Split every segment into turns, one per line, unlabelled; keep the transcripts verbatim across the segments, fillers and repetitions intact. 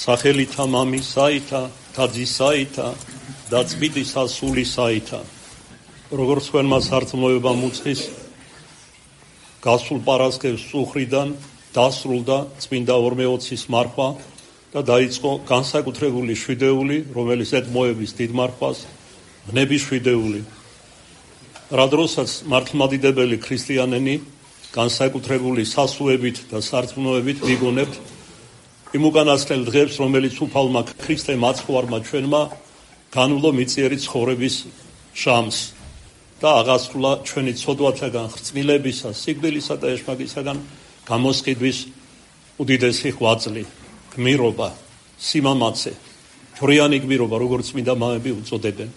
სახელითა მამისაითა და ძისაითა და წმინდისა სულისაითა. როგორც თქვენმა სარწმუნოებამ უცხის, გასულ პარასკევს წუხრიდან დასრულდა წმინდა ორმეოცის მარხვა და დაიწყო განსაკუთრებული შვიდეული, რომელიც ეთმოების დიდ მარხვას ბნების შვიდეული. რა დროსაც მართლმადიდებელი ქრისტიანენი განსაკუთრებული სასუებით და სარწმუნოებით ვიგონებთ იმ უკანასკნელ დღეს, რომელიც უფალმა ქრისტემ აწყვარმა ჩვენმა განვლო მიწიერი ცხოვრების შამს და აღასრულა ჩვენი ცოდვათაგან ხრწნილებისა, სიკვდილისა და ეშმაკისაგან გამოსყიდვის უდიდესი ღვაწლი, გმირობა, სიმამაცე, ჯვრიანი გმირობა, როგორც წმინდა მამები უწოდებენ.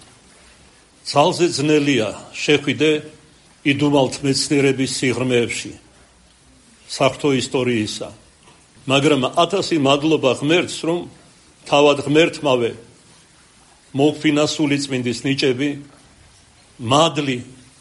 ძალზე ძნელია შეხვიდე იდუმალთ მეცნიერების სიღრმეებში, საღვთო ისტორიისა, მაგრამ ათასი მადლობა ღმერთს, რომ თავად ღმერთმავე მოგფინა სული წმინდის ნიჭები, მადლი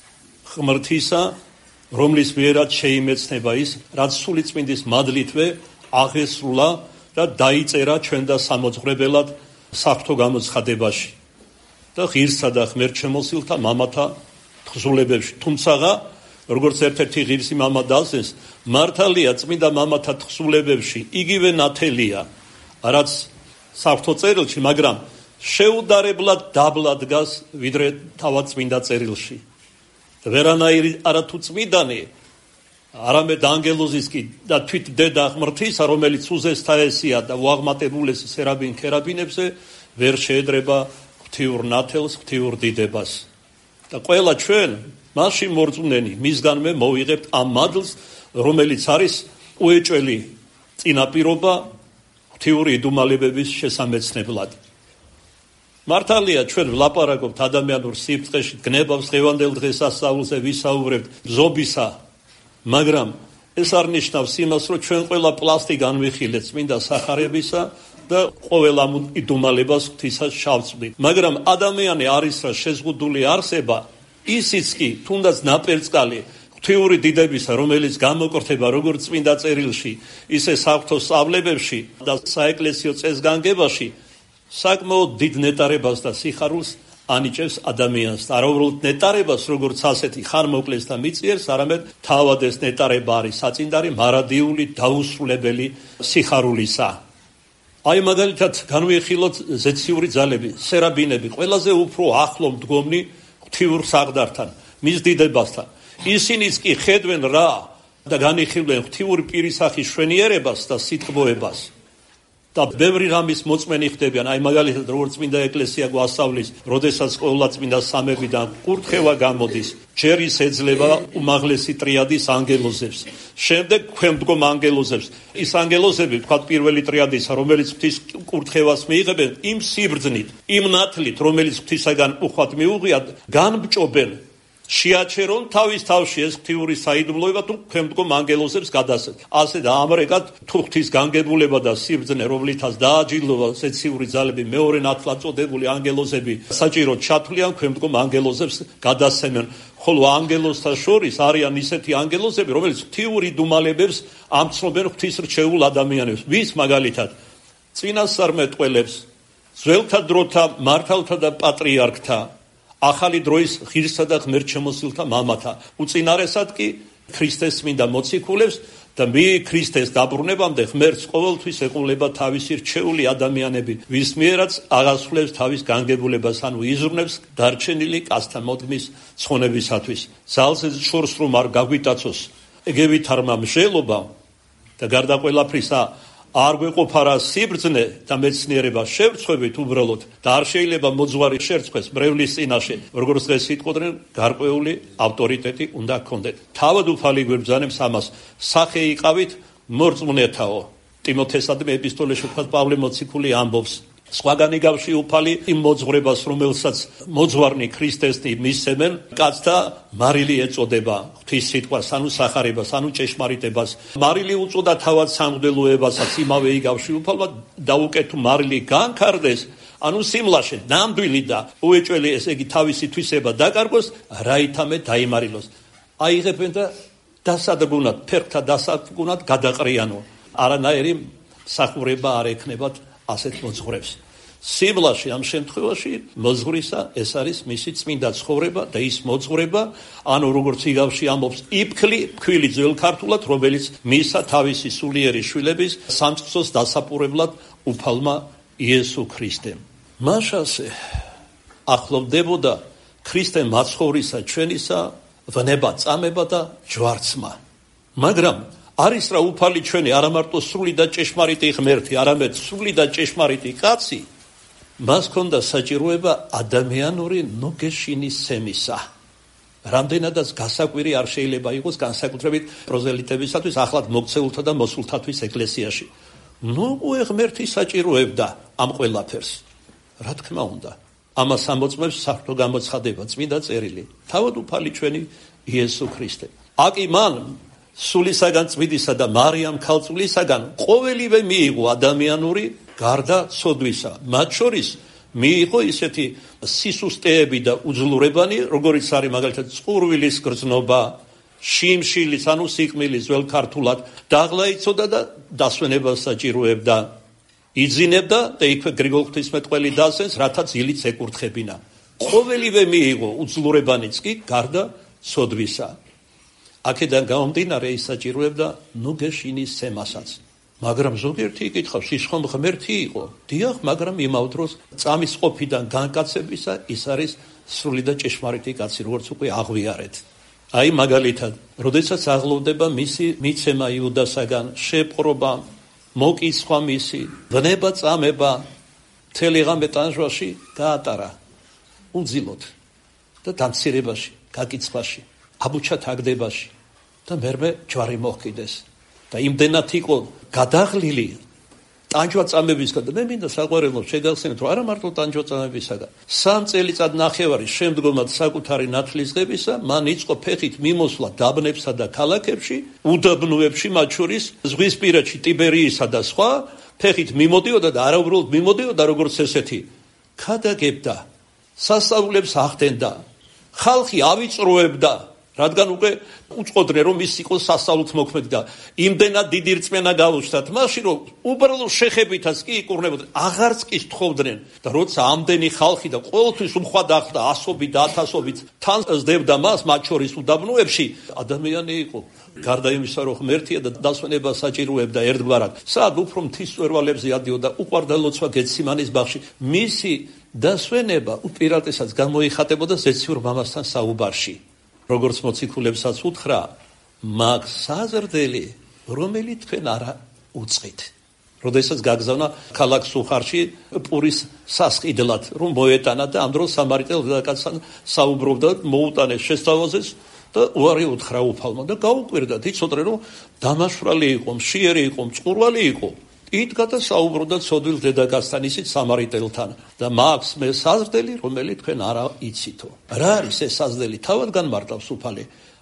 ღმრთისა, რომლის მიერაც შეიმეცნება ის, რაც სული წმინდის მადლითვე აღესრულა და დაიწერა ჩვენ და სამოძღვრებელად საღვთო გამოცხადებაში და ღირსა და ღმერთშემოსილთა მამათა თხზულებებში. თუმცაღა, როგორც ერთ-ერთი ღირსი მამა დასძენს, მართალია წმინდა მამათა თხზულებებში იგივე ნათელია, რაც საღვთო წერილში, მაგრამ შეუდარებლად დაბლა დგას ვიდრე თავად წმინდა წერილში. ვერანაირი არათუ წმინდანი, არამედ ანგელოზის კი და თვით დედა ღმრთისა, რომელიც უზესთაესია და უაღმატებულესი სერაბინ ქერაბინებზე, ვერ შეედრება ღვთიურ ნათელს, ღვთიურ დიდებას. და ყველა ჩვენ მასში მორწმუნენი მისგანვე მოვიღებთ ამ მადლს, რომელიც არის უეჭველი წინაპირობა ღვთიური იდუმალებების შესამეცნებლად. მართალია ჩვენ ვლაპარაკობთ ადამიანურ სიბრწყეში, გნებავს დღევანდელ დღესასწაულზე ვისაუბრებთ ზობისა, მაგრამ ეს არ ნიშნავს იმას, რომ ჩვენ ყველა პლასტი განვიხილეთ წმინდა სახარებისა და ყოველ ამ იდუმალებას ღვთისას შავწვდით. მაგრამ ადამიანი არის რა შეზღუდული არსება, ისიც კი თუნდაც ნაპერწკალი ღვთიური დიდებისა, რომელიც გამოკრთება როგორც წმინდა წერილში, ისე საღვთო სწავლებებში და საეკლესიო წესგანგებაში, საკმაოდ დიდ ნეტარებას და სიხარულს ანიჭებს ადამიანს. არა უბრალოდ ნეტარებას, როგორც ასეთი ხანმოკლეს და მიწიერს, არამედ თავად ეს ნეტარება არის საწინდარი, მარადიული, დაუსრულებელი სიხარულისა. აი მაგალითად განვიხილოთ ზეციური ძალები, სერაბინები, ყველაზე უფრო ახლო მდგომნი ღვთიურ საყდართან, მის დიდებასთან. ისინიც კი ხედვენ რა და განიხილვენ ღვთიური პირისახის შვენიერებას და სიტყვოებას. და ბევრი რამის მოწმენი ხდებიან. აი მაგალითად როგორც წმინდა ეკლესია გვასწავლის, როდესაც ყოვლა წმინდა სამებიდან კურთხევა გამოდის, ჯერ ის ეძლევა უმაღლესი ტრიადის ანგელოზებს, შემდეგ ქვემდგომ ანგელოზებს. ის ანგელოზები, თქვათ პირველი ტრიადისა, რომელიც ღვთის კურთხევას მიიღებენ, იმ სიბრძნით, იმ ნათლით, რომელიც ღვთისაგან უხვად მიუღიათ, განბჭობენ, შეაჩერონ თავის თავში ეს ღვთიური საიდუმლოება თუ ქვემდგომ ანგელოზებს გადასცენ. ასე და ამრიგად თუ ღვთის განგებულება და სიბრძნე, რომლითაც დააჯილდოვა ზეციური ძალები, მეორე ნათლად წოდებული ანგელოზები საჭიროდ ჩათვლიან, ქვემდგომ ანგელოზებს გადასცემენ. ხოლო ანგელოზთა შორის არიან ისეთი ანგელოზები, რომელიც ღვთიურ იდუმალებებს ამცნობენ ღვთის რჩეულ ადამიანებს. ვის მაგალითად? წინასწარმეტყველებს, ძველთა დროთა მართალთა და პატრიარქთა, ახალი დროის ღირსა და ღმერთშემოსილთა მამათა, უწინარესად კი ქრისტეს წმინდა მოციქულებს და მი ქრისტეს დაბრუნებამდე ღმერთს ყოველთვის ეყოლება თავისი რჩეული ადამიანები, ვის მიერაც აღასრულებს თავის განგებულებას, ანუ იზრუნებს დარჩენილი კაცთა მოდგმის ცხონებისათვის. ძალზე შორს რომ არ გაგვიტაცოს ეგევითარმა მსჯელობა და გარდა ყველაფრისა არ გვეყოფა რა სიბრძნე და მეცნიერება შევწყვებით უბრალოდ და არ შეიძლება მოძღვარი შერწყდეს მრევლის წინაშე, როგორც დღეს იტყოდნენ, გარკვეული ავტორიტეტი უნდა გქონდეთ. თავად უფალი გვებრძანებს ამას, სახე იყავით მორწმუნეთაო. ტიმოთესადმე ეპისტოლეში თქვა პავლე მოციქული ამბობს, სხვაგან იგავში უფალი იმ მოძღვრებას, რომელსაც მოძღვარნი ქრისტესნი მისცემენ, კაცთა მარილი ეწოდება ღვთის სიტყვას, ანუ სახარებას, ანუ ჭეშმარიტებას. მარილი უწოდა თავად სამღვდელოებასაც იმავე იგავში უფალმა და უკეთ მარილი განქარდეს, ანუ სიმლაშე, ნამდვილი და უეჭველი, ესე იგი თავისი თვისება დაკარგოს, რაითამე დაიმარილოს. აიღებენ და დასადგუნად, ფერხთა დასადგუნად გადაყრიანო. არანაირი სახურება არ ექნებათ ასეთ მოძღვრებს. სიმლაში ამ შემთხვევაში მოძღვრისა ეს არის მისი წმინდა ცხოვრება და ის მოძღვრება, ანუ როგორც იგავში ამბობს, იფქლი, ფქვილი ძველ ქართულად, რომელიც მისცა თავისი სულიერი შვილების სამწყსოს დასაპურებლად უფალმა იესო ქრისტემ. მაშასე ახლოვდებოდა ქრისტე მაცხოვრისა ჩვენისა ვნება წამება და ჯვარცმა. მაგრამ არის რა უფალი ჩვენი არა მარტო სრული და ჭეშმარიტი ღმერთი, არამედ სრული და ჭეშმარიტი კაცი, მას ჰქონდა საჭიროება ადამიანური ნუგეშინის სემისა. რამდენადაც გასაკვირი არ შეიძლება იყოს განსაკუთრებით პროზელიტებისათვის, ახლად მოქცეულთა და მოსულთათვის ეკლესიაში. ნუ ღმერთი საჭიროებდა ამ ყველაფერს. რა თქმა უნდა, ამას ამოწმებს საერთო გამოცხადება წმინდა წერილი, თავად უფალი ჩვენი იესო ქრისტე. აკი მან სულისაგან წმინდისა და მარიამ ქალწულისაგან ყოველივე მიიღო ადამიანური გარდა ცოდვისა. მათ შორის მიიღო ისეთი სისუსტეები და უძლურებანი, როგორიც არის მაგალითად წყურვილის გრძნობა, შიმშილის, ანუ სიყმილის ძველ ქართულად, დაღლაიცოდა და დასვენებას საჭიროებდა. იძინებდა და იქვე გრიგოლ ღვთისმეტყველი დასენს, რათა ძილიც ეკურთხებინა. ყოველივე მიიღო უძლურებანიც კი გარდა ცოდვისა. აქედან გამომდინარე ის საჭიროებდა ნუგეშინის სემასაც. მაგრამ ზოგიერთი იკითხავს, ის ხომ ღმერთი იყო? დიახ, მაგრამ იმავე დროს წამის ყოფიდან განკაცებისა ის არის სრული და ჭეშმარიტი კაცი, როგორც უკვე აღვიარეთ. აი მაგალითად, როდესაც აღლოვდება მისი მიცემა იუდასაგან, შეპყრობა, მოკისხვა მისი, ვნება წამება, მთელი ღამე ტანჟვაში გაატარა, უძილოდ და დამცირებაში, გაკიცხვაში, აბუჩათაგდებაში და მერმე ჯვარი მოჰკიდეს. და იმდენად იყო გადაღლილი ტანჯვა წამებისგან და მე მინდა საყვარელო შეგახსენოთ, რომ არა მარტო ტანჯვა წამებისგან, სამ წელიწად ნახევარი შემდგომად საკუთარი ნათლისღებისა მან იწყო ფეხით მიმოსვლა დაბნებსა და ქალაქებში, უდაბნოებში, მათ შორის ზღვისპირეთში, ტიბერიისა და სხვა, ფეხით მიმოდიოდა და არაუბრალოდ მიმოდიოდა, როგორც ესეთი ქადაგებდა, სასწაულებს ახდენდა, ხალხი ავიწროებდა, რადგან უკვე უწყოდნენ, რომ ის იყო სასწაულთ მოქმედი და იმდენად დიდი რწმენა გაუჩნდათ მასში, რომ უბრალოდ შეხებითაც კი იკურნებოდნენ, აღარც კი სთხოვდნენ და როცა ამდენი ხალხი და ყოველთვის უმხვად ახდა ასობით და ათასობით თან ზდებდა მას, მათ შორის უდაბნოებში, ადამიანი იყო. გარდა იმისა, რომ ღმერთია და დასვენება საჭიროებდა ერთგვარად, სად უფრო მთის მწვერვალებზე ადიოდა, უყვარდა ლოცვა გეციმანის ბაღში. მისი დასვენება უპირატესად გამოიხატებოდა ზეციურ მამასთან საუბარში. როგორც მოციქულებსაც უთხრა, მაგ საზრდელი, რომელიც თქვენ არა უწყით. როდესაც გაგზავნა ქალაქ სუხარში პურის სასყიდლად, რომ მოეტანა და ამ დროს სამარიტელ დედაკაცთან საუბრობდა, მოუტანეს შესთავაზეს და უარი უთხრა უფალმა და გაუკვირდა, იცოდნენ, რომ დამაშვრალი იყო, მშიერი იყო, მწყურვალი იყო. იდგა და საუბრობდა ცოდვილ დედაკაცთან, ისიც სამარიტელთან და მაქვს მე საზრდელი, რომელიც თქვენ არა იცითო. რა არის ეს საზრდელი? თავად განმარტავს უფალი.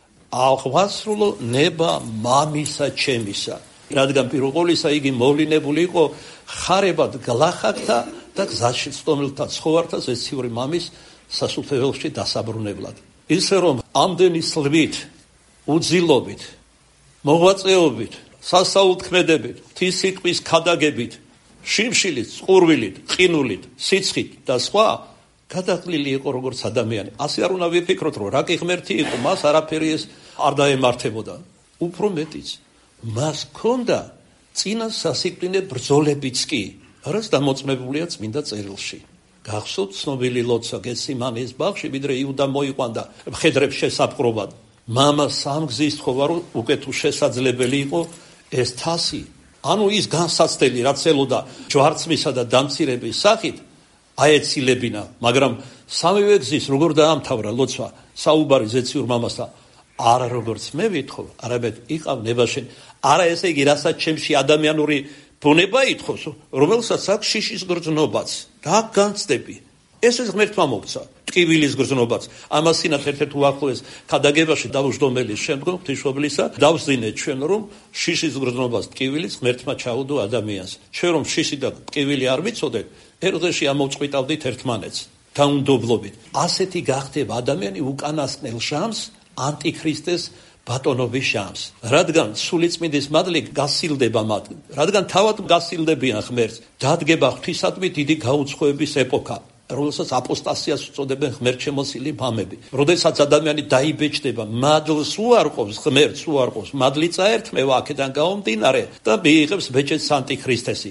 აღვასრულო ნება მამისა ჩემისა. რადგან პირველ ყოვლისა იგი მოვლინებული იყო ხარებად გლახაკთა და გზაში ცდომილთა ცხოვართა ზეციური მამის სასუფეველში დასაბრუნებლად. ისე რომ ამდენი სლვით, უძილობით, მოღვაწეობით, სასაულთქმედებით, ღვთის სიტყვის ქადაგებით, შიმშილით, წყურვილით, ყინულით, სიცხით და სხვა გადაყლილი იყო როგორც ადამიანი. ასე არ უნდა ვიფიქროთ, რომ რა კი ღმერთი იყო, მას არაფერი ეს არ დაემართებოდა. უფრო მეტიც, მას ჰქონდა წინა სასიკვდინე ბრძოლებიც კი, რაც დამოწმებულია წმინდა წერილში. გახსოვთ ცნობილი ლოცვა გეციმანის ბაღში, ვიდრე იუდა მოიყვანდა მხედრებს შესაპყრობად. მამა სამგზის თხოვა, რომ უკვე თუ შესაძლებელი იყო ეს თასი, ანუ ის განსაცდელი, რაც ელოდა ჯვარცმისა და დამცირების სახით, აეცილებინა, მაგრამ სამივე გზის როგორ დაამთავრა ლოცვა საუბარი ზეციურ მამასთან, არა როგორც მე ვითხოვ, არამედ იყავ ნებაშენ. არა ესე იგი, რასაც ჩემში ადამიანური ბუნება ითხოვს, რომელსაც აქვს შიშის გრძნობაც და განცდები. ეს ეს ღმერთმა მოგცა, ტკივილის გრძნობაც. ამასინათ ერთ-ერთ უახლოეს ქადაგებაში დაუჯდომელის შემდგომ ღვთისმშობლისა დავსძინეთ ჩვენ, რომ შიშის გრძნობას ტკივილის ღმერთმა ჩაუდო ადამიანს. ჩვენ რომ შიში და ტკივილი არ ვიცოდეთ, ერთდღეში ამოვწყვიტავდით ერთმანეთს დაუნდობლობით. ასეთი გახდება ადამიანი უკანასკნელ ჟამს ანტიქრისტეს ბატონობის ჟამს, რადგან სულიწმინდის მადლი გასილდება მათ, რადგან თავად გასილდებიან ღმერთს, დადგება ღვთისადმი დიდი გაუცხოების ეპოქა, როდესაც აპოსტასიას უწოდებენ ღმერთშემოსილი მამები. როდესაც ადამიანი დაიბეჭდება, მადლს უარყოფს, ღმერთს უარყოფს, მადლი წაერთმევა აქედან გამომდინარე და მიიღებს ბეჭედს ანტიქრისტესი.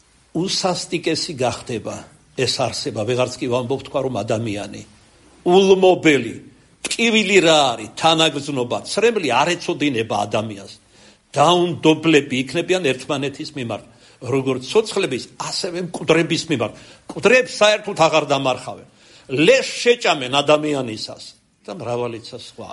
უსასტიკესი გახდება ეს არსება, ვეღარც კი ვამბობ თქვა რომ ადამიანი. ულმობელი, ტკივილი რა არის, თანაგრძნობა, ცრემლი არ ეწოდინება ადამიანს. დაუნდობლები იქნებიან ერთმანეთის მიმართ. როგორც ცოცხლების, ასევე მკვდრების მიმართ. მკვდრებს საერთოდ აღარ დამარხავენ. ლეშ შეჭამენ ადამიანისას და მრავალიცა სხვა.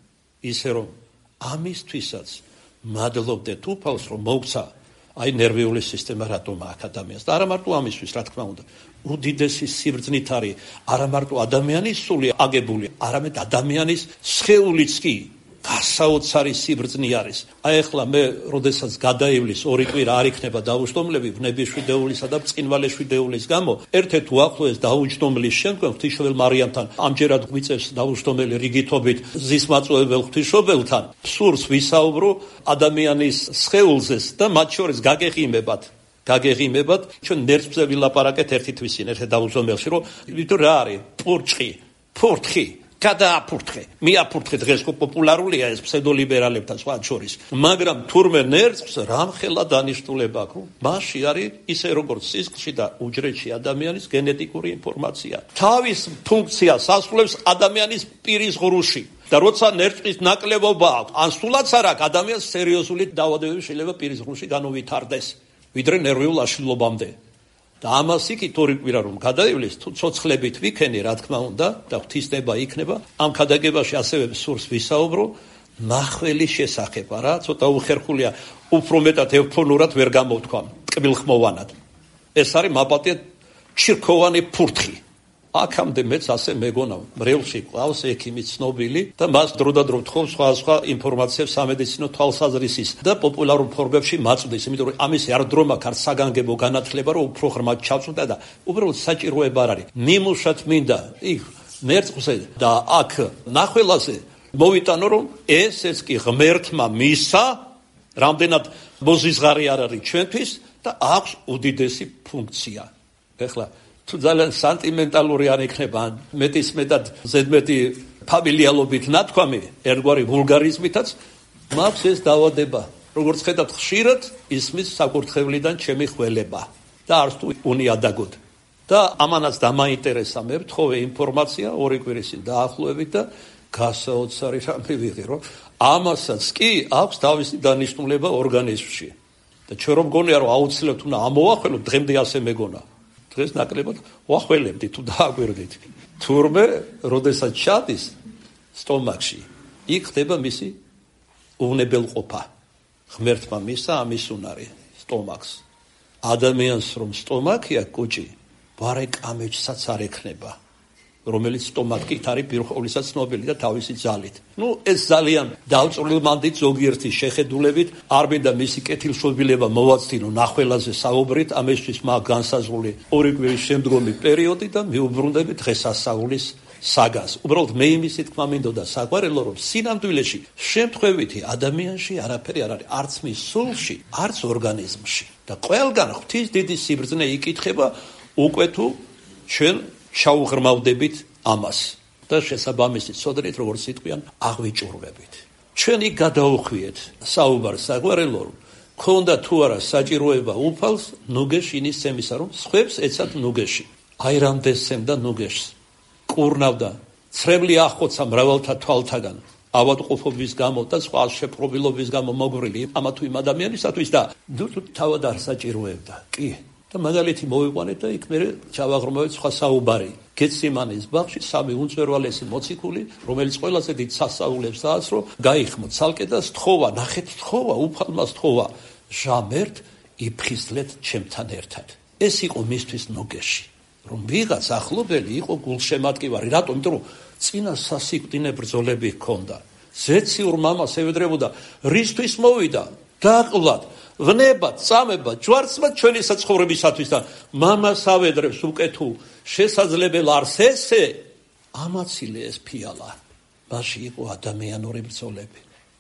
ისე რომ ამისთვისაც მადლობდეთ უფალს, რომ მოგცა აი ნერვიული სისტემა რატომ აქვს ადამიანს. და არა მარტო ამისთვის, რა თქმა უნდა, უდიდესი სიბრძნით არის არა მარტო ადამიანის სული აგებული, არამედ ადამიანის სხეულიც კი გასაოცარი სიბრძნე არის. აი ახლა მე, როდესაც გადაივლის ორი კვირა არ იქნება დაუჯდომლები ვნების შვიდეულისა და ბრწყინვალე შვიდეულის გამო, ერთ-ერთ უახლოეს დაუჯდომლის შემდგომ ღვთისმშობელ მარიამთან ამჯერად გვიწევს დაუჯდომელი რიგითობით ზის მაწვევებელ ღვთისმშობელთან სურს ვისაუბრო ადამიანის სხეულზე და მათ შორის გაგეღიმებათ. გაგეღიმებათ, ჩვენ ნერვებზე ვილაპარაკეთ ერთით ვისინ, ერთ დაუჯდომელში, რომ ვიტყვი რა არის? პურჭი, ფურთხი. გადააფურთხე, მიაფურთხე დღეს ხო პოპულარულია ეს ფსევდოლიბერალებთან სხვა შორის. მაგრამ თურმე ნერვს რამხელა დანიშნულება აქვს, მასში არის ისე როგორც სისხლში და უჯრედში ადამიანის გენეტიკური ინფორმაცია. თავის ფუნქციას ასრულებს ადამიანის პირის ღრუში. და როცა ნერვის ნაკლებობა აქვს, ან სულაც არ აქვს, ადამიანს სერიოზული დაავადებები შეიძლება პირის ღრუში განუვითარდეს, ვიდრე ნერვიულ აშლილობამდე. და ამას იქით ორი კვირა რომ გადაივლის, თუ ცოცხლებით ვიქენი, რა თქმა უნდა, და ღვთისნება იქნება, ამ ქადაგებაში ასევე სურს ვისაუბრო ნახველის შესახებ, არა, ცოტა უხერხულია, უფრო მეტად ევფონურად ვერ გამოვთქვამ, ტკბილხმოვანად. ეს არის მაპატია ჩირქოვანი ფურთხი. აქამდე მეც ასე მეგონა, მრევლში ყავს ექიმი ცნობილი და მას დროდადრო თხოვს სხვა სხვა ინფორმაციებს სამედიცინო თვალსაზრისის და პოპულარულ ფორუმებში მაწვდის, იმიტომ რომ ამის არ დრო მაქვს, არ საგანგებო განათლება, რომ უფრო ღრმად ჩავწვდე და უბრალოდ საჭიროება არ არის. ნიმუშად მინდა იქ ნერწყვზე და აქ ნახველაზე მოვიტანო, რომ ესეც კი ღმერთმა მისა, რამდენად მოზიზღარი არ არის ჩვენთვის და აქვს უდიდესი ფუნქცია. ეხლა თუ ძალიან სანტიმენტალური არ იქნება, მეტის მეტად ზედმეტი ფამილიალობით ნათქვამი, ერთგვარი ვულგარიზმითაც, მაქვს ეს დაავადება. როგორც ხედავთ, ხშირად ისმის საკურთხევლიდან ჩემი ხველება და არც თუ უნიადაგოდ. და ამანაც დამაინტერესა მე ვთხოვე ინფორმაცია ორი კვირის წინ დაახლოებით და გასაოცარი რამე ვიღე, რომ ამასაც კი აქვს თავისი დანიშნულება ორგანიზმში. და ჩვენ რომ გონია, რომ აუცილებლად უნდა ამოვახველოთ, დღემდე ასე მეგონა. დღეს ნაკლებად ვახველებდი თუ დააგვირდით. თურმე, როდესაც ჩადის სტომაქში, იქ ხდება მისი უვნებელყოფა. ღმერთმა მისა ამის უნარი სტომაქს. ადამიანს რომ სტომაქია კუჭი, ვარე კამეჩსაც არ ექნება, რომელიც სტომაქით არის პირველიცაც ცნობილი და თავისი ძალით. ნუ ეს ძალიან დავწვრილმანდით ზოგიერთი შეხედულებით არ მინდა მისი კეთილშობილება მოვაცდინო ნახველაზე საუბრით, ამისთვის მაქვს განსაზღვრული ორი კვირის შემდგომი პერიოდი და მიუბრუნდები დღესასწაულის საგანს. უბრალოდ მე იმისი თქმა მინდოდა საყვარელო, რომ სინამდვილეში შემთხვევითი ადამიანში არაფერი არ არის, არც მის სულში, არც ორგანიზმში. და ყველგან ღვთის დიდი სიბრძნე იკითხება უკვე თუ ჩვენ ჩაუღრმავდებით ამას და შესაბამისით სოდრით, როგორც სიტყვიან, აღვიჭურვებით. ჩვენ იქ გადაუხვიეთ საუბარს საყვარელო, რომ ქონდა თუ არა საჭიროება უფალს ნუგეში ინისცემისა, რომ სხვებს ეცათ ნუგეში. აი რამდენსემდა ნუგეშს. კურნავდა, ცრემლი ახოცა მრავალთა თვალთაგან, ავადმყოფობის გამო და სხვა შეპყრობილობის გამო მოგვრილი ამა თუ იმ ადამიანისათვის და ნუ თავად არ საჭიროებდა. კი. და მაგალითი მოვიყვანეთ და იქ მერე ჩავაღრმავეთ სხვა საუბარი. გეციმანის ბაღში სამი უმწვერვალესი მოციქული, რომელიც ყველაზე დიდ სასწაულებს დაასწრო, გაიხმო ცალკე და სთხოვა, ნახეთ სთხოვა, უფალმა სთხოვა, ჟამერთ იფხიზლეთ ჩემთან ერთად. ეს იყო მისთვის ნუგეში, რომ ვიღაც ახლობელი იყო გულშემატკივარი. რატომ? იმიტომ რომ წინა სასიკვდინე ბრძოლები ჰქონდა. ზეციურ მამას ევედრებოდა, რისთვის მოვიდა? დააყვლად. ვნებად, წამებად, ჯვარცმად ჩვენი საცხოვრებისათვის და მამას ავედრებს უკვე თუ შესაძლებელი არს ესე, ამაცილე ეს ფიალა. მასში იყო ადამიანური ბრძოლები.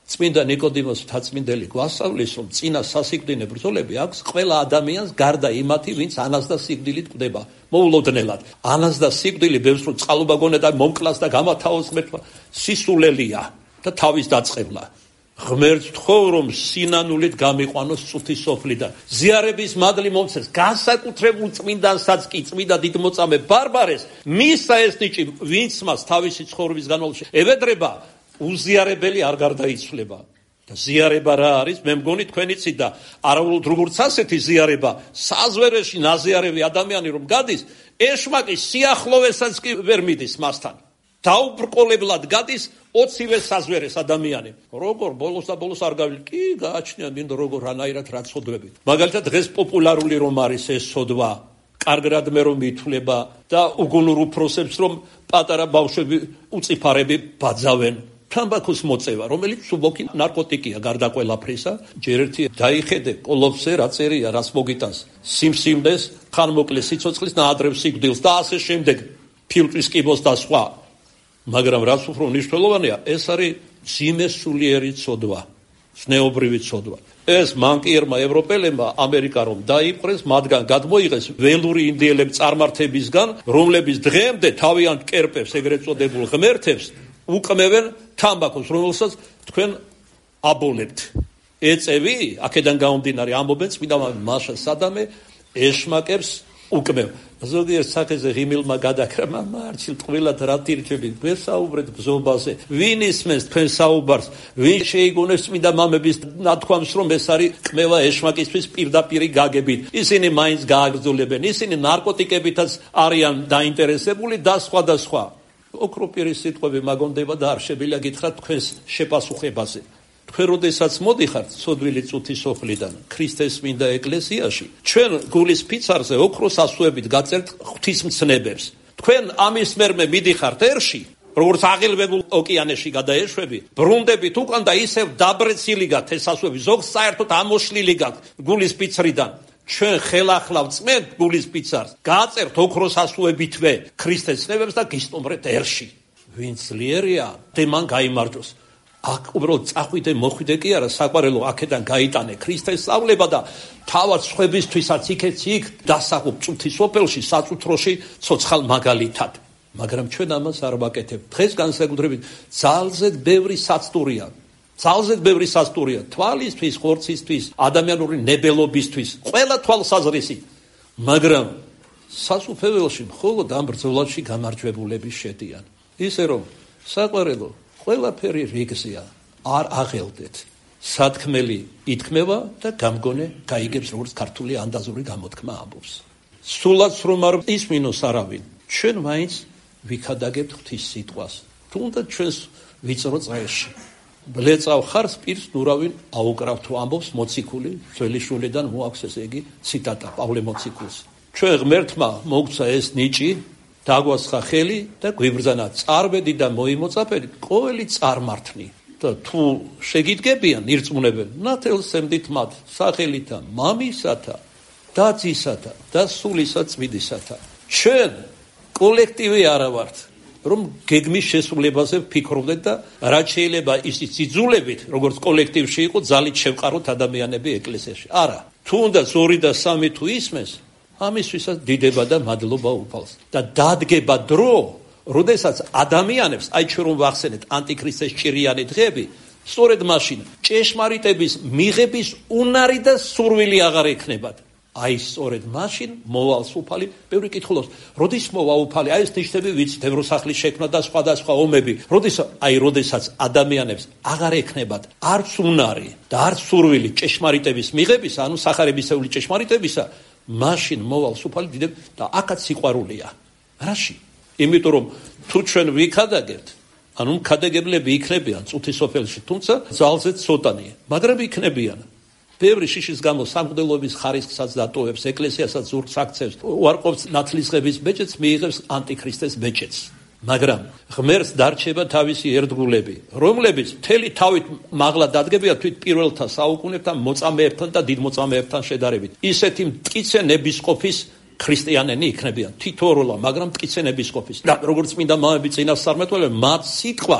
წმინდა ნიკოდიმოს მთაწმინდელი გვასწავლის, რომ წინა სასიკვდინე ბრძოლები აქვს ყველა ადამიანს გარდა იმათი, ვინც ანას და სიკვდილით კვდება მოულოდნელად. ანას და სიკვდილი ბევრს რომ წყალობა გონე და მომკლას და გამათავოს ღმერთმა, სისულელია და თავის დაწყებლა. ღმერთს თხოვ, რომ სინანულით გამიყვანოს წუთის სოფლიდან. ზიარების მადლი მომცეს განსაკუთრებულ წმინდანსაც კი, წმინდა დიდმოწამე ბარბარეს მისცა ეს ნიჭი, ვინც მას თავისი ცხოვრების განმავლობაში ევედრება, უზიარებელი არ გარდაიცვლება. და ზიარება რა არის? მე მგონი თქვენ იცით და არაულად როგორც ასეთი ზიარება, საზვერეში ნაზიარევი ადამიანი რომ გადის, ეშმაკის სიახლოვესაც კი ვერ მიდის მასთან. დაუბრკოლებლად გადის ოცივე საზვერეს ადამიანი. როგორ ბოლოს და ბოლოს არ გავილი? კი, გააჩნია მინდა როგორ რანაირად რა ცოდვები. მაგალითად დღეს პოპულარული რომ არის ეს ცოდვა, კარგად მე რომ მithulება და უგუნურ უფროსებს რომ პატარა ბავშვები უწიფარები ბაძავენ. თამბაქოს მოწევა, რომელიც სუბოქი ნარკოტიკია გარდა ყველაფრისა, ჯერ ერთი დაიხედე კოლოფზე რა წერია, რას მოგიტანს, სიმსივნეს, ხანმოკლეს სიცოცხლის ნაადრევ სიკვდილს და ასე შემდეგ, ფილტვის კიბოს და სხვა. მაგრამ რაც უფრო მნიშვნელოვანია, ეს არის ძიმე სულიერი ცოდვა, ზნეობრივი ცოდვა. ეს მანკიერმა ევროპელებმა ამერიკა რომ დაიპყრეს, მათგან გადმოიღეს ველური ინდიელები წარმართებისგან, რომლების დღემდე თავიანთ კერპებს, ეგრეთ წოდებულ ღმერთებს უკმევენ თამბაქოს, რომელსაც თქვენ აბოლებთ. ეწევი, აქედან გამომდინარე ამბობენ წმინდა მაშა სადამე ეშმაკებს უკმევ. ზოგიერთ სახეზე ღიმილმა გადაკრა, მამარჩილ ტყვილად რა თირჩები, ვერ საუბრეთ ბზობაზე. ვინ ისმენს თქვენ საუბარს? ვინ შეიგონებს წმინდა მამების ნათქვამს, რომ ეს არის კმევა ეშმაკისთვის პირდაპირი გაგებით? ისინი მაინც გააგრძელებენ, ისინი ნარკოტიკებითაც არიან დაინტერესებული და სხვა და სხვა. ოქროპირის სიტყვები მაგონდება და არ შეგიძლია გითხრათ თქვენს შეპასუხებაზე. თქვენ როდესაც მოდიხართ ცოდვილი წუთის სოფლიდან ქრისტეს მინდა ეკლესიაში, ჩვენ გულის ფიცარზე ოქროს ასოებით გაწერთ ღვთისმცნებებს. თქვენ ამის მერმე მიდიხართ ერში, როგორც აღელვებულ ოკეანეში გადაეშვები, ბრუნდებით უკან და ისევ დაბრეცილი გაქვთ ეს ასოები, ზოგს საერთოდ ამოშლილი გაქვთ გულის ფიცრიდან. ჩვენ ხელახლავ წმენთ გულის ფიცარს, გააწერთ ოქროს ასოებითვე ქრისტეს ცნებებს და გისტუმრეთ ერში. ვინც ძლიერია, დემან გაიმარჯოს. აქ უბრალოდ წახვიდე, მოხვიდე კი არა, საყვარელო აქედან გაიტანე ქრისტეს სწავლება და თავად სხვებისთვისაც იქეც იქ დასახობ წუთის სოფელში, საწუთროში ცოცხალ მაგალითად. მაგრამ ჩვენ ამას არ ვაკეთებთ. დღეს განსაკუთრებით ძალზედ ბევრი საცტურია. ძალზედ ბევრი საცტურია თვალისთვის, ხორცისთვის, ადამიანური ნებელობისთვის, ყველა თვალსაზრისით. მაგრამ სასუფეველში მხოლოდ ამ ბრძოლაში გამარჯვებულები შედიან. ისე რომ საყვარელო ყველაფერი რიგზეა, არ აღელდეთ. სათქმელი ითქმება და გამგონე გაიგებს, როგორც ქართული ანდაზური გამოთქმა ამბობს. სულაც რომ არ ისმინოს არავინ, ჩვენ მაინც ვიქადაგებთ ღვთის სიტყვას. თუნდაც ჩვენს ვიწრო წრეში. ბლეწავ ხარს პირს ნურავინ აუკრავთო ამბობს მოციქული, ძველი შულიდან მოაქვს ესე იგი ციტატა პავლე მოციქულს. ჩვენ ღმერთმა მოგცა ეს ნიჭი, დაგვასხა ხელი და გვიბრძანა წარბედი და მოიმოწაფედი ყოველი წარმართნი. და თუ შეგიდგებიან, ირწმუნებენ, ნათელს ემდით მათ სახელითა მამისათა, დაცისათა და სულისა წმინდისათა. ჩვენ კოლექტივი არა ვართ, რომ გეგმის შესრულებაზე ვფიქრობდეთ და რაც შეიძლება ისიც იძულებით, როგორც კოლექტივში იყო, ძალით შევყაროთ ადამიანები ეკლესიაში. არა, თუნდაც ორი და სამი თუ ისმენს, ამისთვისაც დიდება და მადლობა უფალს. და დადგება დრო, როდესაც ადამიანებს, აი ჩვენ რომ ვახსენეთ ანტიქრისტეს ჭირიანი დღეები, სწორედ მაშინ ჭეშმარიტების მიღების უნარი და სურვილი აღარ ექნებათ. აი სწორედ მაშინ მოვალს უფალი, ბევრი კითხულობს, როდის მოვა უფალი? აი ეს ნიშნები ვიცით, ევროსახლის შექმნა და სხვა და სხვა ომები. როდის აი როდესაც ადამიანებს აღარ ექნებათ არც უნარი და არც სურვილი ჭეშმარიტების მიღების, ანუ სახარებისეული ჭეშმარიტებისა, მაშინ მოვალს უფალი დიდებ და აქაც სიყვარულია. რაში? იმიტომ რომ თუ ჩვენ ვიქადაგებთ, ანუ მქადაგებლები იქნებიან წუთის სოფელში, თუმცა ძალზე ცოტანია, მაგრამ იქნებიან. ბევრი შიშის გამო სამღვდელოების ხარისხსაც დატოვებს, ეკლესიასაც ზურგს აქცევს, უარყოფს ნათლისღების ბეჭედს, მიიღებს ანტიქრისტეს ბეჭედს. მაგრამ ღმერთს დარჩება თავისი ერთგულები, რომლებიც მთელი თავით მაღლა დადგებია თვით პირველთა საუკუნეებთან, მოწამეებთან და დიდმოწამეებთან შედარებით. ისეთი მტკიცე ნებისყოფის ქრისტიანენი იქნებიან, თითოეულა, მაგრამ მტკიცე ნებისყოფის. და როგორც წმინდა მამები წინასწარმეტყველებენ, მათ სიტყვას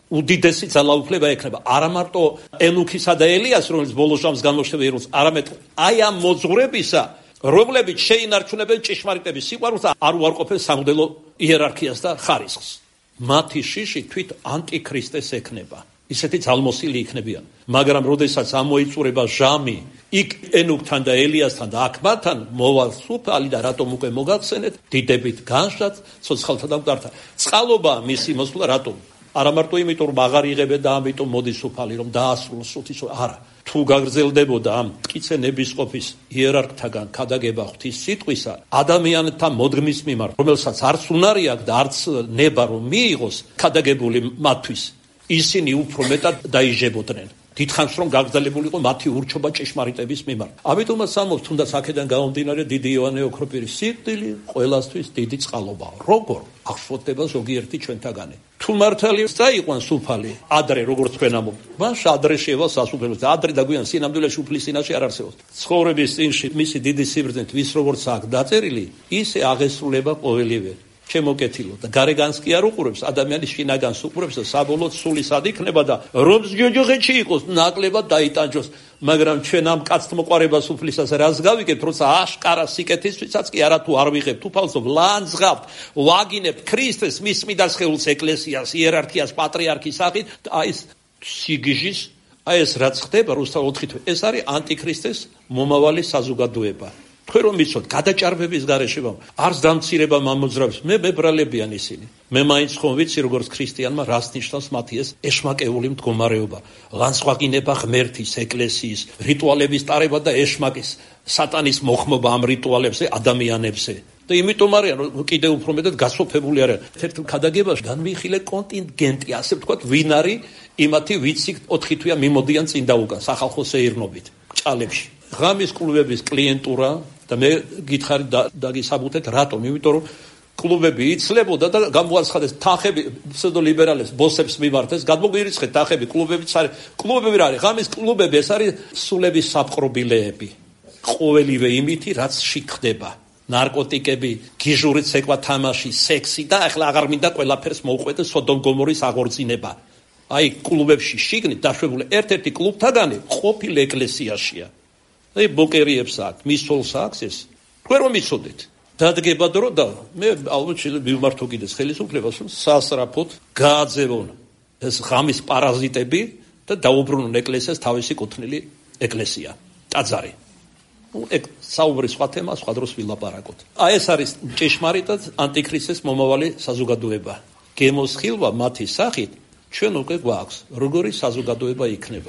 უდიდესი ძალაუფლება ექნება არა მარტო ენუქისა და ელიას, რომელიც ბოლოს ჟამს გამოჩნდება ირონს, არამედ აი ამ მოძღვრებისა, რომლებიც შეინარჩუნებენ ჭეშმარიტების სიყვარულს, არ უარყოფენ სამღვდელო იერარქიას და ხარისხს. მათი შიში თვით ანტიქრისტეს ექნება. ისეთი ძალმოსილი იქნებიან. მაგრამ როდესაც ამოიწურება ჟამი იქ ენუქთან და ელიასთან და აქ მათთან მოვალ სუფალი და რატომ უკვე მოგახსენეთ, დიდებით განშად, ცოცხალთა და მკვდართა. წყალობაა მისი მოსვლა, რატომ? არა მარტო იმიტომ რომ აღარ იღებენ და ამიტომ მოდის სუფალი რომ დაასრულოს სუთის, არა. თუ გაგრძელდებოდა ამ მტკიცე ნებისყოფის იერარქთაგან ქადაგება ღვთის სიტყვისა, ადამიანთა მოდგმის მიმართ, რომელსაც არც უნარი აქვს და არც ნება რომ მიიღოს ქადაგებული მათთვის, ისინი უფრო მეტად დაიჟებოდნენ. დიდხანს რომ გაგრძელებულიყო მათი ურჩობა ჭეშმარიტების მიმართ. ამიტომაც ამბობს, თუნდაც აქედან გამომდინარე დიდი იოანე ოქროპირის სიკვდილი ყველასთვის დიდი წყალობაა. როგორ აღშფოთდება ზოგიერთი ჩვენთაგანი? თუ მართალია წაიყვან სუფალი, ადრე როგორც თქვენ ამბობთ, მას ადრე შევა სასუფეველს და ადრე და გვიან სინამდვილეში უფლის წინაშე არ არსებობს. ცხოვრების წინში მისი დიდი სიბრძნით ვის როგორც აქვს დაწერილი, ისე აღესრულება ყოველივე. ჩემოკეთილო და გარეგანს კი არ უყურებს, ადამიანის შინაგანს უყურებს და საბოლოოდ სულისად იქნება და რომს ჯოჯოხეთში იყოს ნაკლებად დაიტანჯოს. მაგრამ ჩვენ ამ კაცთ მოყარებას უფლისას რას გავიგებთ, როცა აშკარა სიკეთისთვისაც კი არათუ არ ვიღებთ, უფალსო ვლანძღავთ, ვაგინებთ ქრისტეს, მის წმინდა სხეულს, ეკლესიას, იერარქიას, პატრიარქის სახით, აი ეს სიგიჟის, აი ეს რაც ხდება რუსთავ ოთხი თვე, ეს არის ანტიქრისტეს მომავალი საზოგადოება. თქვენ რომ მიცოთ, გადაჭარბების გარეშე ვამ, არც დამცირება მამოძრავებს, მე მებრალებიან ისინი. მე მაინც ხომ ვიცი, როგორც ქრისტიანმა რას ნიშნავს მათი ეს ეშმაკეული მდგომარეობა, ლანცვაგინება ღმერთის, ეკლესიის, რიტუალების ტარება და ეშმაკის, სატანის მოხმობა ამ რიტუალებზე, ადამიანებზე. და იმიტომ არიან, რომ კიდევ უფრო მეტად გასოფებული არიან. ერთ ქადაგებაში განმიხილე კონტინგენტი, ასე ვთქვათ, ვინ არის იმათი ვიცი ოთხი თვეა მიმოდიან წინ და უკან, სახალხო სეირნობით, ჭალებში. ღამის კლუბების კლიენტურა და მე გითხარით და დაგისაბუთეთ რატომ? იმიტომ რომ კლუბები იცლებოდა და გამოაცხადეს თანხები ფსევდოლიბერალებს, ბოსებს მიმართეს, გადმოგვირიცხეთ თანხები, კლუბებიც არის. კლუბები რა არის? ღამის კლუბები ეს არის სულების საპყრობილეები. ყოველივე იმითი, რაც შიგ ხდება. ნარკოტიკები, გიჟური ცეკვა, თამაში, სექსი და ახლა აღარ მინდა ყველაფერს მოვყვეთ სოდომ გომორის აღორძინება. აი კლუბებში შიგნით დაშვებული ერთ-ერთი კლუბთაგანი ყოფილ ეკლესიაშია. აი ბოკერიებს აქვს, მისოლს აქვს ეს. თქვენ რომ იცოდეთ, დადგება დრო და მე ალბათ შეიძლება მივმართო კიდეს ხელისუფლებას, რომ სასწრაფოდ გააძევონ ეს ღამის პარაზიტები და დაუბრუნონ ეკლესიას თავისი კუთვნილი ეკლესია, ტაძარი. ნუ ეგ საუბრის სხვა თემა, სხვა დროს ვილაპარაკოთ. აი ეს არის ჭეშმარიტად ანტიქრისტეს მომავალი საზოგადოება. გემოსხილვა მათი სახით ჩვენ უკვე გვაქვს, როგორი საზოგადოება იქნება.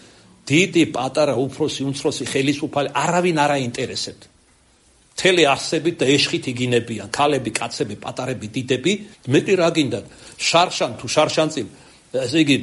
დიდი, პატარა, უფროსი, უმცროსი, ხელისუფალი არავინ არ აინტერესებთ. მთელი არსებით და ეშხით იგინებიან, ქალები, კაცები, პატარები, დიდები, მეტი რა გინდათ, შარშან თუ შარშანწიმ, ესე იგი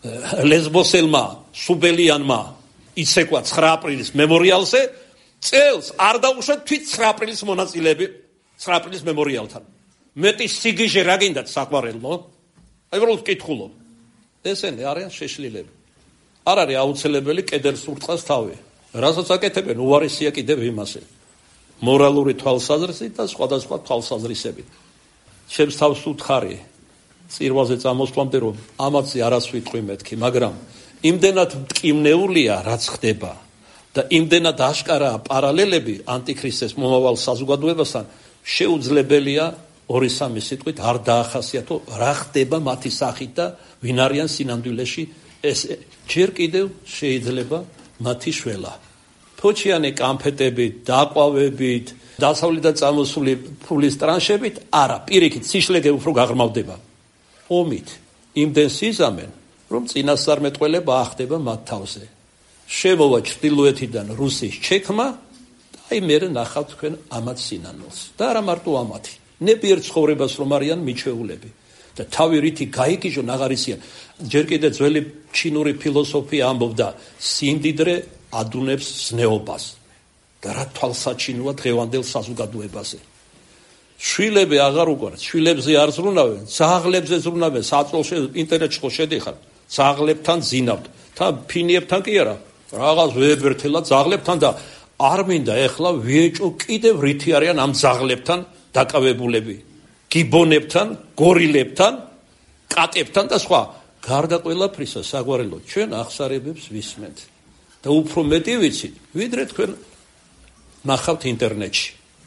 ლესბოსელმა, სუბელიანმა იცეკვა ცხრა აპრილის მემორიალზე, წელს არ დაუშვათ თვით ცხრა აპრილის მონაწილეები ცხრა აპრილის მემორიალთან. მეტი სიგიჟე რა გინდათ საყვარელო? აი რომ ვკითხულობ. ესენი არიან შეშლილები. არ არის აუცილებელი კედელს ურტყას თავი. რასაც აკეთებენ, უარესია კიდევ იმასე. მორალური თვალსაზრისით და სხვადასხვა თვალსაზრისებით. ჩემს თავს უთხარი წირვაზე წამოსვლამდე, რომ ამაზე არას ვიტყვი მეთქი, მაგრამ იმდენად მტკივნეულია რაც ხდება და იმდენად აშკარაა პარალელები ანტიქრისტეს მომავალ საზოგადოებასთან, შეუძლებელია ორი სამი სიტყვით არ დაახასიათო რა ხდება მათი სახით და ვინ არიან სინამდვილეში. ეს ჯერ კიდევ შეიძლება მათი შველა. ფოჩიანი კამფეტებით, დაყვავებით, დასავლიდან წამოსული ფულის ტრანშებით, არა, პირიქით, სიშლეგე უფრო გაღრმავდება. ომით იმდენს იზამენ, რომ წინასწარმეტყველება ახდება მათ თავზე. შემოვა ჩრდილოეთიდან რუსის ჩექმა, აი მე ნახავთ თქვენ ამათ სინანულს. და არა მარტო ამათი. ნებიერ ცხოვრებას რომ არიან მიჩვეულები. და თავი რითი გაიგიჟონ აღარ იციან. ჯერ კიდე ძველი ჩინური ფილოსოფია ამბობდა, სიმდიდრე ადუნებს ზნეობას. და რა თვალსაჩინოა დღევანდელ საზოგადოებაზე. შვილები აღარ უყურეთ, შვილებზე არ ზრუნავენ, ძაღლებზე ზრუნავენ, საწოლში ინტერნეტში ხო შედიხარ, ძაღლებთან ზინავთ, თან ფინიებთან კი არა, რაღაც ვებერთელა ძაღლებთან და არ მინდა ეხლა ვიეჭო კიდევ რითი არიან ამ ძაღლებთან დაკავებულები. გიბონებთან, გორილებთან, კატებთან და სხვა. გარდა ყველაფრისა საგვარელო ჩვენ აღსარებებს ვისმენთ და უფრო მეტი ვიცით, ვიდრე თქვენ ნახავთ ინტერნეტში.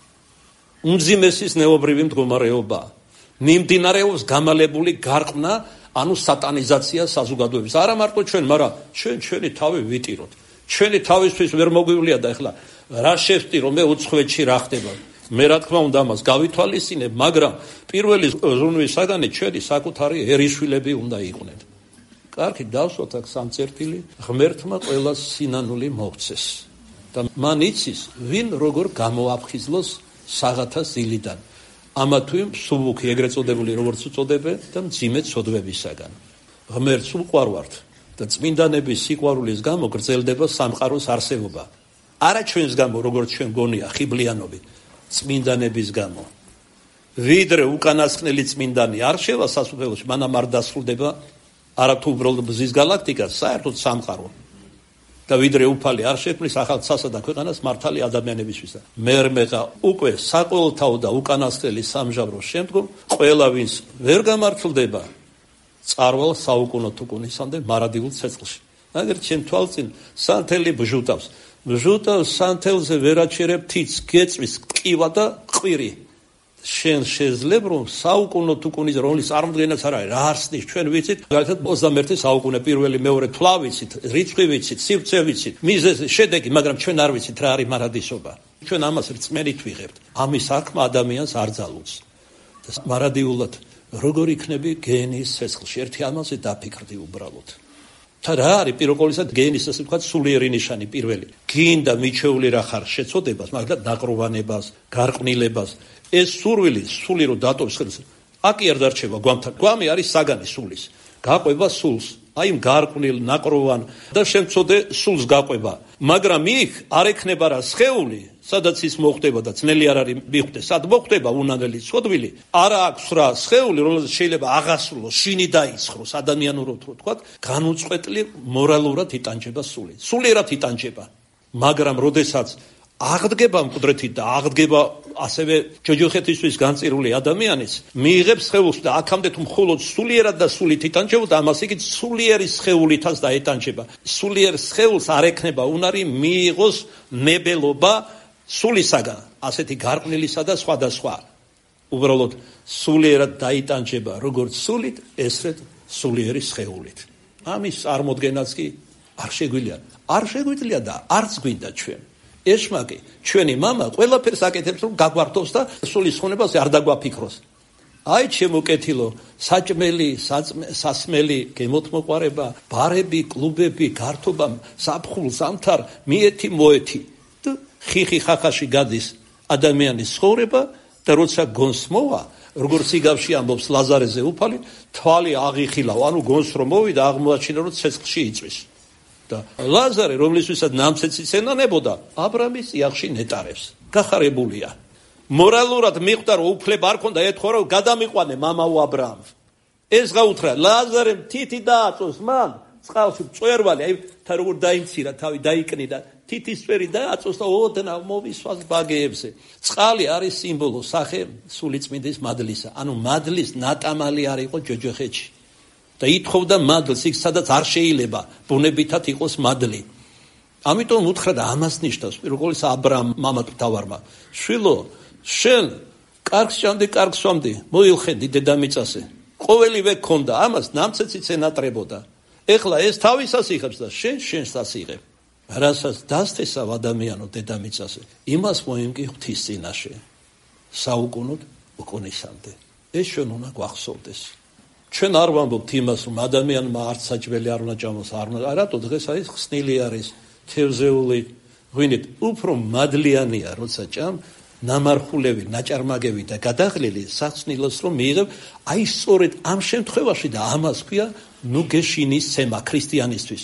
უმძიმესი ზნეობრივი მდგომარეობა, მიმდინარეობს გამალებული გარყნა, ანუ სატანიზაცია საზოგადოების. არა მარტო ჩვენ, მაგრამ ჩვენ ჩვენი თავი ვიტიროთ. ჩვენი თავისთვის ვერ მოგვივლიათ და ეხლა რა შევტირო მე უცხოეთში რა ხდება. მე რა თქმა უნდა ამას გავითვალისწინებ, მაგრამ პირველი ზრუნვის საგანი ჩვენი საკუთარი ერისშვილები უნდა იყვნენ. კარგი, დავსვათ აქ სამწერტილი, ღმერთმა ყველას სინანული მოღწეს და მან იცის, ვინ როგორ გამოაფხიზლოს საღათა ზილიდან. ამა თუ იმ მსუბუქი ეგრეთ წოდებული როგორც უწოდებენ და მძიმე ცოდვებისაგან. ღმერთს უყვარვართ და წმინდანების სიყვარულის გამო გრძელდება სამყაროს არსებობა. არა ჩვენს გამო, როგორც ჩვენ გონია, ხიბლიანობით, წმინდანების გამო. ვიდრე უკანასკნელი წმინდანი არ შევა სასუფეველში, მანამ არ დასრულდება არა თუ უბრალოდ ბზის გალაქტიკა, საერთოდ სამყარო. და ვიდრე უფალი არ შექმნის ახალ ცასა და ქვეყანას მართალი ადამიანებისთვისა. მერმეღა უკვე საყოველთაო და უკანასკნელი სამჟავრო შემდგომ ყველა ვინც ვერ გამართლდება წარვალ საუკუნო თუკუნისამდე მარადილ ცეცხლში. აგერ ჩემ თვალწინ სანთელი ბჟუტავს. ბჟუტავს სანთელზე ვერაჩერებ თიც, გეწვის ტკივა და ყვირი. შენ შეძლებ რომ საუკუნო თუკუნის როლის წარმოდგენაც არ არის. რა არსნის ჩვენ ვიცით, მაგალითად ოცდამეერთე საუკუნე პირველი მეორე თვლა ვიცით, რიცხვი ვიცით, სივრცე ვიცით, მიზეზი, შედეგი, მაგრამ ჩვენ არ ვიცით რა არის მარადისობა. ჩვენ ამას რწმენით ვიღებთ. ამის საქმე ადამიანს არ ძალუძს. და მარადიულად როგორ იქნები გენის ცეცხლში? ერთი ამაზე დაფიქრდი უბრალოდ. და რა არის პირველ ყოვლისა გენის ასე ვთქვათ სულიერი ნიშანი პირველი. გინდა მიჩეული რა ხარ შეწოდებას, მაგალითად დაყროვანებას, გარყვნილებას. ეს სურვილი, სული რო დატოვს ხელს, აკი არ დარჩება გვამთან. გვამი არის საგანი სულის. გაყვება სულს. აი იმ გარყვნილ, ნაყროვან და შემწოდე სულს გაყვება. მაგრამ იქ არ ექნება რა სხეული, სადაც ის მოხდება და ძნელი არ არის მიხვდეს. სად მოხდება უნაგელი ცოდვილი? არა აქვს რა სხეული, რომელსაც შეიძლება აღასრულოს, შინი დაიცხროს, ადამიანურად რო ვთქვათ, განუწყვეტლი მორალურად იტანჯება სული. სულიერად იტანჯება. მაგრამ როდესაც აღდგება მკვდრეთი და აღდგება ასევე ჯოჯოხეთისთვის განწირული ადამიანის მიიღებს სხეულს და აქამდე თუ მხოლოდ სულიერად და სულით იტანჯებოდა, ამას იგი სულიერი სხეულითაც დაეტანჯება. სულიერ სხეულს არ ექნება უნარი მიიღოს ნებელობა სულისაგან, ასეთი გარყვნილისა და სხვადასხვა. უბრალოდ სულიერად დაიტანჯება როგორც სულით, ესრეთ სულიერი სხეულით. ამის წარმოდგენაც კი არ შეგვიძლია. არ შეგვიძლია და არც გვინდა ჩვენ. ეშმაკი, ჩვენი მამა ყველაფერს აკეთებს, რომ გაგვართოს და სულის ხონებას არ დაგვაფიქროს. აი ჩემო კეთილო, საჭმელი, სასმელი, გემოთმოყვარება, ბარები, კლუბები, გართობა, საფხულ, ზამთარ, მიეთი, მოეთი. და ხიხი ხახაში გადის ადამიანის ცხოვრება და როცა გონს მოვა, როგორც იგავში ამბობს ლაზარეზე უფალი, თვალი აღიხილავ, ანუ გონს რომ მოვიდა, აღმოაჩინა რომ ცეცხლში იწვის. და ლაზარე, რომლისთვისაც ნამცეციც ენანებოდა, აბრამის წიაღში ნეტარებს. გახარებულია. მორალურად მიხვდა რომ უფლება არ ქონდა, ეთქვა რომ გადამიყვანე მამაო აბრაამ. ეს გაუთხრა, ლაზარემ თითი დააწოს მან, წყალში მწვერვალი, აი თა როგორ დაიმცირა, თავი დაიკნიდა, თითის წვერი დააწოს და ოდნავ მოვისვას ბაგეებზე. წყალი არის სიმბოლო, სახე სულიწმინდის მადლისა. ანუ მადლის ნატამალი არ იყო ჯოჯოხეთში. და ითხოვდა მადლს, იქ სადაც არ შეიძლება ბუნებითად იყოს მადლი. ამიტომ უთხრა და ამას ნიშნავს პირველ ყოვლისა აბრაამ მამად მთავარმა. შვილო, შენ კარგს ჭამდი, კარგს სვამდი, მოილხედი დედამიწაზე. ყოველივე გქონდა, ამას ნამცეციც ენატრებოდა. ეხლა ეს თავისას იღებს და შენ შენსაც იღებ. რასაც დასთესავ ადამიანო დედამიწაზე, იმას მოიმკი ღვთის წინაშე. საუკუნოდ უკუნისამდე. ეს ჩვენ უნდა გვახსოვდეს. ჩვენ არ ვამბობთ იმას, რომ ადამიანმა არც საჭმელი არ უნდა ჭამოს, არ უნდა, რატო დღეს არის ხსნილი არის, თევზეული, ღვინით, უფრო მადლიანია, როცა ჭამ, ნამარხულები, ნაჭარმაგები და გადაღლილი სახსნილოს რომ მიიღებ, აი სწორედ ამ შემთხვევაში და ამას ქვია ნუგეშინის ცემა ქრისტიანისთვის.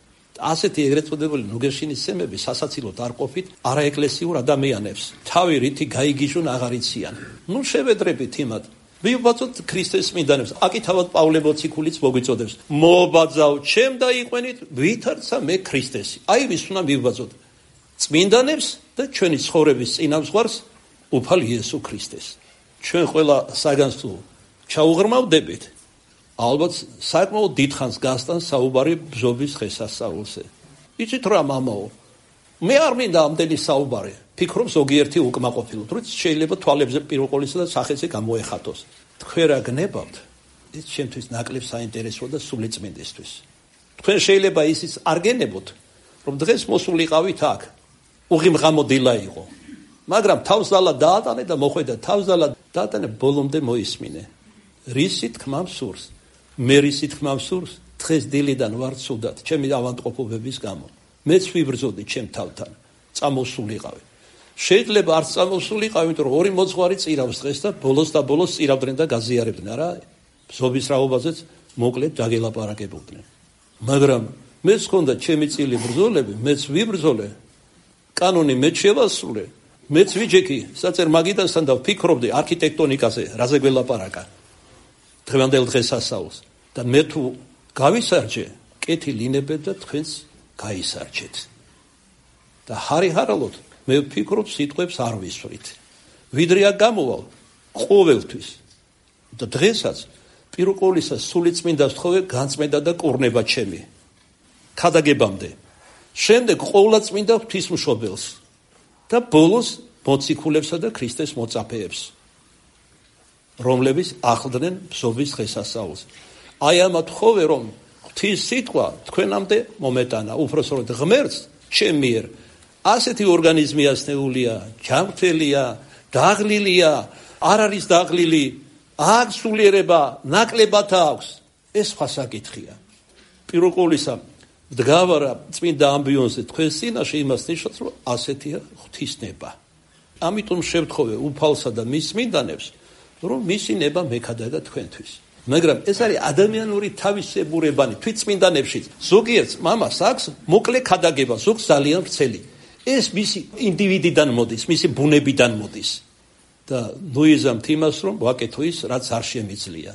ასეთი ეგრეთ წოდებული ნუგეშინის ცემები სასაცილოდ არ ყოფით არაეკლესიურ ადამიანებს. თავი რითი გაიგიჟონ აღარ იციან. ნუ შევედრებით იმად. ვიბაძოთ ქრისტეს წმინდანებს. აკი თავად პავლე მოციქულიც მოგვიწოდებს. მობაძავ ჩემ დაიყვენით, ვითარცა მე ქრისტესი. აი ვის უნდა ვიბაძოთ? წმინდანებს და ჩვენი ცხოვრების წინამძღვარს უფალ იესო ქრისტეს. ჩვენ ყველა საგანს თუ ჩაუღრმავდებით, ალბათ საკმაოდ დიდხანს გასტან საუბარი ბზობის დღესასწაულზე. იცით რა მამაო, მე არ მინდა ამდენი საუბარი. ფიქრობ ზოგიერთი უკმაყოფილო, თუ შეიძლება თვალებზე პიროყოლისა და სახეზე გამოეხატოს. თქვენ რა გნებავთ? ეს ჩემთვის ნაკლებ საინტერესოა და სულიწმინდისთვის. თქვენ შეიძლება ისიც არ გენებოთ, რომ დღეს მოსულიყავით აქ. უღიმღამო დილა იყო. მაგრამ თავსდალა დაატანე და მოხვედა თავსდალა დაატანე ბოლომდე მოისმინე. რისი თქმა მსურს? მე რისი თქმა მსურს? დღეს დილიდან ვარ ცუდად, ჩემი ავადმყოფობების გამო. მეც ვიბრძოდი ჩემ თავთან. წამოსულიყავი. შეიძლება არ წამოსულიყავი, იმიტომ რომ ორი მოძღვარი წირავს დღეს და ბოლოს და ბოლოს წირავდნენ და გაზიარებდნენ, არა? ბზობის რაობაზეც მოკლედ დაგელაპარაკებოდნენ. მაგრამ მეც ხონდა ჩემი წილი ბრძოლები, მეც ვიბრძოლე. კანონი მეც შევასრულე. მეც ვიჯექი საწერ მაგიდასთან და ვფიქრობდი არქიტექტონიკაზე, რაზე გველაპარაკა. დღევანდელ დღესასწაულს და მე თუ გავისარჯე, კეთილი ინებეთ და თქვენც გაისარჯეთ. და ჰარიჰარალოდ მე ვფიქრობ სიტყვებს არ ვისვრით. ვიდრე აქ გამოვალ ყოველთვის და დღესაც პირუყოლისა სულიწმინდას თხოვე განწმენდა და კურნება ჩემი. ქადაგებამდე. შემდეგ ყოვლადწმინდა ღვთისმშობელს და ბოლოს მოციქულებსა და ქრისტეს მოწაფეებს, რომლებიც ახლდნენ ბზობის დღესასწაულს. აი ამათ ხოვე, რომ ღვთის სიტყვა თქვენამდე მომეტანა, უпроსოროდ ღმერთს ჩემ მიერ ასეთი ორგანიზმი ასნეულია, ჯანმრთელია, დაღლილია, არ არის დაღლილი, აქვს სულიერება, ნაკლებად აქვს. ეს სხვა საკითხია. პირუყოლისა დგავარა წმინდა ამბიონზე თქვენს წინაშე იმას ნიშნავს, რომ ასეთია ღვთისნება. ამიტომ შევთხოვე უფალსა და მის წმინდანებს, რომ მისი ნება მეკადაგა თქვენთვის. მაგრამ ეს არის ადამიანური თავისებურებანი თვითწმინდანებშიც. ზოგიერთს მამას აქვს მოკლე ქადაგება, ზოგს ძალიან ვრცელი. ეს მისი ინდივიდიდან მოდის, მისი ბუნებიდან მოდის. და ნუიზამთ იმას, რომ ვაკეთო ის, რაც არ შემიძლია.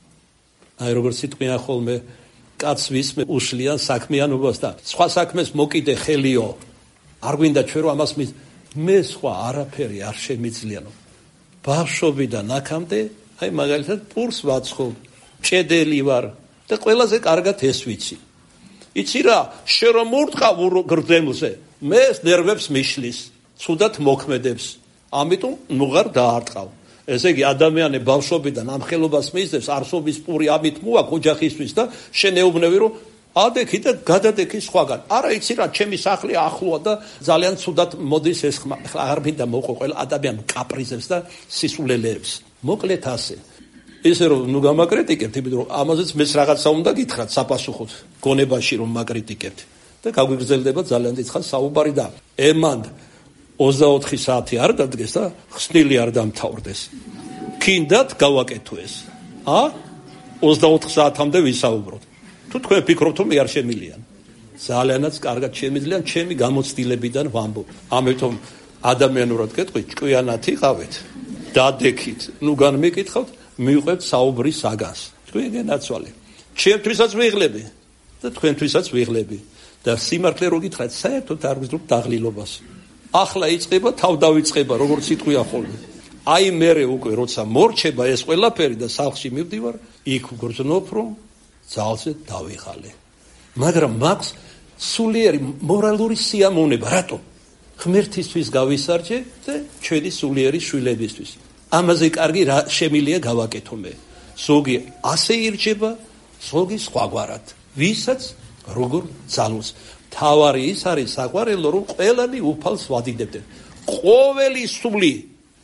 აი როგორც სიტყვიან ხოლმე, კაც ვისმე უშლიან საქმიანობას და სხვა საქმეს მოკიდე ხელიო. არ გვინდა ჩვენ რომ ამას მის მე სხვა არაფერი არ შემიძლია. ბავშვობიდან აქამდე, აი მაგალითად პურს ვაცხობ, ჭედელი ვარ და ყველაზე კარგად ეს ვიცი. იცი რა, შე რომ მურტყავ გრძემლზე, მე ნერვებს მიშლის, ცუდად მოქმედებს. ამიტომ ნუღარ დაარტყავ. ესე იგი ადამიანი ბავშვობიდან ამ ხელობას მისდევს, არსობის პური ამით მოაქვს ოჯახისთვის და შენეუბნები რომ ადექი და გადადექი სხვაგან. არა იცი რა, ჩემი სახლი ახლოა და ძალიან ცუდად მოდის ეს ხმა. არ მინდა მოყო ყველა ადამიანი კაპრიზებს და სისულელეებს. მოკლედ ასე. ისე რომ ნუ გამაკრიტიკებთ, იმიტომ რომ ამაზეც მეც რაღაცა უნდა გითხრათ საფასუხოდ, გონებაში რომ მაკრიტიკებთ. და გაგვიგრძელდება ძალიან დიდხანს საუბარი და ემანდ ოცდაოთხი საათი არ დადგეს და ხსნილი არ დამთავრდეს. კიდათ გავაკეთო ეს. ა? ოცდაოთხ საათამდე ვისაუბროთ. თუ თქვენ ფიქრობთ რომ მე არ შემილიან. ძალიანაც კარგად შემიძლიან, ჩემი გამოცდილებიდან ვამბობ. ამიტომ ადამიანურად გეტყვით, ჭკვიანად იყავით, დადექით, ნუ განმეკითხავთ, მივყვებთ საუბრის საგანს. თქვენ გენაცვალე. ჩემთვისაც ვიღლები და თქვენთვისაც ვიღლები. და სიმართლე რო გითხრათ, საერთოდ არ ვიზრობ დაღლილობას. ახლა იწყება თავდავიწყება, როგორც იტყვია ხოლმე. აი მერე უკვე როცა მორჩება ეს ყველაფერი და სახლში მივდივარ, იქ ვგრძნობ რომ ძალზე დავიღალე. მაგრამ მაქვს სულიერი მორალური სიამოვნება, რატო? ღმერთისთვის გავისარჯე და ჩვენი სულიერი შვილებისთვის. ამაზე კარგი რა შემილია გავაკეთო მე. ზოგი ასე ირჩება, ზოგი სხვაგვარად. ვისაც როგორ ძალოს. თავარი ის არის საყვარელო, რომ ყველანი უფალს ვადიდებდნენ. ყოველი სული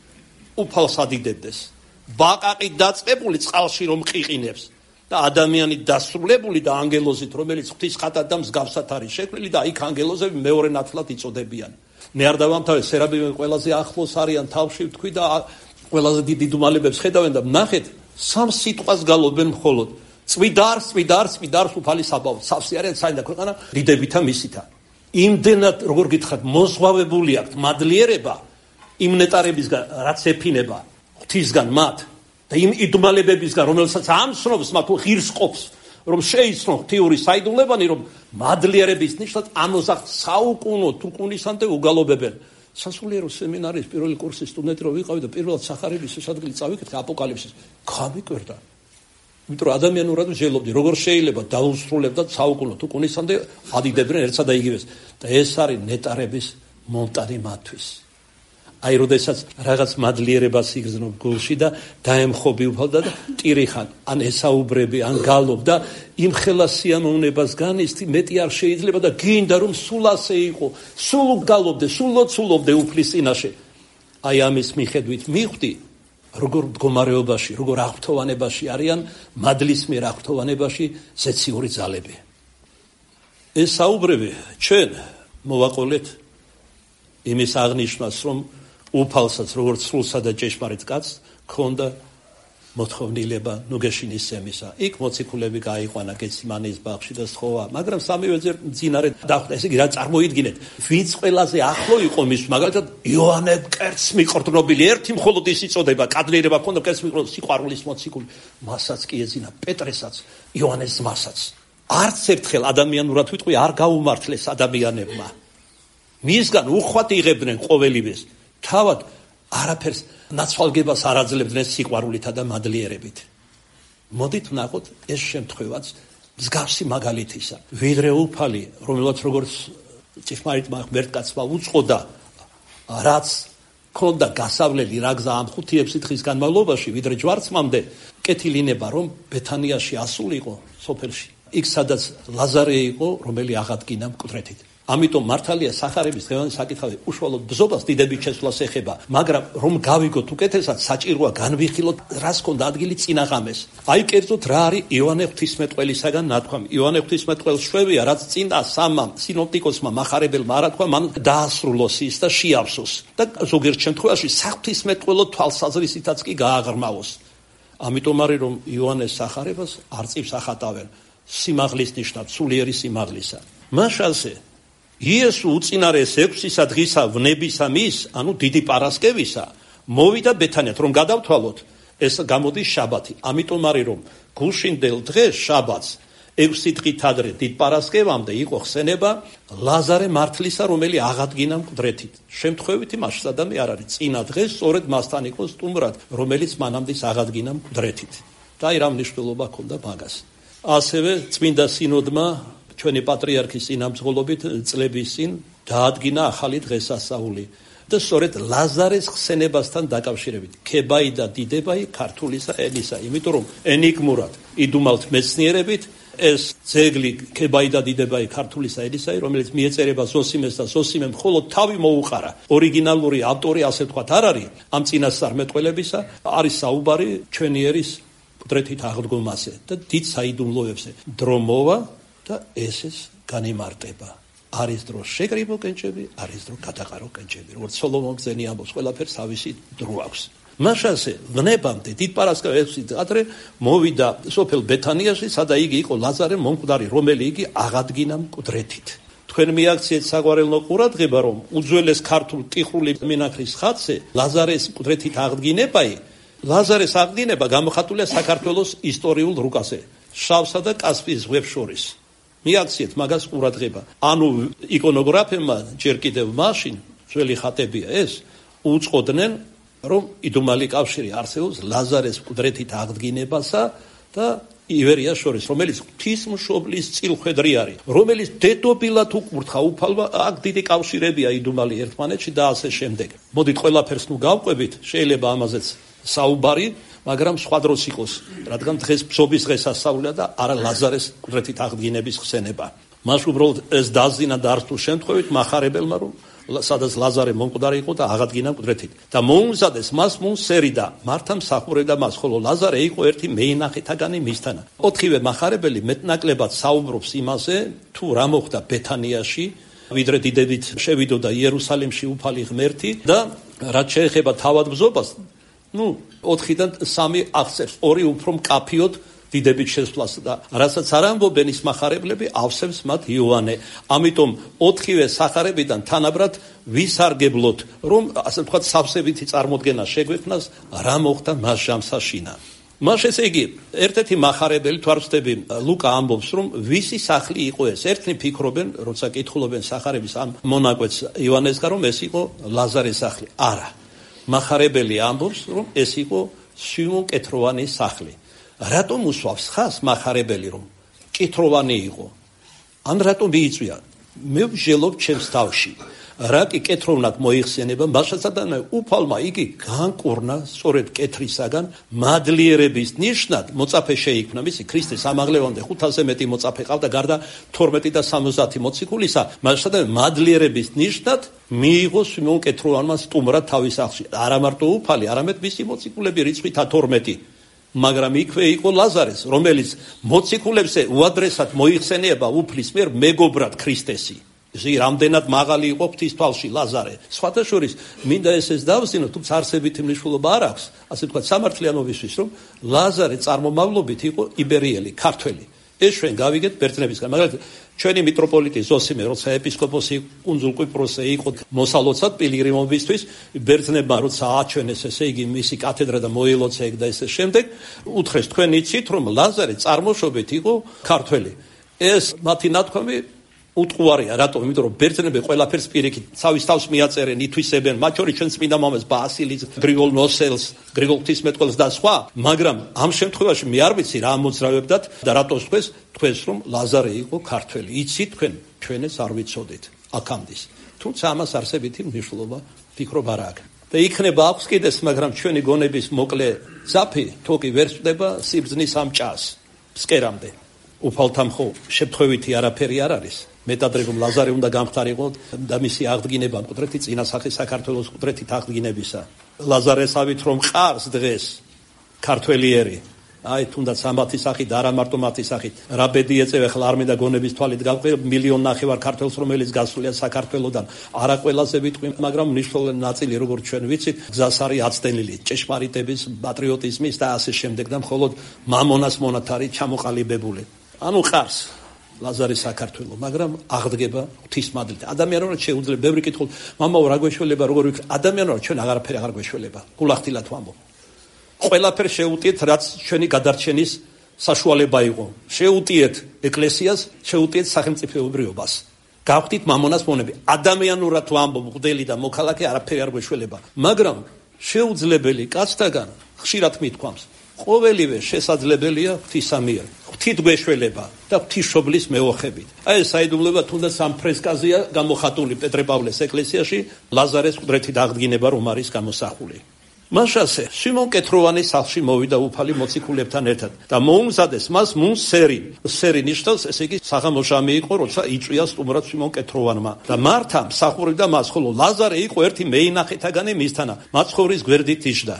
უფალს ადიდებდეს. ბაყაყი დაწყებული წყალში რომ ყიყინებს და ადამიანი დასრულებული და ანგელოზით, რომელიც ღვთის ხატად და მსგავსად არის შექმნილი და იქ ანგელოზები მეორე ნათლად იწოდებიან. მე არ დავამთავრე, სერაბიმები ყველაზე ახლოს არიან თავში ვთქვი და ყველაზე დიდი დუმალებებს ხედავენ და ნახეთ, სამ სიტყვას გალობენ მხოლოდ. წვიდარს, წვიდარს, წვიდარს უფალი საბავო. სავსე არიან საინდა ქვეყანა დიდებითა მისითა. იმდენად როგორ გითხრათ, მოზღვავებული აქვთ მადლიერება იმ ნეტარებისგან, რაც ეფინება ღვთისგან მათ და იმ იდუმალებებისგან, რომელსაც ამსრობს მათ ღირს ყოფს, რომ შეიცნო ღვთიური საიდუმლებანი, რომ მადლიერების ნიშნად ამოზახთ საუკუნო თუკუნისამდე უგალობებენ. სასულიერო სემინარის პირველი კურსის სტუდენტი რო ვიყავი და პირველად სახარების ეს ადგილი წავიკითხე აპოკალიფსის, გამიკვირდა. იმიტომ რომ ადამიანურად ვშელობდი, როგორ შეიძლება დაუსრულებდათ საუკუნოდ უკუნისამდე ადიდებდნენ ერთსა და იგივეს. და ეს არის ნეტარების მომტანი მათთვის. აი, როდესაც რაღაც მადლიერებას იგრძნობ გულში და დაემხობი უფალდა და ტირიხან, ან ესაუბრები, ან გალობ და იმ ხელა სიამოვნებას განიცდი, მეტი არ შეიძლება და გინდა რომ სულ ასე იყო, სულ გალობდე, სულ ლოცულობდე უფლის წინაშე. აი, ამის მიხედვით მიხვდი, როგორ მდგომარეობაში, როგორ აღფრთოვანებაში არიან მადლის მიერ აღფრთოვანებაში ზეციური ძალები. ეს საუბრები ჩვენ მოვაყოლეთ იმის აღნიშვნას, რომ უფალსაც, როგორც სრულსა და ჭეშმარიტ კაცს, ქონდა მოთხოვნილება ნუგეშინის ზემისა. იქ მოციქულები გაიყვანა გეციმანეის ბაღში და სთხოვა, მაგრამ სამივეზე მძინარე დახვდა. ესე იგი, რა წარმოიდგინეთ, ვინც ყველაზე ახლო იყო მის, მაგალითად იოანე მკერდს მიყრდნობილი, ერთი მხოლოდ ის იწოდება, კადლიერება ქონდა მკერდს მიყრდნობილი, სიყვარულის მოციქული, მასაც კი ეძინა, პეტრესაც, იოანეს ძმასაც. არც ერთხელ ადამიანურად ვიტყვი არ გაუმართლეს ადამიანებმა. მისგან უხვად იღებდნენ ყოველივეს. თავად არაფერს ნაცვალგებას არ აძლევდნენ სიყვარულითა და მადლიერებით. მოდით ვნახოთ ეს შემთხვევაც მსგავსი მაგალითისა. ვიდრე უფალი, რომელსაც როგორც ჭეშმარიტმა ღმერთკაცმა უწყოდა, რაც ქონდა გასავლელი რა გზა ამ ხუთი-ექვსი დღის განმავლობაში, ვიდრე ჯვარცმამდე, კეთილინება რომ ბეთანიაში ასულიყო სოფელში. იქ სადაც ლაზარე იყო, რომელი აღადგინა მკვდრეთით. ამიტომ მართალია სახარების დღევანდელი საკითხავი უშუალოდ ბზობას დიდებით შესვლას ეხება, მაგრამ რომ გავიგოთ უკეთესად, საჭიროა განვიხილოთ, რას ქონდა ადგილი წინა ღამეს. აი, კერძოდ რა არის იოანე ღვთისმეტყველისაგან ნათქვამი. იოანე ღვთისმეტყველს შვევია, რაც წინა სამამ სინოპტიკოსმა მახარებელმა არ ათქვა, მან დაასრულოს ის და შეავსოს და ზოგიერთ შემთხვევაში საღვთისმეტყველო თვალსაზრისითაც კი გააღრმავოს. ამიტომ არის რომ იოანეს სახარებას არწივს ახატავენ სიმაღლის ნიშნად, სულიერი სიმაღლისა. მაშასე იესო უწინარეს ექვსისა დღისა ვნებისა მის, ანუ დიდი პარასკევისა, მოვიდა ბეთანიათ, რომ გადავთვალოთ, ეს გამოდის შაბათი. ამიტომ არის რომ გულშინდელ დღეს შაბათს, ექვსი დღით ადრე დიდ პარასკევამდე იყო ხსენება ლაზარე მართლისა, რომელი აღადგინა მკვდრეთით. შემთხვევით იმაში სადამი არ არის. წინა დღეს სწორედ მასთან იყო სტუმრად, რომელიც მანამდე აღადგინა მკვდრეთით. და აი რა მნიშვნელობა ჰქონდა მაგას. ასევე წმინდა სინოდმა ჩვენი პატრიარქის წინამძღოლობით წლების წინ დაადგინა ახალი დღესასწაული და სწორედ ლაზარეს ხსენებასთან დაკავშირებით ქებაი და დიდებაი ქართულისა ენისა, იმიტომ რომ ენიგმურად იდუმალთ მეცნიერებით ეს ძეგლი ქებაი და დიდებაი ქართულისა ენისა, რომელიც მიეწერება ზოსიმეს და ზოსიმე მხოლოდ თავი მოუყარა. ორიგინალური ავტორი, ასე ვთქვათ, არ არის ამ წინასწარმეტყველებისა, არის საუბარი ჩვენი ერის მკვდრეთით აღდგომაზე და დიდ საიდუმლოებზე. დრო მოვა და ესეც განემარტება. არის დრო შეკრიბო კენჭები, არის დრო გადაყარო კენჭები. როგორც სოლომონ ბრძენი ამბობს, ყველაფერს თავისი დრო აქვს. მაშასე ვნებამდე დიდ პარასკევს ადრე მოვიდა სოფელ ბეთანიაში, სადა იგი იყო ლაზარე მომკვდარი, რომელი იგი აღადგინა მკვდრეთით. თქვენ მიაქციეთ საგვარელნო ყურადღება, რომ უძველეს ქართულ ტიხრული მინახრის ხატზე ლაზარეს მკვდრეთით აღდგინებაი, ლაზარეს აღდგინება გამოხატულია საქართველოს ისტორიულ რუკაზე, შავსა და კასპიის ზღვებს შორის. მიაქციეთ მაგას ყურადღება. ანუ იკონოგრაფებმა ჯერ კიდევ მაშინ ძველი ხატებია ეს, უწყოდნენ რომ იდუმალი კავშირი არსებობს ლაზარეს მკვდრეთით აღდგინებასა და ივერიას შორის, რომელიც ღვთისმშობლის წილხვედრი არის, რომელიც დედობილად უკურთხა უფალმა, აქ დიდი კავშირებია იდუმალი ერთმანეთში და ასე შემდეგ. მოდით ყველაფერს ნუ გავყვებით, შეიძლება ამაზეც საუბარი, მაგრამ სხვა დროს იყოს, რადგან დღეს ბზობის დღესასწაულია და არა ლაზარეს მკვდრეთით აღდგინების ხსენება. მას უბრალოდ ეს დაზინა და არც თუ შემთხვევით მახარებელმა, რომ სადაც ლაზარე მომკვდარი იყო და აღადგინა მკვდრეთით. და მოუმზადეს მას მუნსერი და მართა მსახურებდა მას, ხოლო ლაზარე იყო ერთი მეინახეთაგანი მისთანა. ოთხივე მახარებელი მეტნაკლებად საუბრობს იმაზე, თუ რა მოხდა ბეთანიაში, ვიდრე დიდებით შევიდოდა იერუსალიმში უფალი ღმერთი და რაც შეეხება თავად ბზობას, ну, ოთხიდან სამი აღწევს, ორი უფრო მკაფიოდ დიდებით შესვლას და რასაც არ ამბობენ ის მახარებლები, ავსებს მათ იოანე. ამიტომ ოთხივე სახარებიდან თანაბრად ვისარგებლოთ, რომ ასე ვთქვათ, სავსებითი წარმოდგენა შეგვექმნას, რა მოხდა მას ჟამსაშინა. მას ესე იგი, ერთ-ერთი მახარებელი თვარვსდები ლუკა ამბობს, რომ ვისი სახლი იყო ეს. ერთნი ფიქრობენ, როცა კითხულობენ სახარების ამ მონაკვეთს იოანესგან, რომ ეს იყო ლაზარეს სახლი. არა. მახარებელი ამბობს, რომ ეს იყო სიმონ კეთროვანის სახლი. რატომ უსვავს ხას მახარებელი რომ კითროვანი იყო? ან რატომ მიიწვია? მე ვჟელობ ჩემს თავში. რა კი კეთროვნად მოიხსენება, მაშასადან უფალმა იგი განკურნა სწორედ კეთრისაგან მადლიერების ნიშნად მოწაფე შეიქმნა. მისი ქრისტეს ამაღლევამდე ხუთასზე მეტი მოწაფე ყავდა, გარდა თორმეტი და სამოცდაათი მოციქულისა. მაშასადან მადლიერების ნიშნად მიიღო სიმონ კეთროვანმა სტუმრად თავის სახლში. არა მარტო უფალი, არამედ მისი მოციქულები რიცხვით თორმეტი. მაგრამ იქვე იყო ლაზარეს, რომელიც მოციქულებზე უადრესად მოიხსენიება უფლის მიერ მეგობრად ქრისტესი. ჟი რამდენად მაღალი იყო ღვთის თვალში ლაზარე. სხვათა შორის მინდა ესეც დავსინოთ, თუმცა არსებითი მნიშვნელობა არ აქვს, ასე ვთქვათ, სამართლიანობისთვის, რომ ლაზარე წარმომავლობით იყო იბერიელი, ქართველი. ეს ჩვენ გავიგეთ ბერძნებისგან, მაგრამ ჩვენი მიტროპოლიტი ზოსიმე, როცა ეპისკოპოსი კუნძულ კვიპროსზე იყო მოსალოცად პილიგრიმობისთვის, ბერძნებმა როცა აჩვენეს ესე იგი მისი კათედრა და მოილოცა ეგ და ესე შემდეგ, უთხრეს თქვენ იცით რომ ლაზარე წარმოშობით იყო ქართველი. ეს მათი ნათქვამი უტყუარია, რატომ? იმიტომ რომ ბერძნები ყველაფერს პირიქით თავის თავს მიაწერენ, ითვისებენ, მათ შორის ჩვენ წმინდა მამას ბასილის, გრიგოლ ნოსელს, გრიგოლ ღვთისმეტყველს და სხვა, მაგრამ ამ შემთხვევაში მე არ ვიცი რა მოძრავებდათ და რატო თქვეს, თქვენს რომ ლაზარე იყო ქართველი. იცით თქვენ, ჩვენ ეს არ ვიცოდით აქამდის. თუმცა ამას არსებითი მნიშვნელობა ფიქრობ არ აქვს. და იქნება აქვს კიდეც, მაგრამ ჩვენი გონების მოკლე ძაფი თოკი ვერ წდება სიბრძნის ამ ჭას ფსკერამდე. უფალთან ხო შეფთხოვითი არაფერი არ არის. მეტადრე რომ ლაზარე უნდა გამხდარიყო და მისი აღდგინება მკვდრეთი წინასახის საქართველოს მკვდრეთით აღდგინებისა. ლაზარესავით რომ ყარს დღეს ქართველიერი, აი თუნდაც ამათი სახით და არა მარტო მათი სახით. რა ბედი ეწევა ხლა არ მინდა გონების თვალით გავყიდე მილიონ ნახევარ ქართველს რომელიც გასულია საქართველოსდან. არა ყველაზე ვიტყვი, მაგრამ მნიშვნელოვანი ნაწილი როგორც ჩვენ ვიცით, გზას არის აცდენილი ჭეშმარიტების, პატრიოტიზმის და ასე შემდეგ და მხოლოდ მამონას მონათ არის ჩამოყალიბებული. ანუ ყარს ლაზარე საქართველო, მაგრამ აღდგება ღვთისმადლით. ადამიანურად შეუძლია ბევრი კითხვა, მამაო რა გვეშველება, როგორ ვიქ ადამიანურად ჩვენ აღარაფერი აღარ გვეშველება. გულახდილად ვამბობ. ყველაფერს შეუტიეთ, რაც ჩვენი გადარჩენის საშუალება იყო. შეუტიეთ ეკლესიას, შეუტიეთ სახელმწიფოებრიობას. გავხდით მამონას მონები. ადამიანურად ვამბობ, მღვდელი და მოქალაქე არაფერი არ გვეშველება. მაგრამ შეუძლებელი კაცთაგან ხშირად მithქვამს, ყოველივე შესაძლებელია ღვთისა მიერ. ღვთით გვეშველება და ღვთისმშობლის მეოხებით. აი ეს საიდუმლოება თუნდაც ამ ფრესკაზეა გამოხატული პეტრე-პავლეს ეკლესიაში, ლაზარეს მკვდრეთით აღდგინება რომ არის გამოსახული. მაშასე სიმონ კეთროვანის სახლში მოვიდა უფალი მოციქულებთან ერთად და მოუმზადეს მას მუნსერი. სერი ნიშნავს, ესე იგი საღამოშამი იყო, როცა იწვია სტუმრად სიმონ კეთროვანმა. და მართა მსახურობდა მას, ხოლო ლაზარე იყო ერთი მეინახეთაგანი მისთანა, მაცხოვრის გვერდით იჯდა.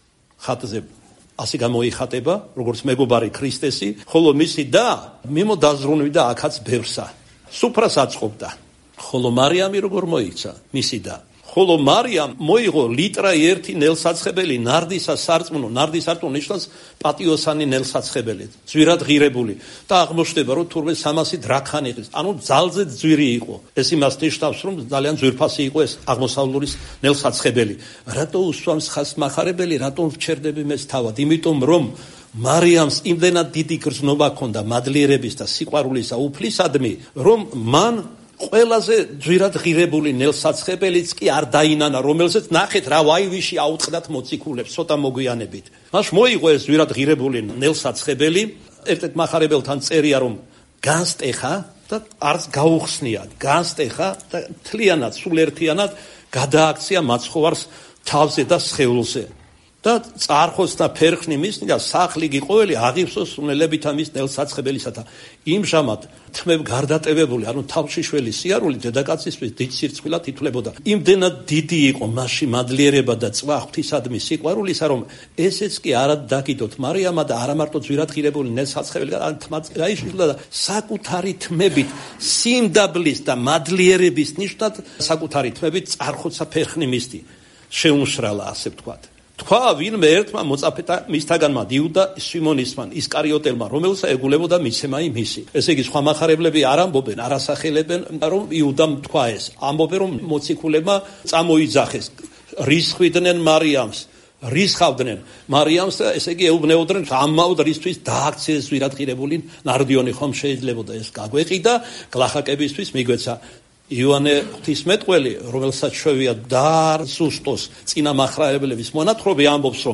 ხატზე ასე გამოიხატება, როგორც მეგობარი ქრისტესი, ხოლო მისი და მიმო დაზრუნვიდა აქაც ბევრსა. სუფრას აწყობდა, ხოლო მარიამი როგორ მოიცა, მისი და. ხოლო მარიამ მოიღო ლიტრა ერთი ნელსაცხებელი ნარდისა სარწმუნო, ნარდის სარწმუნო ნიშნავს პატიოსანი ნელსაცხებელი, ძვირად ღირებული და აღმოჩნდება, რომ თურმე სამასი დრაქანი იყო, ანუ ძალზე ძვირი იყო. ეს იმას ნიშნავს, რომ ძალიან ძვირფასი იყო ეს აღმოსავლურის ნელსაცხებელი. რატო უსვამს ხას მახარებელი, რატომ ვჩერდები მეც თავად? იმიტომ რომ მარიამს იმდენად დიდი გრძნობა ჰქონდა მადლიერების და სიყვარულისა უფლისადმი, რომ მან ყველაზე ძვირად ღირებული ნელსაცხებელიც კი არ დაინანა, რომელზეც ნახეთ რა ვაივიში აუწყდათ მოციქულებს ცოტა მოგვიანებით. მას მოიღო ეს ძვირად ღირებული ნელსაცხებელი, ერთ-ერთ მახარებელთან წერია რომ განსტეხა და არც გაუხსნია, განსტეხა და თლიანად, სულ ერთიანად გადააქცია მაცხოვარს თავზე და სხეულზე. და წარხოს და ფერხნი მისნი და სახლი გიყოლი აღივსოს სუნელებითა მის ნელსაცხებელისათა. იმჟამად თმებ გარდატევებული, ანუ თავშიშველი სიარული დედაკაცისთვის დიდ სირცხვილად ითვლებოდა. იმდენად დიდი იყო მასში მადლიერება და წვა ღვთისადმი სიყვარულისა, რომ ესეც კი არა დაგიდოთ მარიამა და არა მარტო ძვირად ღირებული ნელსაცხებელი, ან თმაც გაიშვილა და საკუთარი თმებით სიმდაბლის და მადლიერების ნიშნად საკუთარი თმებით წარხოცა ფერხნი მისთი. შეუმშრალა, ასე ვთქვათ. თქვა ვინმე ერთმა მოწაფეთა მისთაგანმა დიუდა სიმონისმან ისკარიოტელმა, რომელსაც ეგულებოდა მისცემაი მისი. ესე იგი სხვა მახარებლები არ ამბობენ, არ ასახელებენ, რომ იუდამ თქვა ეს. ამბობენ რომ მოციქულებმა წამოიძახეს, რისხვიდნენ მარიამს, რისხავდნენ მარიამს, ესე იგი ეუბნეოდნენ ამაოდ რისთვის დააქციეს ძვირად ღირებული ნარდიონი, ხომ შეიძლებოდა ეს გაგვეყიდა გლახაკებისთვის მიგვეცა. იოანე ღვთისმეტყველი, რომელსაც შვევია და სუსტოს წინამახარებლების მონათხრობი ამბობს, რომ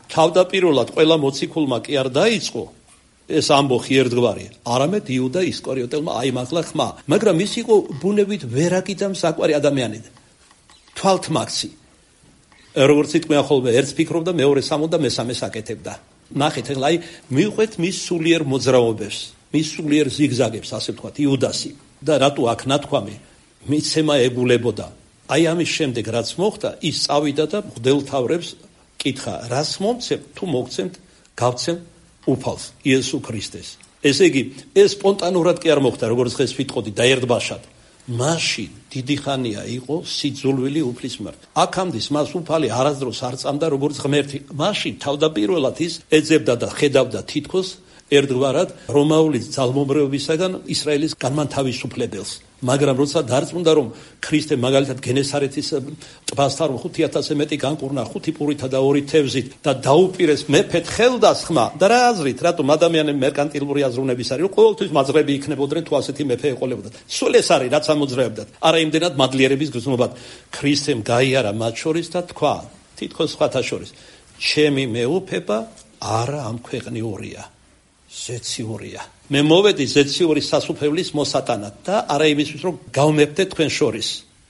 თავდაპირველად ყველა მოციქულმა კი არ დაიწყო ეს ამბოხი ერთგვარი, არამედ იუდა ისკარიოტელმა აიმაღლა ხმა, მაგრამ ის იყო ბუნებით ვერაგი და მსაკვარი ადამიანი. თვალთმაქცი. როგორც იტყვიან ხოლმე, ერთს ფიქრობდა, მეორე სამოდა, მესამეს აკეთებდა. ნახეთ, ახლა აი მივყვეთ მის სულიერ მოძრაობებს, მის სულიერ ზიგზაგებს, ასე ვთქვათ, იუდასი. და რატო აქ ნათქვამი, მიცემა ეგულებოდა. აი ამის შემდეგ რაც მოხდა, ის წავიდა და მღვდელთავრებს კითხა, რას მომცემ, თუ მოგცემთ, გავცემ უფალს, იესო ქრისტეს. ესე იგი, ეს სპონტანურად კი არ მოხდა, როგორც დღეს ვიტყოდი, დაერდბაშად. მაშინ დიდი ხანია იყო სიძულვილი უფლის მიმართ. აქამდე მას უფალი არასდროს არ წამდა როგორც ღმერთი. მაშინ თავდაპირველად ის ეძებდა და ხედავდა თითქოს ერთგვარად რომაული ძალმომრეობისაგან ისრაელის განმანთავისუფლებელს. მაგრამ როცა დარწმუნდა რომ ქრისტე მაგალითად გენესარეთის ტბასთან ხუთი ათასზე მეტი განკურნა ხუთი პურითა და ორი თევზით და დაუპირეს მეფეთ ხელდასხმა და რა აზრით, რატომ ადამიანები მერკანტილური აზროვნების არის, რომ ყოველთვის მაძღრები იქნებოდნენ თუ ასეთი მეფე ეყოლებოდათ. სულ ეს არის რაც ამოძრავებდათ. არა იმდენად მადლიერების გრძნობად. ქრისტემ გაიარა მათ შორის და თქვა, თითქოს სხვათა შორის, ჩემი მეუფება არა ამ ქვეყნიურია. ზეციურია. მე მოვედი ზეციური სასუფევლის მოსატანად და არა იმისთვის რომ გავმეფდე თქვენ შორის.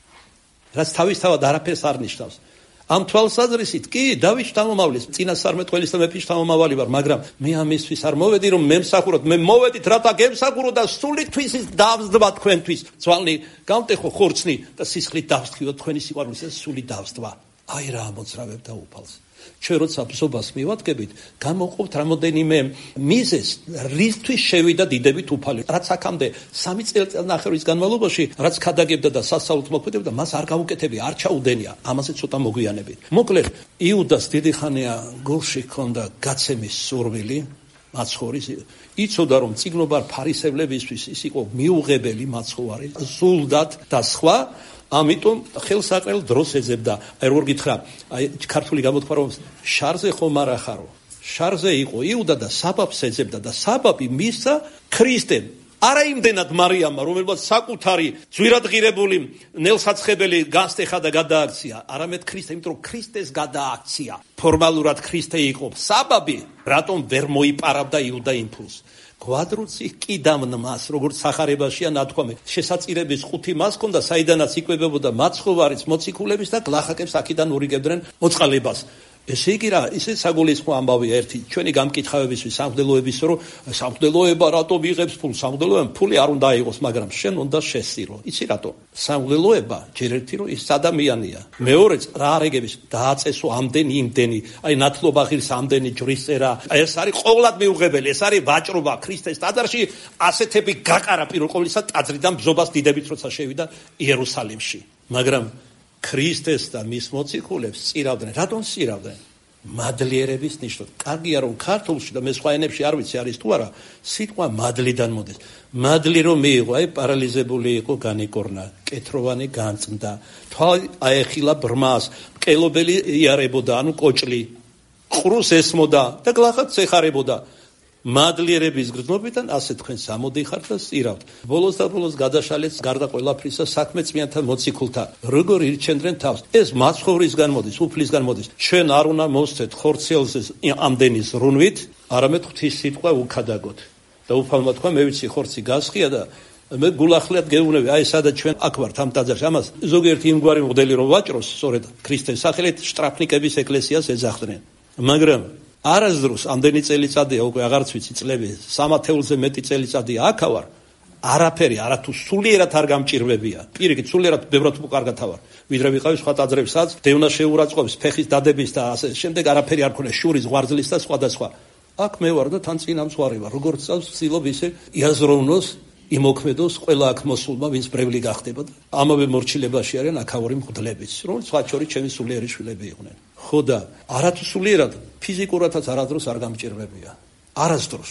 რაც თავისთავად არაფერს არ ნიშნავს. ამ თვალსაზრისით კი დავით შთამომავლის, წინასწარმეტყველის და მეფის შთამომავალი ვარ, მაგრამ მე ამისთვის არ მოვედი რომ მემსახუროთ, მე მოვედით რათა გემსახურო და სულითთვის დავსდვა თქვენთვის. ძვალნი გამტეხო ხორცნი და სისხლით დავსთხიოთ თქვენი სიყვარულის და სული დავსდვა. აი რა ამოძრავებდა უფალს. ჩვენ როცა ბზობას მივადგებით, გამოყოფთ რამოდენიმე მიზეზს, რისთვის შევიდა დიდებით უფალი. რაც აქამდე სამი წელწადნახევრის განმავლობაში, რაც ქადაგებდა და სასწაულს მოქმედებდა, მას არ გაუკეთებია, არ ჩაუდენია. ამაზე ცოტა მოგვიანებით. მოკლედ, იუდას დიდი ხანია გულში ჰქონდა გაცემის სურვილი, მაცხოვრის. იცოდა რომ წიგნობარ ფარისევლებისთვის ის იყო მიუღებელი მაცხოვარი, ზულდად და სხვა. ამიტომ ხელსაყრელ დროს ეძებდა. აი როგორ გითხრა, აი ქართული გამოთქვა რომ შარზე ხომ არ ახარო. შარზე იყო იუდა და საბაბს ეძებდა და საბაბი მისცა ქრისტემ. არა იმდენად მარიამმა, რომელსაც საკუთარი ძვირადღირებული ნელსაცხებელი განსტეხა და გადააქცია, არამედ ქრისტე, იმიტომ რომ ქრისტეს გადააქცია. ფორმალურად ქრისტე იყო საბაბი, რატომ ვერ მოიპარავდა იუდა იმპულს. გვადრუცი კიდამნ მას, როგორც სახარებაშია ნათქვამი, შესაწირების ხუთი მას ჰქონდა, საიდანაც იკვებებოდა მაცხოვარიც მოციქულების და გლახაკებს აქედან ურიგებდნენ მოწყალებას. ესე იგი რა, ისე საგულისხმო ამბავია ერთი ჩვენი გამკითხავებისთვის, სამღვდელოების, რომ სამღვდელოება რატო იღებს ფულს? სამღვდელოებამ ფული არ უნდა აიღოს, მაგრამ შენ უნდა შესწირო. იცი რატო? სამღვდელოება ჯერ ერთი რომ ის ადამიანია. მეორეც რა არეგების დააწესო ამდენი იმდენი, აი ნათლობა ღირს ამდენი ჯვრის წერა. ეს არის ყოვლად მიუღებელი, ეს არის ვაჭრობა ქრისტეს ტაძარში, ასეთები გაყარა პირველ ყოვლისა ტაძრიდან ბზობას დიდებით როცა შევიდა იერუსალიმში. მაგრამ ქრისტეს და მის მოციქულებს წირავდნენ. რატომ წირავდნენ? მადლიერების ნიშნად. კარგია რომ ქართულში და მე სხვა ენებში არ ვიცი არის თუ არა, სიტყვა მადლიდან მოდის. მადლი რომ მიიღო, აი პარალიზებული იყო, განიკორნა, კეთროვანი განწმდა, თვალი აეხილა ბრმას, მკელობელი იარებოდა, ანუ კოჭლი, ყრუს ესმოდა და გლახაკს ეხარებოდა. მადლიერების გრძნობიდან ასე თქვენ სამოდიხართ და სწირავთ. ბოლოს და ბოლოს გადაშალეთ გარდა ყველაფრისა საქმე წმიანთა მოციქულთა. როგორ ირჩენდნენ თავს? ეს მაცხოვრისგან მოდის, უფლისგან მოდის. ჩვენ არ უნდა მოსცეთ ხორციელზე ამდენი ზრუნვით, არამედ ღვთის სიტყვა უქადაგოთ. და უფალმა თქვა, მე ვიცი ხორცი გასხია და მე გულახლად გეუბნები, აი სადაც ჩვენ აქ ვართ ამ ტაძარში. ამას ზოგიერთი იმგვარი მოდელი რომ ვაჭროს, სწორედ ქრისტეს სახელით შტრაფნიკების ეკლესიას ეძახდნენ. მაგრამ არასდროს ამდენი წელიწადია უკვე აღარც ვიცი წლები, სამათეულზე მეტი წელიწადია აქა ვარ. არაფერი, არათუ სულიერად არ გამჭირვებია. პირიქით, სულიერად ბევრად უკარგად ვარ. ვიდრე ვიყავი სხვა ტაძრებსაც, დევნა შეურაცხყოფის, ფეხის დადების და ასე შემდეგ არაფერი არ ქონია, შურის, ღვარძლის და სხვა და სხვა. აქ მე ვარ და თან წინამძღვარი ვარ. როგორც წავს ვცდილობ ისე იაზროვნოს, იმოქმედოს ყველა აქ მოსულმა, ვინც ბრეული გახდება და ამავე მორჩილებაში არიან აქაური მღვდლებიც, რომელიც სხვა შორის ჩემი სულიერი შვილები იყვნენ. ხო და არათუ სულიერად, ფიზიკურადაც არასდროს არ გამჭირვებია. არასდროს.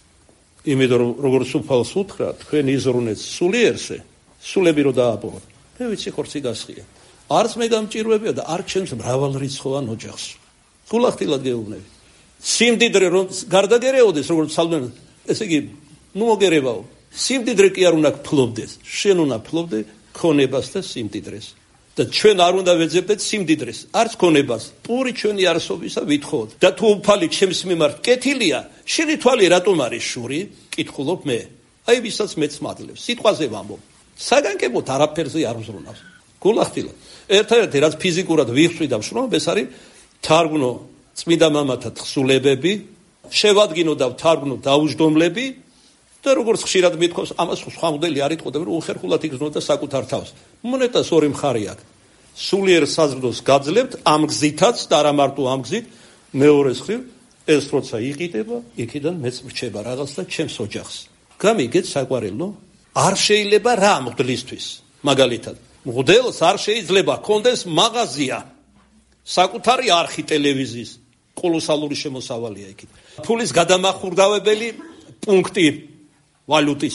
იმიტომ რომ როგორც უფალს უთხრა, თქვენ იზრუნეთ სულიერზე, სულები რო დააპოვოთ. მე ვიცი ხორცი გასხია. არც მე გამჭირვებია და არ ჩემს მრავალრიცხოვან ოჯახს. გულახდილად გეუბნები. სიმდიდრე რომ გარდაგერეოდეს, როგორც სალმენ, ესე იგი, ნუ მოგერებაო. სიმდიდრე კი არ უნდა გფლობდეს, შენ უნდა ფლობდე ქონებას და სიმდიდრეს. და ჩვენ არ უნდა ვეძებდეთ სიმდიდრეს, არც გონებას. პური ჩვენი არსობისა ვითხოვოთ. და თუ უფალი ჩემს მიმართ კეთილია, შენი თვალი რატომ არის შური? კითხულობ მე. აი ვისაც მეც მადლებს. სიტყვაზე ვამბობ. საგანკებოდ არაფერზე არ უზრუნავს. გულახდილა. ერთ-ერთი რაც ფიზიკურად ვიხსვი და ვშრომობ, ეს არის თარგმნო წმინდა მამათა თხზულებები, შევადგინო და ვთარგმნო დაუჯდომლები და როგორც ხშირად მithქვავს, ამას სხვა მოდელი არ იტყოდება, რომ უხერხულად იგრძნოდა საკუთარ თავს. მონეტას ორი მხარე აქვს. სულიერ საზრდოს გაძლევთ ამ გზითაც და არა მარტო ამ გზით, მეორეს მხრივ ეს როცა იყიდება, იქიდან მეც მრჩება რაღაც და ჩემს ოჯახს. გამიგეთ საყვარელო? არ შეიძლება რა მღვდლისთვის. მაგალითად, მღვდელს არ შეიძლება კონდეს მაღაზია, საკუთარი არხი ტელევიზიის, კოლოსალური შემოსავალია იქით. ფულის გადამახურდავებელი პუნქტი ვალუტის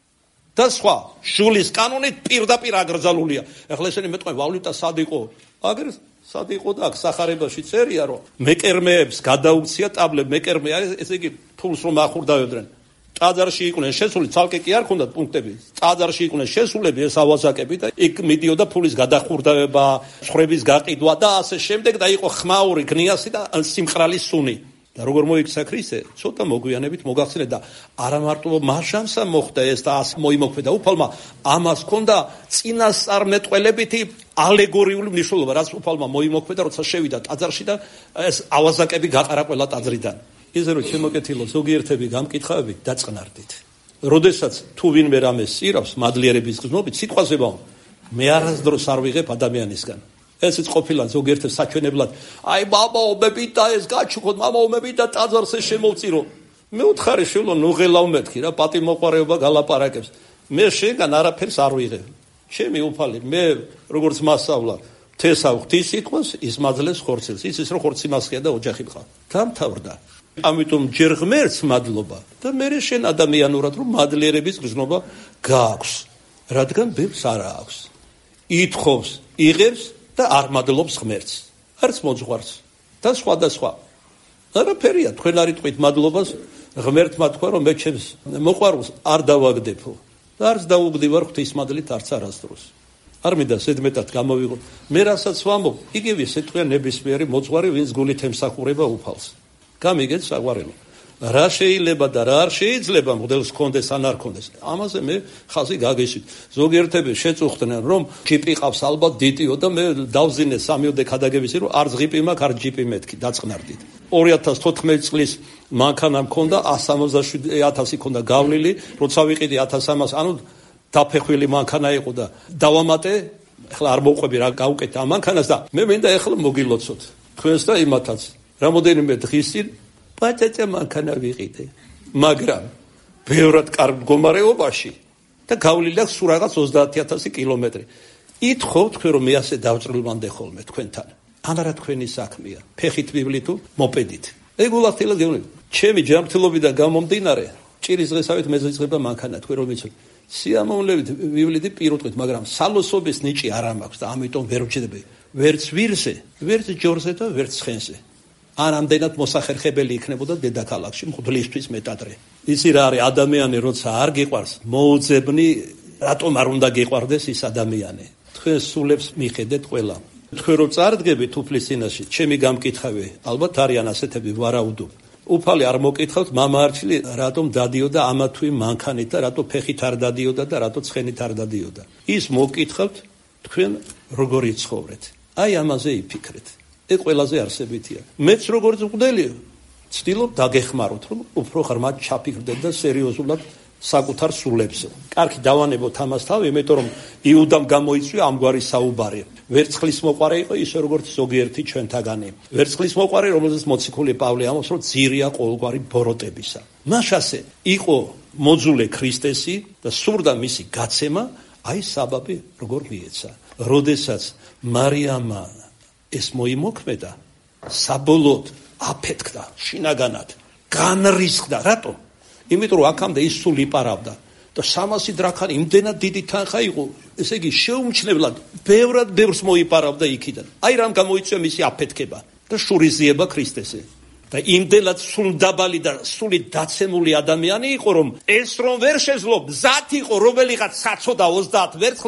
და სხვა შულის კანონით პირდაპირ აკრძალულია. ეხლა ესენი მეტყვი ვალუტა სად იყო? აგერ სად იყო და აქ სახარებაში წერია, რომ მეკერმეებს გადაუქცია ტაბლები, მეკერმე არის, ესე იგი ფულს რომ ახურდავებდნენ. ტაძარში იყვნენ შესული, ცალკე კი არ ქონდათ პუნქტები. ტაძარში იყვნენ შესულები ეს ავაზაკები და იქ მიდიოდა ფულის გადახურდავება, ხრების გაყიდვა და ასე შემდეგ და იყო ხმაური გნიასი და სიმყრალის სუნი. და როგორ მოიქცა ქრისტე, ცოტა მოგვიანებით მოგახსენეთ და არა მარტო მაშანსა მოხდა ეს და ას მოიმოქმედა უფალმა, ამას ჰქონდა წინასწარმეტყველებითი ალეგორიული მნიშვნელობა, რაც უფალმა მოიმოქმედა, როცა შევიდა ტაძარში და ეს ავაზაკები გაყარა ყველა ტაძრიდან. ისე რომ შემოკეთილო ზოგიერთები გამკითხავები დაწყნარდით. როდესაც თუ ვინმე რამეს სირავს მადლიერების გზნობით, სიტყვაზე ვამბობ, მე არასდროს არ ვიღებ ადამიანისგან. ესეც ყოფილა ზოგიერთებს საჩვენებლად, აი მამაობები და ეს გაჩუქოთ, მამაობები და ტაძარს შემოვწირო. მე უთხარი შვილო, ნუ ღელავ მეთქი რა, პატიმოყვარეობა გალაპარაკებს. მე შენგან არაფერს არ ვიღებ. ჩემი უფალი, მე როგორც მასწავლა, თესავ ღვთის სიტყვას, ის მაძლევს ხორცელს. იცის რომ ხორცი მასხია და ოჯახი მყავს. დამთავრდა. ამიტომ ჯერ ღმერთს მადლობა და მე შენ ადამიანურად რომ მადლიერების გზნობა გააქვს, რადგან ბევრს არ აქვს. ითხოვს, იღებს და არ მადლობს ღმერთს, არც მოძღვარს და სხვა და სხვა. არაფერია, თქვენ არ იტყვით მადლობას ღმერთმა თქვა, რომ მე ჩემს მოყვარულს არ დავაგდებო და არც დაუგდივარ ღვთისმადლით არც არასდროს. არ მინდა ზედმეტად გამოვიღო. მე რასაც ვამბობ, იგივე სიტყვია ნებისმიერი მოძღვარი, ვინც გულით ემსახურება უფალს. გამიგეთ საყვარელო. რა შეიძლება და რა არ შეიძლება მღვდელს კონდეს ან არ კონდეს. ამაზე მე ხაზი გაგეშით. ზოგიერთები შეწუხდნენ, რომ ჯიპი ყავს ალბათ დიტიო და მე დავზინე სამიოდე ქადაგების რომ არც ღიპი მაქვს, არ ჯიპი მეთქი, დაწყნარდით. ორი ათას თოთხმეტი წლის მანქანა მქონდა, ათას სამოცდაშვიდი ათასი ქონდა გავლილი, როცა ვიყიდი ათას სამას, ანუ დაფეხვილი მანქანა იყო და დავამატე, ეხლა არ მოვყვები რა გავუკეთე ამ მანქანას და მე მინდა ეხლა მოგილოცოთ. თქვენს და იმათაც. რამოდენიმე დღის წინ პატეჭა მანქანა ვიყიდე, მაგრამ ბევრად კარგ მდგომარეობაში და გავლილი აქვს სულ რაღაც ოცდაათი ათასი კილომეტრი. ითხოვ თქვენ რომ მე ასე დავწრილვამდე ხოლმე თქვენთან. ან არა თქვენი საქმეა, ფეხით ვივლი თუ მოპედით. ეგ ულახდილად გეუბნები. ჩემი ჯანმრთელობიდან გამომდინარე, ჭირის დღესავით მეძიწყება მანქანა, თქვენ რომ იცით. სიამოვნებით ვივლიდი პირუტყვით, მაგრამ სალოსობის ნიჭი არ მაქვს და ამიტომ ვერ ვჭდები. ვერც ვირზე, ვერც ჯორზე და ვერც ცხენზე. არ ამდენად მოსახერხებელი იქნებოდა დედაქალაქში მღვდლისთვის მეტადრე. იცი რა არის ადამიანი, როცა არ გიყვარს, მოუძებნი, რატომ არ უნდა გიყვარდეს ის ადამიანი. თქვენ სულებს მიხედეთ ყველა. თქვენ რომ წარდგებით უფლის წინაშე, ჩემი გამკითხავი, ალბათ არიან ასეთები ვარაუდობ. უფალი არ მოკითხავთ, მამა არჩილი რატომ დადიოდა ამა თუ იმ მანქანით და რატო ფეხით არ დადიოდა და რატო ცხენით არ დადიოდა. ის მოკითხავთ, თქვენ როგორ იცხოვრეთ. აი ამაზე იფიქრეთ. ეგ ყველაზე არსებითია. მეც როგორც მღვდელი ვცდილობ დაგეხმაროთ, რომ უფრო ღრმად ჩაფიქრდეთ და სერიოზულად საკუთარ სულებზე. კარგი დავანებოთ ამას თავი, იმიტომ რომ იუდამ გამოიწვია ამგვარი საუბარი. ვერცხლის მოყარე იყო ისე როგორც ზოგიერთი ჩვენთაგანი. ვერცხლის მოყარე, რომელზეც მოციქული პავლე ამბობს, რომ ძირია ყოველგვარი ბოროტებისა. მაშასე იყო მოძულე ქრისტესი და სურდა მისი გაცემა, აი საბაბი როგორ მიეცა. როდესაც მარიამა ეს მოიმოქმედა, საბოლოოდ აფეთქდა შინაგანად, განრისხდა. რატომ? იმიტომ რომ აქამდე ის სულ იპარავდა და სამასი დრაქანი იმდენად დიდი თანხა იყო, ესე იგი შეუმჩნევლად ბევრად ბევრს მოიპარავდა იქიდან. აი რამ გამოიწვია მისი აფეთქება და შურიზიება ქრისტესზე. და იმდენად სულ დაბალი და სული დაცემული ადამიანი იყო, რომ ეს რომ ვერ შეძლო, მზად იყო რომელიღაც საცოდა ოცდაათ ვერცხლზე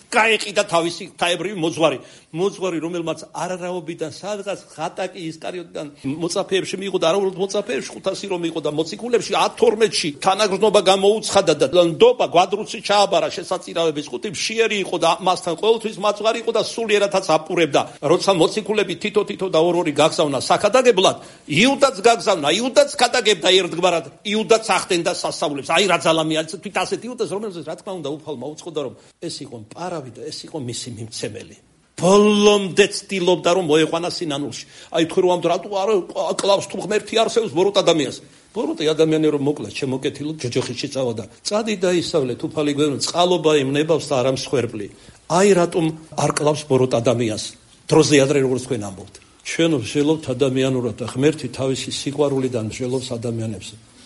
გაეყიდა თავისი თაებრივი მოძღვარი, მოძღვარი, რომელმაც არარაობიდან სადღაც ხატაკი ისკარიოტიდან მოწაფეებში მიიღო და არაუბრალოდ მოწაფეებში ხუთასი რომ იყო და მოციქულებში ათორმეტში თანაგრძნობა გამოუცხადა და ნდობა გვადრუცი ჩააბარა შესაწირავების ხუთი მშიერი იყო და მასთან ყოველთვის მაწყარი იყო და სულიერადაც აპურებდა. როცა მოციქულები თითო-თითო და ორ-ორი გაგზავნა საქადაგებლად, იუდაც გაგზავნა, იუდაც ქადაგებდა ერთგვარად, იუდაც ახდენდა სასწაულებს. აი რა ძალამია, თვით ასეთ იუდას, რომელზეც რა თქმა უნდა უფალმა უწყოდა რომ ეს იყო პარავი და ეს იყო მისი მიმცემელი. ბოლომდე ცდილობდა რომ მოეყვანა სინანულში. აი თქვენ რომ ამდრატო არ კლავს თუ ღმერთი არსებობს ბოროტ ადამიანს. ბოროტი ადამიანი რომ მოკლას შემოკეთილო ჯოჯოხიში წავდა. წადი და ისავლე თუფალი გვევნა წყალობა იმნებავს და არ ამსხვერპლი. აი რატომ არ კლავს ბოროტ ადამიანს. დროზე ადრე როგორც თქვენ ამბობთ. ჩვენ ვშელობთ ადამიანურად და ღმერთი თავისი სიყვარულიდან ვშელობს ადამიანებს.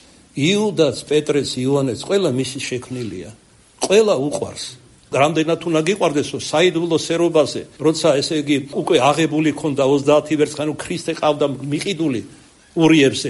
იუდას, პეტრეს, იოანეს ყველა მისი შექმნილია. ყველა უყვარს. რამდენად უნდა გიყვარდესო საიდუმლო სერობაზე, როცა ესე იგი უკვე აღებული ქონდა ოცდაათი ვერცხლი, ანუ ქრისტე ყავდა მიყიდული ურიებზე.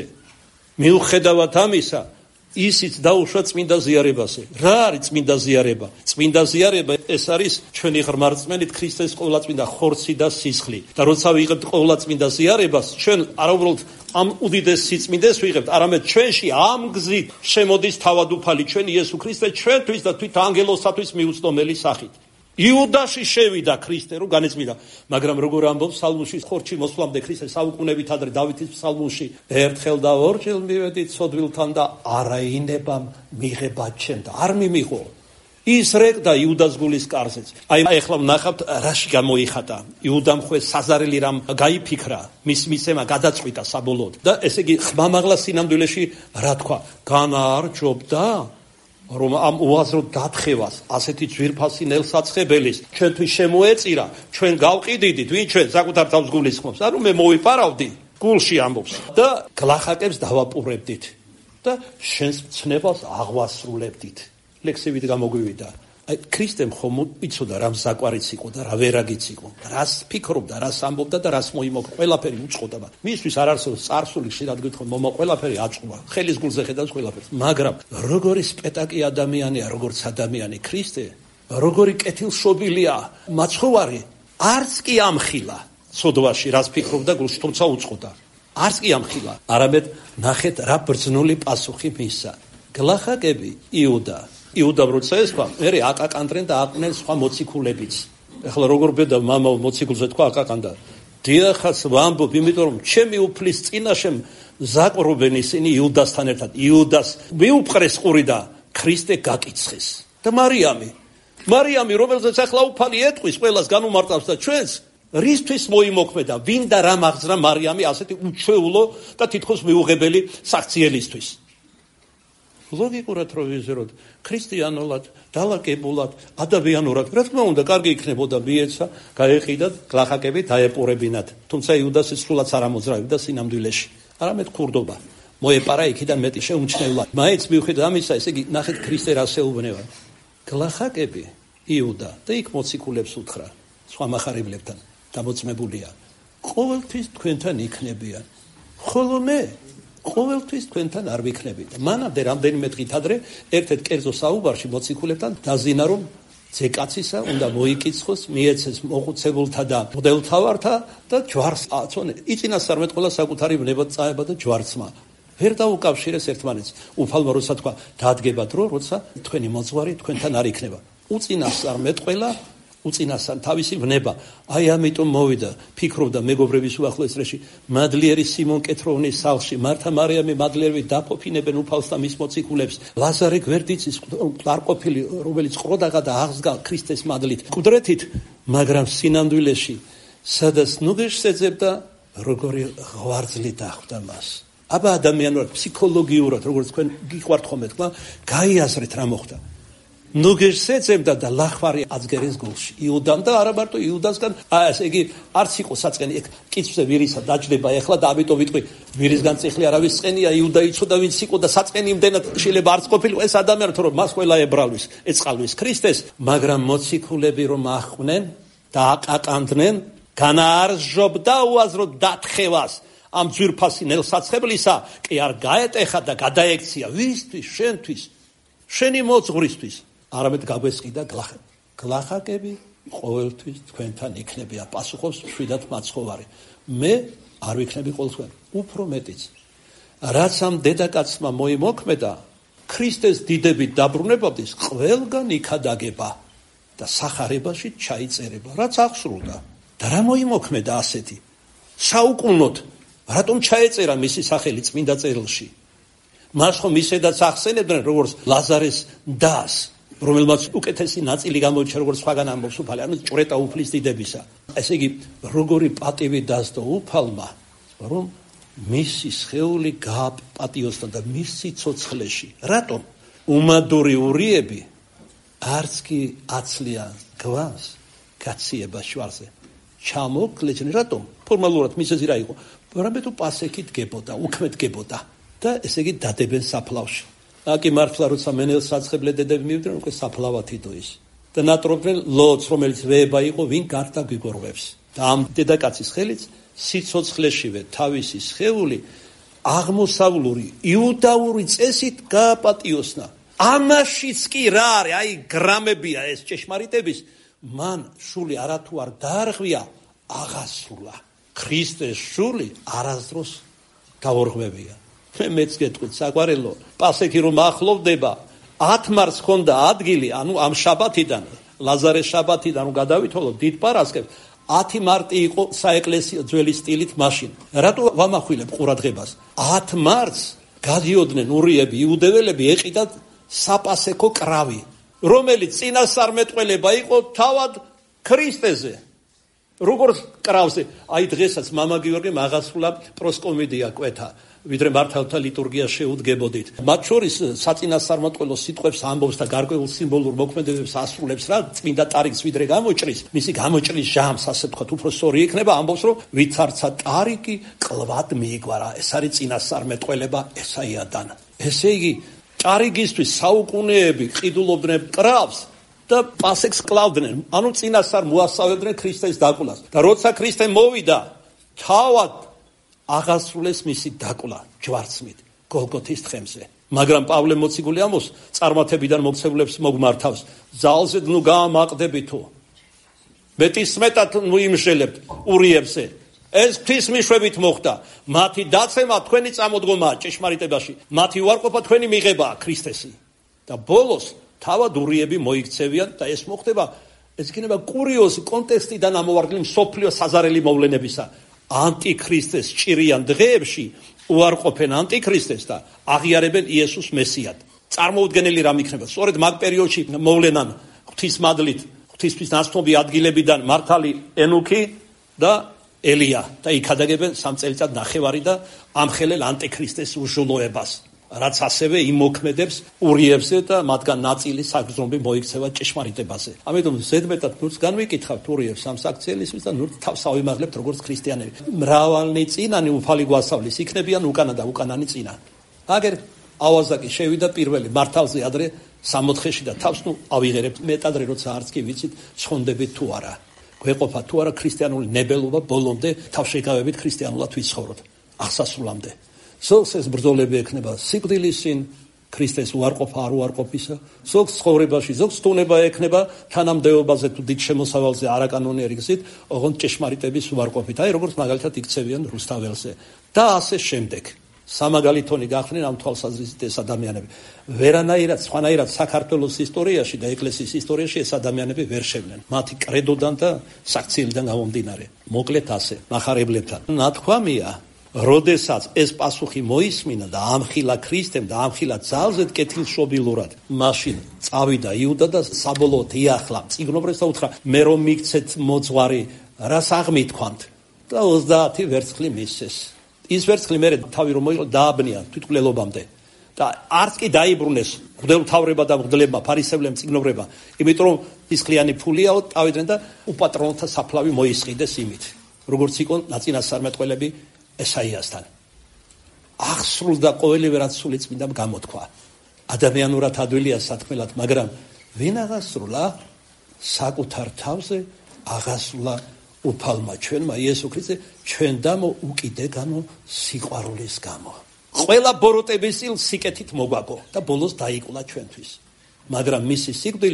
მიუხედავად ამისა, ისიც დაუშვა წმინდა ზიარებაზე. რა არის წმინდა ზიარება? წმინდა ზიარება ეს არის ჩვენი ღრმარწმენით ქრისტეს ყოვლადწმინდა ხორცი და სისხლი. და როცა ვიღებთ ყოვლადწმინდა ზიარებას, ჩვენ არაუბრალოდ ამ უდიდეს სიწმინდეს ვიღებთ, არამედ ჩვენში ამ გზით შემოდის თავადუფალი ჩვენ იესო ქრისტე ჩვენთვის და თვით ანგელოსათვის მიუწვდომელი სახით. იუდაში შევიდა ქრისტე რომ განეწმინდა, მაგრამ როგორ ამბობს ფსალმუში ხორცი მოსვლამდე ქრისტე საუკუნეებით ადრე დავითის ფსალმუში ერთხელ და ორჯერ მივედით სოდვილთან და არაინებამ მიღება ჩემ და არ მიმიღო. ის რეკდა იუდას გულის კარზეც. აი ახლა ვნახავთ რაში გამოიხატა. იუდამ ხوه საზარელი რამ გაიფიქრა, მის მისემა გადაწყვიტა საბოლოოდ. და ესე იგი ხმამაღლა სინამდვილეში რა თქვა? განაარჯობდა რომ ამ უაზროდ დათხევას ასეთი ძვირფასი ნელსაცხებელის ჩვენთვის შემოეწირა, ჩვენ გავყიდიდით, ვინ ჩვენ საკუთარ თავს გულისხმობს. ანუ მე მოვიპარავდი, გულში ამბობს და გლახაკებს დავაპურებდით და შენს მცნებას აღვასრულებდით. ლექსებით გამოგვივიდა. აი ქრისტემ ხომ იცოდა რა მსაკვარიც იყო და რა ვერაგიც იყო. რას ფიქრობდა, რას ამბობდა და რას მოიმოკვდა. ყველაფერი უწყოდა. მისთვის არ არსებობს წარსული, ხშირად გითხო, მომა ყველაფერი აწუვა. ხელის გულზე ხედავს ყველაფერს. მაგრამ როგორი სპეტაკი ადამიანია, როგორც ადამიანი ქრისტე, როგორი კეთილშობილია, მაცხოვარი, არც კი ამხილა. სოდვაში რას ფიქრობდა გულში, თუმცა უწყოდა. არც კი ამხილა. არამედ ნახეთ რა ბრძნული პასუხი მისცა. გლახაკები იუდა იუდამ როცა ესვა, მერე აკაკანდრენ და აყვნენ სხვა მოციქულებიც. ეხლა როგორ ბედა მამა მოციქულზე თქვა აკაკანდა. დიახაც ვამბობ, იმიტომ რომ ჩემი უფლის წინაშემ ზაკრობენ ისინი იუდასთან ერთად. იუდას მიუპყრეს ყური და ქრისტე გაკიცხეს. და მარიამი, მარიამი, რომელზეც ახლა უფალი ეტყვის, ყველას განუმარტავს და ჩვენს რისთვის მოიმოქმედა, ვინ და რა მაგზრა მარიამი ასეთი უჩვეულო და თითქოს მიუღებელი საქციელისთვის. ლოგიკურად რო ვიზროთ, ქრისტიანულად, დალაკებულად, ადამიანურად, რა თქმა უნდა, კარგი იქნებოდა მიეცა, გაეყიდათ, გლახაკები დაეპურებინათ. თუმცა იუდასი სულაც არ ამოძრავებდა სინამდვილეში. არამედ ქურდობა. მოეპარა იქიდან მეტი შეუმჩნევლად. მაინც მიუხედავად ამისა, ესე იგი, ნახეთ ქრისტე რა შეუბნება. გლახაკები, იუდა და იქ მოციქულებს უთხრა, სხვა მახარებლებთან დამოწმებულია. ყოველთვის თქვენთან იქნებიან. ხოლო მე ყოველთვის თქვენთან არ ვიქნები. მანამდე რამდენიმე დღით ადრე ერთ-ერთ კერძო საუბარში მოციქულებთან დაზინა რომ ძეკაცისა უნდა მოიკიცხოს, მიეცეს მოხუცებულთა და მღვდელთავართა და ჯვარს აწონე. იწინასწარმეთ ყველა საკუთარი ვნებად წაება და ჯვარცმა. ვერ დაუკავშირეს ერთმანეთს. უფალმა როცა თქვა, დადგება დრო, როცა თქვენი მოძღვარი თქვენთან არ იქნება. უწინასწარმეთ ყველა უწინასწარ თავისი ვნება. აი ამიტომ მოვიდა, ფიქრობდა მეგობრების უახლოეს წრეში, მადლიერი სიმონ კეთროვნის სახლში, მართა მარიამი მადლიერები დაფოფინებენ უფალს და მის მოციქულებს. ლაზარე გვერდიცის მყარყოფილი, რომელიც ყროდაღა და აღსგა ქრისტეს მადლით, მკვდრეთით, მაგრამ სინამდვილეში, სადაც ნუგეშს ეძებდა, როგორი ღვარძლი დახვდა მას. აბა ადამიანურად, ფსიქოლოგიურად, როგორც თქვენ გიყვართ ხოლმე თქვა, გაიაზრეთ რა მოხდა. ნუგეშს ეძებდა და ლახვარი აწგერეს გულში. იუდამ და არა მარტო იუდასგან, ასე იგი არც იყო საწყენი, ეგ კიცვზე ვირისა დაჯდება ეხლა და ამიტომ ვიტყვი, ვირისგან წიხლი არავის წენია, იუდა იცოდა ვინც იყო და საწყენი იმდენად შეიძლება არც ყოფილიყო ეს ადამიანი, რომ მას ყველა ებრალვის, ეწყალვის ქრისტეს, მაგრამ მოციქულები რომ ახვნენ და აყაყანდნენ, განაარსჯობდა უაზროდ დათხევას ამ ძვირფასი ნელსაცხებლისა, კი არ გაეტეხა და გადაექცია ვისთვის, შენთვის, შენი მოძღვრისთვის. არამედ გაგვესყიდა გლახაკები. გლახაკები ყოველთვის თქვენთან იქნებიან, პასუხობს მშვიდად მაცხოვარი. მე არ ვიქნები ყოველთვის, უფრო მეტიც. რაც ამ დედაკაცმა მოიმოქმედა, ქრისტეს დიდებით დაბრუნებოდეს, ყველგან იქადაგება და სახარებაში ჩაიწერება, რაც აღსრულდა. და რა მოიმოქმედა ასეთი? საუკუნოდ რატომ ჩაეწერა მისი სახელი წმინდა წერილში? მას ხომ ისედაც ახსენებდნენ როგორც ლაზარეს დას, რომელმაც უკეთესი ნაწილი გამოიჩა, როგორც სხვაგან ამბობს უფალი, ანუ ჭვრეტა უფლის დიდებისა. ესე იგი, როგორი პატივი დასდო უფალმა, რომ მისი სხეული გააპატიოსდა და მის სიცოცხლეში. რატომ? უმადური ურიები არც კი აცლიან გვანს გაციება შვარზე. ჩამოკლეჭნი, რატომ? ფორმალურად მიზეზი რა იყო? რამე თუ პასექით გებოდა, უქმედ გებოდა და ესე იგი დადებენ საფლავში. აკი მართლა როცა მენელს საცხებლე დედები მივიდნენ, უკვე საფლავად იდო ის. და ნატრობდნენ ლოც, რომელიც ვეება იყო, ვინ გარდა გვიგორღვებს. და ამ დედაკაცის ხელით სიცოცხლეშივე თავისი სხეული აღმოსავლური იუდაური წესით გააპატიოსნა. ამაშიც კი რა არის, აი გრამებია ეს ჭეშმარიტების, მან შული არათუ არ დაარღვია, აღასრულა. ქრისტეს შული არასდროს გაორღვევია. მე მეც გეტყვით, საყვარელო, პასექი რომ ახლოვდება, ათ მარს ხონდა ადგილი, ანუ ამ შაბათიდან, ლაზარეს შაბათიდან რომ გადავითვალოთ დიდ პარასკევს, ათი მარტი იყო საეკლესიო ძველი სტილით მაშინ. რატო ვამახვილებ ყურადღებას? ათ მარტს გადიოდნენ ურიები, იუდეველები ეყიდათ საპასექო კრავი, რომელიც წინასწარმეტყველება იყო თავად ქრისტეზე. როგორც კრავზე, აი დღესაც მამა გიორგიმ აღასრულა პროსკომედია კვეთა, ვიდრე მართალთა ლიტურგია შეუდგებოდით. მათ შორის საწინასწარმეტყველო სიტყვებს ამბობს და გარკვეულ სიმბოლურ მოქმედებებს ასრულებს, რა წმინდა ტარიკს ვიდრე გამოჭრის, მისი გამოჭრის ჟამს, ასე ვთქვათ, უფრო სწორი იქნება, ამბობს, რომ ვიცარცა ტარიკი კლვად მიიგვარა. ეს არის წინასწარმეტყველება ესაიადან. ესე იგი, ტარიგისთვის საუკუნეები ყიდულობდნენ კრავს და პასექს კლავდნენ, ანუ წინასწარ მოასწავებდნენ ქრისტეს დაკვლას. და როცა ქრისტე მოვიდა, თავად აღასრულეს მისი დაკლა ჯვარცმით გოლგოთის თხემზე. მაგრამ პავლე მოციქული ამბობს, წარმართებიდან მოქცევლებს მოგმართავს, ძალზე ნუ გაამაყდებითო. მეტისმეტად ნუ იმშელებთ ურიებზე. ეს ღვთისმიშვებით მოხდა. მათი დაცემა თქვენი წამოდგომაა ჭეშმარიტებაში. მათი უარყოფა თქვენი მიღებაა ქრისტესი. და ბოლოს თავად ურიები მოიქცევიან და ეს მოხდება, ეს იქნება კურიოზი კონტექსტიდან ამოვარგლი მსოფლიო საზარელი მოვლენებისა. ანტიქრისტეს ჭირიან დღეებში უარყოფენ ანტიქრისტეს და აღიარებენ იესოს მესიად. წარმოუდგენელი რამ იქნება. სწორედ მაგ პერიოდში მოვლენან ღვთისმადლით, ღვთისთვის ნაცნობი ადგილებიდან მართალი ენუქი და ელია და იქადაგებენ სამ წელიწად ნახევარი და ამხელელ ანტიქრისტეს უჟულოებას, რაც ასევე იმოქმედებს ურიებზე და მათგან ნაწილი საგრძნობი მოიქცევა ჭეშმარიტებაზე. ამიტომ ზედმეტად ნურს განვიკითხავთ ურიებს ამ საქციელისთვის და ნურს თავს ავიმაღლებთ როგორც ქრისტიანები. მრავალნი წინანი უფალი გვასწავლის, იქნებიან უკანა და უკანანი წინა. აგერ ავაზაკი შევიდა პირველი მართალზე ადრე სამოთხეში და თავს ნუ ავიღერებთ მეტად როცა არც კი ვიცით ცხონდებით თუ არა. გვეყოფა თუ არა ქრისტიანული ნებელობა ბოლომდე თავშეკავებით ქრისტიანულად ვიცხოვროთ აღსასრულამდე. ზოგს ეს ბრძოლები ექნება სიკვდილის წინ, ქრისტეს უარყოფა არ უარყოფისა, ზოგს ცხოვრებაში, ზოგს თუნება ექნება თანამდებობაზე თუ დიდ შემოსავალზე არაკანონიერი გზით, ოღონდ ჭეშმარიტების უარყოფით. აი როგორც მაგალითად იქცევიან რუსთაველზე და ასე შემდეგ. სამაგალითონი გახდნენ ამ თვალსაზრისით ეს ადამიანები. ვერანაირად, სხვანაირად საქართველოს ისტორიაში და ეკლესიის ისტორიაში ეს ადამიანები ვერ შევნენ. მათი კრედოდან და საქციელიდან გამომდინარე. მოკლედ ასე, ნახარებლებთან. ნათქვამია, როდესაც ეს პასუხი მოისმინა და ამხილა ქრისტემ და ამხილა ძალზედ კეთილშობილურად, მაშინ წავიდა იუდა და საბოლოოდ იახლა წიგნობრებს და უთხრა, მე რომ მიქცეთ მოძღვარი, რას აღმითქვამთ? და ოცდაათი ვერცხლი მისცეს. ის ვერცხლი მერე თავი რომ მოიყო დააბნია თვითმკვლელობამდე და არც კი დაიბრუნეს მღვდელმთავრება და მღვდლებმა, ფარისევლებს, წიგნობრებმა, იმიტომ რომ ისხლიანი ფულიაო წავიდნენ და უპატრონოთა საფლავი მოისყიდეს იმით, როგორც იყო ნაწინასწარმეტყველები ესაიასთან. აღსრულდა ყოველივე რაც სული წმინდამ გამოთქვა. ადამიანურად ადვილია სათქმელად, მაგრამ ვინ აღასრულა? საკუთარ თავზე აღასრულა უფალმა ჩვენმა იესო ქრისტე, ჩვენ დამო უკიდე გამო სიყვარულის გამო. ყველა ბოროტების წილ სიკეთით მოგვაგო და ბოლოს დაიკულა ჩვენთვის. მაგრამ მისი სიკვდილი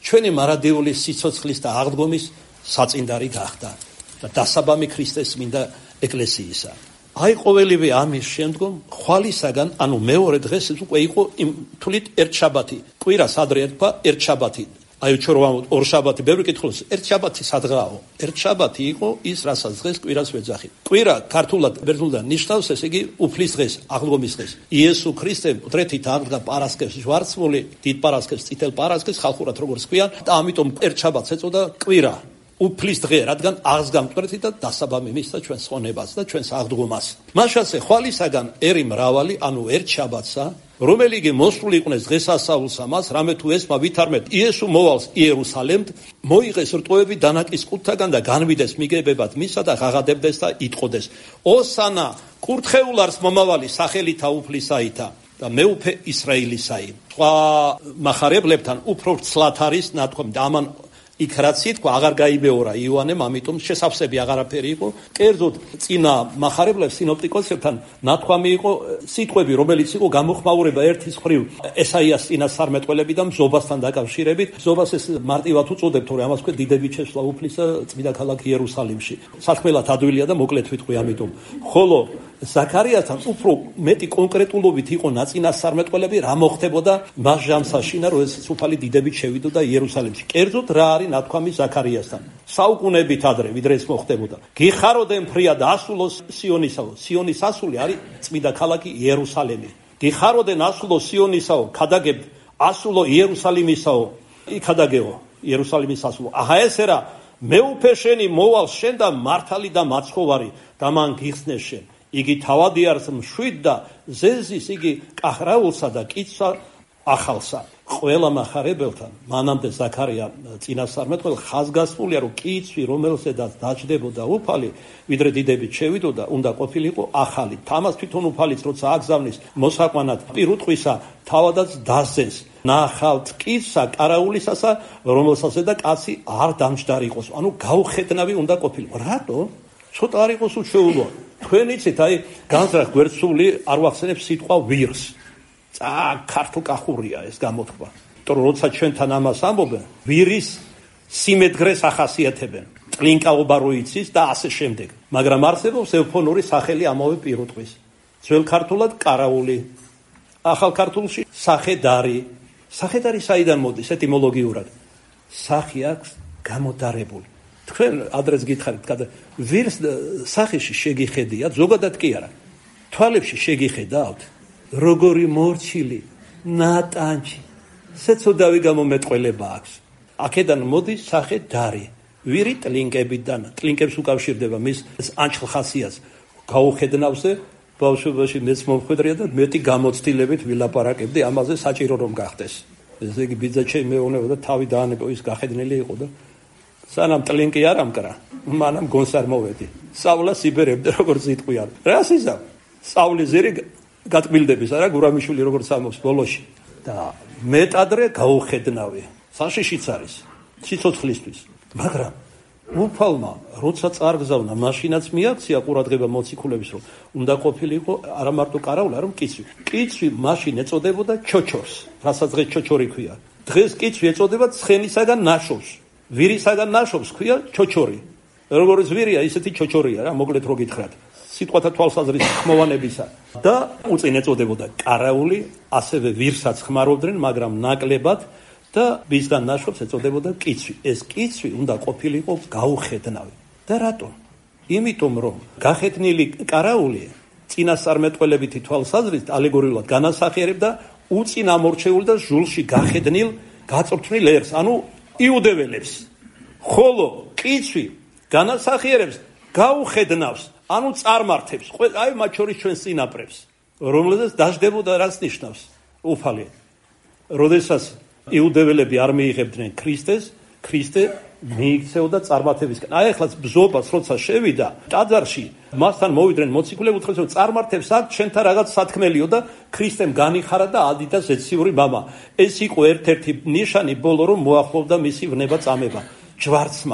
ჩვენი მარადიული სიცოცხლის და აღდგომის საწინდარი გახდა და დასაბამი ქრისტეს წმინდა ეკლესიისა. აი ყოველივე ამის შემდგომ ხვალისაგან, ანუ მეორე დღეს უკვე იყო იმ თვლით ერთ შაბათი. კვირას ადრე ერქვა ერთ შაბათი. აი ჩვენ რომ ორ შაბათი ბევრი კითხულობს, ერთ შაბათი სადღაო. ერთ შაბათი იყო ის, რასაც დღეს კვირას ვეძახით. კვირა ქართულად ბერძნულად ნიშნავს ესე იგი უფლის დღეს, აღდგომის დღეს. იესო ქრისტემ დრეთით აღდგა პარასკევს ჟვარცმული, დიდ პარასკევს, წითელ პარასკევს ხალხურად როგორც ქვიან და ამიტომ ერთ შაბათს ეწოდა კვირა. უფლის დღე, რადგან აღსგა მკვდრეთი და დასაბამი მისცა ჩვენს ხონებას და ჩვენს აღდგომას. მაშასე ხვალისაგან ერი მრავალი, ანუ ერთ შაბათსა, რომელიგი მოსული იყვნენ დღესასწაულსა მას, რამე თუ ესმა ვითარმეთ იესო მოვალს იერუსალემთ, მოიღეს რტოები დანაკის კუთხიდან და განვიდეს მიგებებად მისა და ღაღადებდეს და იტყოდეს. ოსანა კურთხეულარს მომავალი სახელითა უფლისაითა და მეუფე ისრაელისაი. სხვა მახარებლებთან უფრო ცლად არის ნათქვამი და ამან იქ რაც ითქვა აღარ გაიბეორა იოანემ, ამიტომ შესავსები აღარაფერი იყო. კერძოდ წინა მახარებლებს სინოპტიკოსებთან ნათქვამი იყო სიტყვები, რომელიც იყო გამოხმაურება ერთის მხრივ ესაიას წინასწარმეტყველებიდან მზობასთან დაკავშირებით. მზობას ეს მარტივად უწოდებთ, რომ ამას ქვე დიდებით შესვლა უფლისა წმინდა ქალაქ იერუსალიმში. საქმელად ადვილია და მოკლედ ვიტყვი ამიტომ. ხოლო ზაქარიასთან უფრო მეტი კონკრეტულობით იყო ნაწინასწარმეტყველები, რა მოხდებოდა მას ჟამსაშინა, როდესაც უფალი დიდებით შევიდოდა იერუსალიმში. კერძოდ რა არის ნათქვამი ზაქარიასთან. საუკუნეებით ადრე, ვიდრე ეს მოხდებოდა. გიხაროდენ ფრია და ასულო სიონისაო. სიონის ასული არის წმინდა ქალაქი იერუსალიმი. გიხაროდენ ასულო სიონისაო, ქადაგებ ასულო იერუსალიმისაო. იქადაგეო იერუსალიმის ასულო. აჰა ესე რა, მეუფე შენი მოვალ შენ და მართალი და მაცხოვარი და მან გიხსნეს შენ. იგი თავადი არის მშვიდ და ზეზის იგი კახრაულსა და კიცსა ახალსა. ყველა მახარებელთან მანამდე ზაქარია წინასწარმეტყველ ხაზგასმულია, რომ კიცვი, რომელსაც დაჯდებოდა უფალი, ვიდრე დიდებით შევიდოდა, უნდა ყოფილიყო ახალი. თამას თვითონ უფალიც როცა აგზავნის მოსაყვანად პირუტყვისა, თავადაც დასძეს. ნახავთ კიცსა კარაულისასა, რომელსაც და კაცი არ დამჯდარი იყოს. ანუ გაუხედნავი უნდა ყოფილიყო. რატო? ცოტა არ იყოს უშეულო. თქვენ იცით, აი განზრახ გვერდსული არ ვახსენებ სიტყვა ვირს. წა ქართულ კახურია ეს გამოთქვა. იმიტომ რომ როცა ჩვენთან ამას ამბობენ, ვირის სიმედგრეს ახასიათებენ. ტლინკაობა რო იცის და ასე შემდეგ. მაგრამ არსებობს ევფონური სახელი ამავე პირუტყვის. ძველ ქართულად კარაული, ახალ ქართულში სახედარი. სახედარი საიდან მოდის ეტიმოლოგიურად? სახი აქვს გამოდარებული. თქვენ ადრეს გითხარით, გადა ვირს სახეში შეგიხედიათ, ზოგადად კი არა. თვალებში შეგიხედავთ, როგორი მორჩილი, ნატანჩი, სეცოდავი გამომეტყველება აქვს. აქედან მოდის სახედარი. ვირი ტლინკებიდან, ტლინკებს უკავშირდება მის ანჩლ ხასიათს. გაუხედნავზე ბავშვობაში მეც მომხვედრია და მეტი გამოცდილებით ვილაპარაკებდი ამაზე, საჭირო რომ გახდეს. ესე იგი ბიძა ჩემი მეუბნება და თავი დაანებო, ის გახედნილი იყო და სანამ ტლინკი არ ამკრა, მანამ გონს არ მოვედი. სწავლა სიბერებდა, როგორც იტყვიან. რა სიზა? სწავლის ზერი გატკბილდების, არა გურამიშვილი როგორც ამბობს ბოლოში. და მეტადრე გაუხედნავი. საშიშიც არის სიცოცხლისთვის. მაგრამ უფალმა როცა წარგზავნა, მაშინაც მიაქცია ყურადღება მოციქულების, რომ უნდა ყოფილიყო არა მარტო კარაული, არამედ კიცვი. კიცვი მაშინ ეწოდებოდა ჩოჩორს, რასაც დღეს ჩოჩორი ქვია. დღეს კიცვი ეწოდება ცხენისაგან ნაშობს. ვირისაგან ნაშობს ქვია ჩოჩორი. როგორც ვირია, ისეთი ჩოჩორია რა, მოკლედ რო გითხრათ. სიტყვათა თვალსაზრისით ხმოვანებისა და უწინ ეწოდებოდა კარაული, ასევე ვირსაც ხმარობდნენ, მაგრამ ნაკლებად და მისგან ნაშობს ეწოდებოდა კიცვი. ეს კიცვი უნდა ყოფილიყო გაუხედნავი. და რატომ? იმიტომ რომ გახედნილი კარაული წინასწარმეტყველებითი თვალსაზრისით ალეგორიულად განასახიერებდა უწინ ამორჩეულ და ჟულში გახედნილ გაწვრთნილ ერს, ანუ იუდეველებს. ხოლო კიცვი განასახიერებს გაუხედნავს, ანუ წარმართებს, აი მათ შორის ჩვენს წინაპრებს, რომელზეც დაждდებოდა რაც ნიშნავს უფალი. როდესაც იუდეველები არ მიიღებდნენ ქრისტეს, ქრისტე მიიქცეოდა წარმართებისგან. აი ახლა ბზობას როცა შევიდა ტაძარში, მასთან მოვიდნენ მოციქულები, უთხრეს რომ წარმართებს აქ ჩვენთან რაღაც სათქმელიო და ქრისტემ განიხარა და ადიდა ზეციური მამა. ეს იყო ერთ-ერთი ნიშანი ბოლო რომ მოახლოვდა მისი ვნება წამება. ჯვარცმა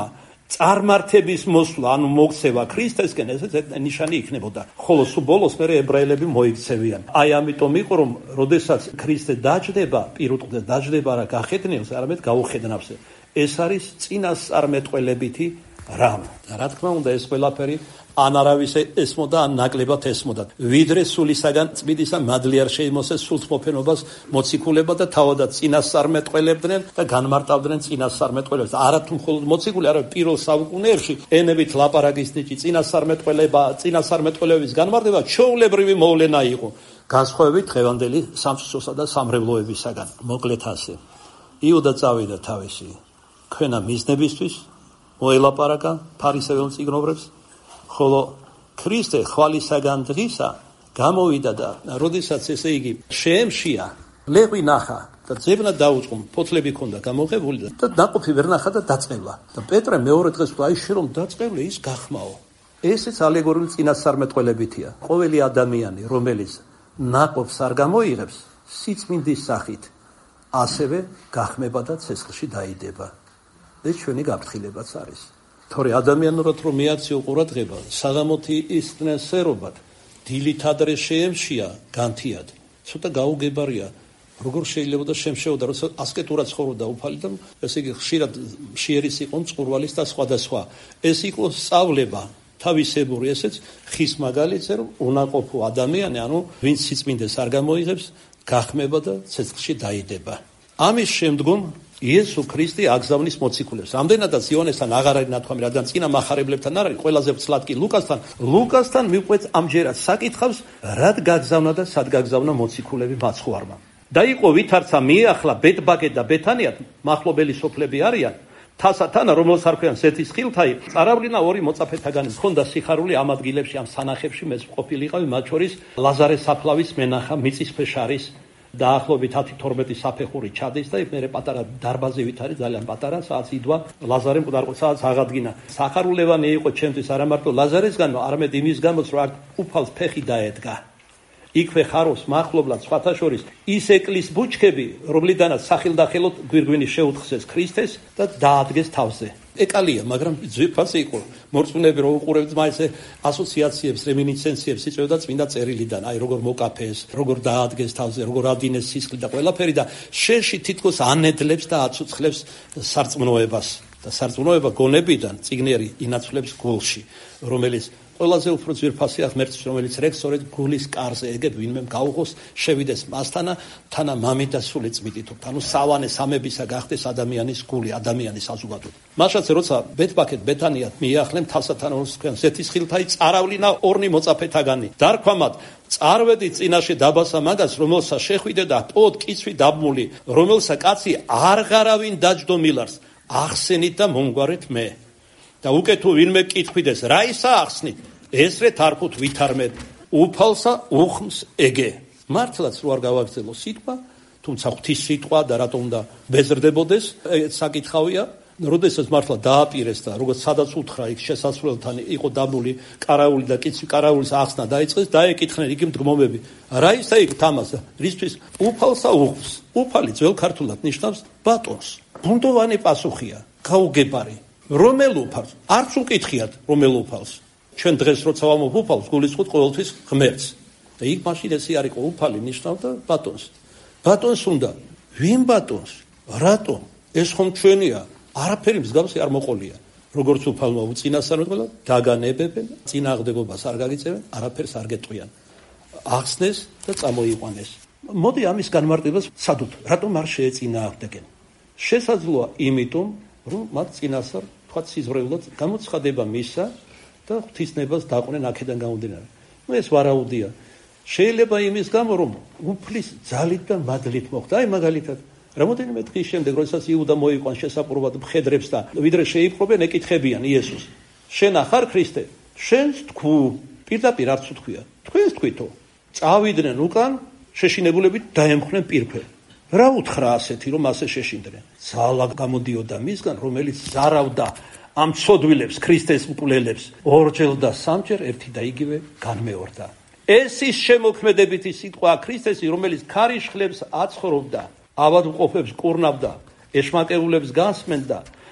წარმართების მოსვლა, ანუ მოქცევა ქრისტესკენ, ესეც ნიშანი იქნებოდა. ხოლო სულ ბოლოს მერე ებრაელები მოიქცევიან. აი ამიტომ იყო, რომ როდესაც ქრისტე დაჯდება, პირუტყვზე დაჯდება რა გახედნილს, არამედ გაუხედნავს. ეს არის წინასწარმეტყველებითი რამ. რა თქმა უნდა, ეს ყველაფერი ან არავის ესმოდა, ან ნაკლებად ესმოდა. ვიდრე სულისაგან წმინდისა მადლი არ შეიმოსეს სულთმოფენობას მოციქულება და თავადაც წინასწარმეტყველებდნენ და განმარტავდნენ წინასწარმეტყველებს. არა თუ მხოლოდ მოციქული, არამედ პირველ საუკუნეებში ენებით ლაპარაკის ნიჭი წინასწარმეტყველება, წინასწარმეტყველების განმარტება ჩვეულებრივი მოვლენა იყო. განსხვავებით დღევანდელი სამწუხაროსა და სამრევლოებისაგან. მოკლედ ასე. იუდა წავიდა თავისი ქვენა მიზნებისთვის, მოელაპარაკა ფარისეველ მწიგნობრებს, ხოლო ქრისტე ხვალისაგან დღისა გამოვიდა და როდესაც ესე იგი შეემშია, ლეღვი ნახა და ძებნა დაუწყო, ფოთლები ჰქონდა გამოღებული და ნაყოფი ვერ ნახა და დაწყევლა. და პეტრე მეორე დღეს ვთქვა, აი შე რომ დაწყევლე, ის გახმაო. ესეც ალეგორიული წინასწარმეტყველებითია. ყოველი ადამიანი, რომელიც ნაყოფს არ გამოიღებს სიწმინდის სახით, ასევე გახმება და ცეცხლში დაიდება. ეს ჩვენი გაფრთხილებაც არის. თორე ადამიანურად რომ მიაქციო ყურადღება, საღამოთი ისწნეს სერობად, დილით ადრე შეემშია განთიად. ცოტა გაუგებარია, როგორ შეიძლება და შემშეოდა, როცა ასკეტურად ცხოვრობდა უფალი და ესე იგი ხშირად მშიერის იყო მწყურვალის და სხვადასხვა. ეს იყო სწავლება თავისებური, ესეც ხის მაგალითზე, რომ უნაყოფო ადამიანი, ანუ ვინც სიწმინდეს არ გამოიღებს, გახმება და ცეცხლში დაიდება. ამის შემდგომ იესო ქრისტე აგზავნის მოციქულებს. რამდენადაც იონესთან აღარ არის ნათქვამი, რადგან წინა მახარებლებთან არ არის, ყველაზე ცლად კი ლუკასთან. ლუკასთან მიყვეთ ამჯერად საკითხავს, რად გაგზავნა და სად გაგზავნა მოციქულები მაცხვარმა. და იყო ვითარცა მიახლა ბეტბაგე და ბეთანია, მახლობელი სოფლები არიან. თასათანა, რომელს არ ქვიან ზეთის ხილთაი, წარავლინა ორი მოწაფეთაგანი მქონდა სიხარული ამ ადგილებში, ამ სანახებში მეც ყოფილიყავი, მათ შორის ლაზარე საფლავის მენახა, მიწისფეშარის დაახლოებით ათი თორმეტი საფეხური ჩადის და მე პატარა დარბაზივით არის ძალიან პატარა, სადაც იდვა ლაზარე მკვდარყო, სადაც აღადგინა. სახარულევანი იყო ჩემთვის არა მარტო ლაზარესგანო, არამედ იმის გამოც, რომ უფალს ფეხი დაედგა. იქვე ხარობს მახლობლად სხვათა შორის ის ეკლის ბუჩქები, რომლიდანაც სახელდახელოდ გვირგვინი შეუთხსეს ქრისტეს და დაადგეს თავზე. ეკალია, მაგრამ ძვირფასი იყო. მორწმუნეები რო უყურებთ მაინც ასოციაციებს, რემინისცენციებს იწევდა წმინდა წერილიდან, აი როგორ მოკაფეს, როგორ დაადგეს თავზე, როგორ ადინეს სისხლი და ყველაფერი და შენში თითქოს ანედლებს და აცოცხლებს სარწმუნოებას. და სარწმუნოება გონებიდან წიგნერი ინაცვლებს გულში, რომელიც ყველაზე უფრო ძვირფასია ღმერთს, რომელიც რეკს სწორედ გულის კარზე ეგებ ვინმე გაუღოს, შევიდეს მასთანა, თანა მამით და სული წმიდით. ანუ სავანე სამებისა გახდეს ადამიანის გული, ადამიანის საზოგადო. მაშაც როცა ბეთბაქეთ ბეთანიათ მიახლემ თასათანოს ქვენ ზეთის ხილთაი წარავლინა ორნი მოწაფეთაგანი. დარქვამად წარვედი წინაშე დაბასა მაგას, რომელსა შეხვიდე და პოდ კიცვი დაბმული, რომელსა კაცი არღარავინ დაჯდო მილარს, ახსენით და მომგვარეთ მე. და უკეთო ვინმე კითხვიდეს, რა ისა ახსნით? ესრეთ არქოთ ვითარმედ, უფალსა უხმს ეგე. მართლაც რო არ გავაგრძელო სიტყვა, თუმცა ღვთის სიტყვა და რატომ უნდა ბეზრდებოდეს, საკითხავია. როდესაც მართლა დააპირეს და როგორც სადაც უთხრა იქ შესასვლელთან იყო დაბული კარაული და კიცი კარაულის ახსნა დაიწყეს, დაეკითხნენ იგი მდგომები. რა ისა იქ თამას? რისთვის უფალსა უხმს? უფალი ძველ ქართულად ნიშნავს ბატონს. ბუნდოვანი პასუხია, გაუგებარი. რომელ უფალს? არც უკითხიათ რომელ უფალს. ჩვენ დღეს როცა ვამბობ უფალს, გულისხმობთ ყოველთვის ღმერთს. და იქ მაშინ ესე არ იყო უფალი ნიშნავდა ბატონს. ბატონს უნდა. ვინ ბატონს? რატომ? ეს ხომ ჩვენია. არაფერი მსგავსი არ მოყოლია. როგორც უფალმა უწინასწარმეტყველა, დაგანებებენ, წინააღმდეგობას არ გაგიწევენ, არაფერს არ გეტყვიან. ახსნეს და წამოიყვანეს. მოდი ამის განმარტებას სადოთ, რატომ არ შეეწინააღმდეგენ? შესაძლოა იმიტომ, რომ მათ წინასწარ თქვა სიზრევლად გამოცხადება მისა და ღვთისნებას დაყვნენ აქედან გამომდინარე. ნუ ეს ვარაუდია. შეიძლება იმის გამო, რომ უფლის ძალით და მადლით მოხდა. აი მაგალითად, რამოდენიმე დღის შემდეგ, როდესაც იუდა მოიყვან შესაპყრობად მხედრებს და ვიდრე შეიპყრობენ, ეკითხებიან იესოს. შენ ახარ ქრისტე? შენს თქვუ, პირდაპირ არც უთქვია. თქვენს თქვითო. წავიდნენ უკან, შეშინებულებით დაემხნენ პირფე. რა უთხრა ასეთი, რომ ასე შეშინდნენ? ძალა გამოდიოდა მისგან, რომელიც ზარავდა ამ ცოდვილებს, ქრისტეს მკვლელებს, ორჯერ და სამჯერ ერთი და იგივე განმეორდა. ეს ის შემოქმედებითი სიტყვა ქრისტესი, რომელიც ქარიშხლებს აცხოვრობდა, ავადმყოფებს კურნავდა, ეშმაკეულებს გასმენდა,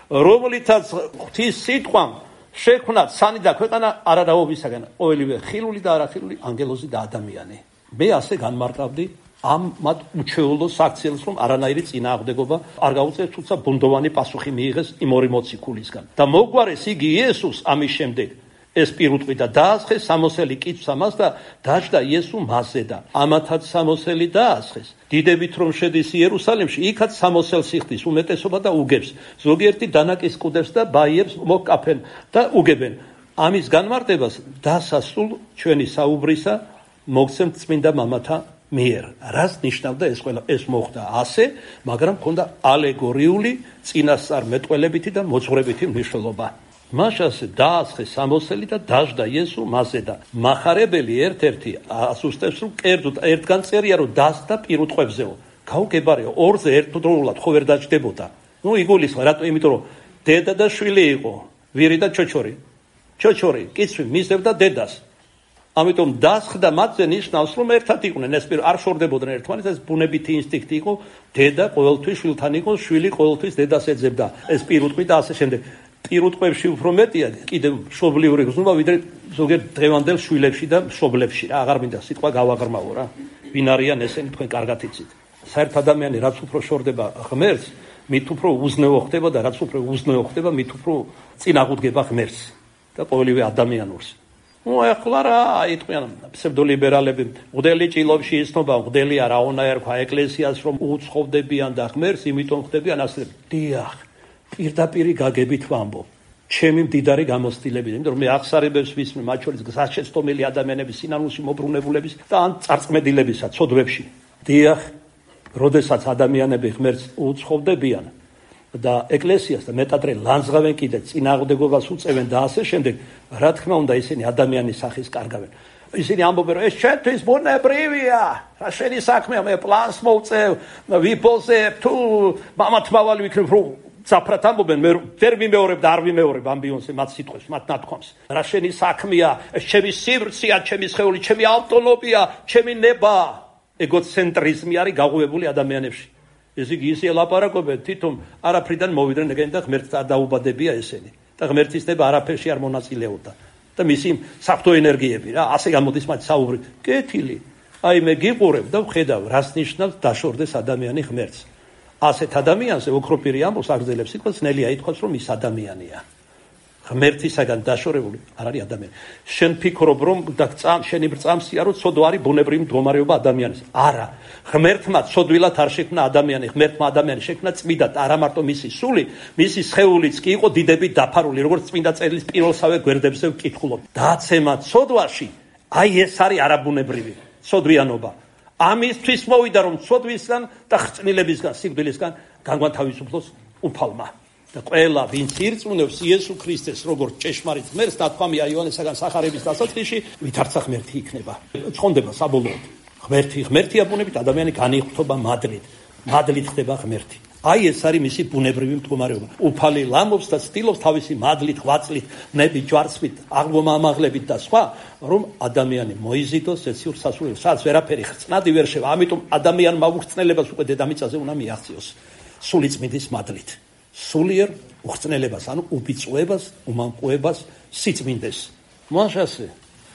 რომლითაც ღვთის სიტყვამ შექმნა სანი და ქვეყანა არარავობისაგან, ყოველივე ხილული და არახილული, ანგელოზი და ადამიანი. მე ასე განმარტავდი ამ მათ უჩვეულო საქციელს, რომ არანაირი წინააღმდეგობა არ გაუწევს, თუმცა ბუნდოვანი პასუხი მიიღეს იმ ორი მოციქულისგან. და მოგვარეს იგი იესოს ამის შემდეგ ეს პირუტყვი და დაასხეს სამოსელი კითხვს ამას და დაჯდა იესო მასზე და ამათაც სამოსელი დაასხეს. დიდებით რომ შედის იერუსალიმში, იქაც სამოსელს იხდის უმეტესობა და უგებს. ზოგიერთი დანაკის კუდებს და ბაიებს მოკაფენ და უგებენ. ამის განმარტებას დასასრულ ჩვენი საუბრისა მოგცემთ წმინდა მამათა მიერ. რას ნიშნავდა ეს ყველა? ეს მოხდა ასე, მაგრამ ქონდა ალეგორიული წინასწარმეტყველებითი და მოძღვრებითი მნიშვნელობა. მაშასე დაასხეს სამოსელი და დაჯდა იესო მასზე და მახარებელი ერთ-ერთი ასუსტებს, რომ კერძოდ ერთგან წერია, რომ დასდა პირუტყვებზეო. გაუგებარეო, ორზე ერთდროულად ხო ვერ დაჯდებოდა. ნუ იგულისხმე, რატო? იმიტომ რომ დედა და შვილი იყო, ვირი და ჩოჩორი. ჩოჩორი კიცვი მისდევდა დედას. ამიტომ დასხდა მათზე ნიშნავს, რომ ერთად იყვნენ, ეს არ შორდებოდნენ ერთმანეთს, ეს ბუნებითი ინსტინქტი იყო, დედა ყოველთვის შვილთან იყო, შვილი ყოველთვის დედას ეძებდა. ეს პირუტყვი და ასე შემდეგ. პირუტყვებში უფრო მეტია კიდევ მშობლიური გზნობა, ვიდრე ზოგიერთ დღევანდელ შვილებში და მშობლებში რა, აღარ მინდა სიტყვა გავაღრმავო რა. ვინ არიან ესენი, თქვენ კარგად იცით. საერთ ადამიანი რაც უფრო შორდება ღმერთს, მით უფრო უზნეო ხდება და რაც უფრო უზნეო ხდება, მით უფრო წინააღმდეგება ღმერთს და ყოველივე ადამიანურს. ნუ ახლა რა იტყვიან ფსევდოლიბერალები, მღვდელი ჭილობში იცნობა, მღვდელი არაონაერ ქვა ეკლესიას რომ უცხოვდებიან და ღმერთს, იმიტომ ხდებიან ასე. დიახ, პირდაპირი გაგებით ვამბობ. ჩემი მდიდარი გამოცდილებით, იმიტომ რომ მე აღსარებებს ვისმე მათ შორის გასაჩესტომელი ადამიანების, სინანულში მობრუნებულების და ან წარწმედილებისა ცოდვებში. დიახ, როდესაც ადამიანები ღმერთს უცხოვდებიან და ეკლესიას და მეტადრე ლანძღავენ კიდე წინააღმდეგობას უწევენ და ასე შემდეგ, რა თქმა უნდა ისინი ადამიანის სახის კარგავენ. ისინი ამბობენ, რომ ეს ჩვენთვის ბუნებრივია, რა შენი საქმეა, მე პლანს მოვწევ, ვიპოზებ, თუ მამათმავალი ვიქნებ, რომ საფრათ ამბობენ, მე ვერ ვიმეორებ და არ ვიმეორებ ამბიონს, მათ სიტყვებს, მათ ნათქვამს. რა შენი საქმეა, ეს ჩემი სივრცეა, ჩემი სხეული, ჩემი ავტონომია, ჩემი ნება. ეგოცენტრიზმი არის გაღვივებული ადამიანებში. ეს იგი ისე ლაპარაკობენ, თვითონ არაფრიდან მოვიდნენ ეგენი და ღმერთს არ დაუბადებია ესენი. და ღმერთის ნება არაფერში არ მონაწილეობდა. და მისი საფრთხო ენერგიები რა, ასე გამოდის მათ საუბრი. კეთილი. აი მე გიყურებ და ვხედავ, რას ნიშნავს დაშორდეს ადამიანი ღმერთს. ასეთ ადამიანზე ოქროპირი ამბობს აგრძელებს სიტყვას, ნელია ითქვას, რომ ის ადამიანია. ღმერთისაგან დაშორებული არ არის ადამიანი. შენ ფიქრობ, რომ და შენი ბრწამსია, რომ ცოდვა არის ბუნებრივი მდგომარეობა ადამიანის. არა. ღმერთმა ცოდვილად არ შექმნა ადამიანი, ღმერთმა ადამიანი შექმნა წმიდად, არა მარტო მისი სული, მისი სხეულიც კი იყო დიდებით დაფარული, როგორც წმინდა წერილის პირველსავე გვერდებზე ვკითხულობ. დაცემა ცოდვაში, აი ეს არის არაბუნებრივი ცოდვიანობა. ამისთვის მოვიდა, რომ ცოდვისგან და ხრწნილებისგან, სიკვდილისგან განგვათავისუფლოს უფალმა. და ყველა ვინც ირწმუნებს იესო ქრისტეს როგორც ჭეშმარიტ ღმერთს, ნათქვამია იოანესაგან სახარების დასაწყისში, ვითარცა ღმერთი იქნება. ცხონდება საბოლოოდ. ღმერთი, ღმერთია ბუნებით, ადამიანი განიღვთობა მადლით. მადლით ხდება ღმერთი. აი ეს არის მისი ბუნებრივი მდგომარეობა. უფალი ლამობს და ცდილობს თავისი მადლით, ღვაწლით, ნებით, ჯვარცმით, აღმომამაღლებით და სხვა, რომ ადამიანი მოიზიდოს ეციურ სასულიერო, სადაც ვერაფერი ხრწნადი ვერ შევა. ამიტომ ადამიანმა უხრწნელებას უკვე დედამიწაზე უნდა მიაღწიოს სული წმინდის მადლით. სულიერ უხრწნელებას, ანუ უბიწოებას, უმამყუებას, სიწმინდეს. მაშასე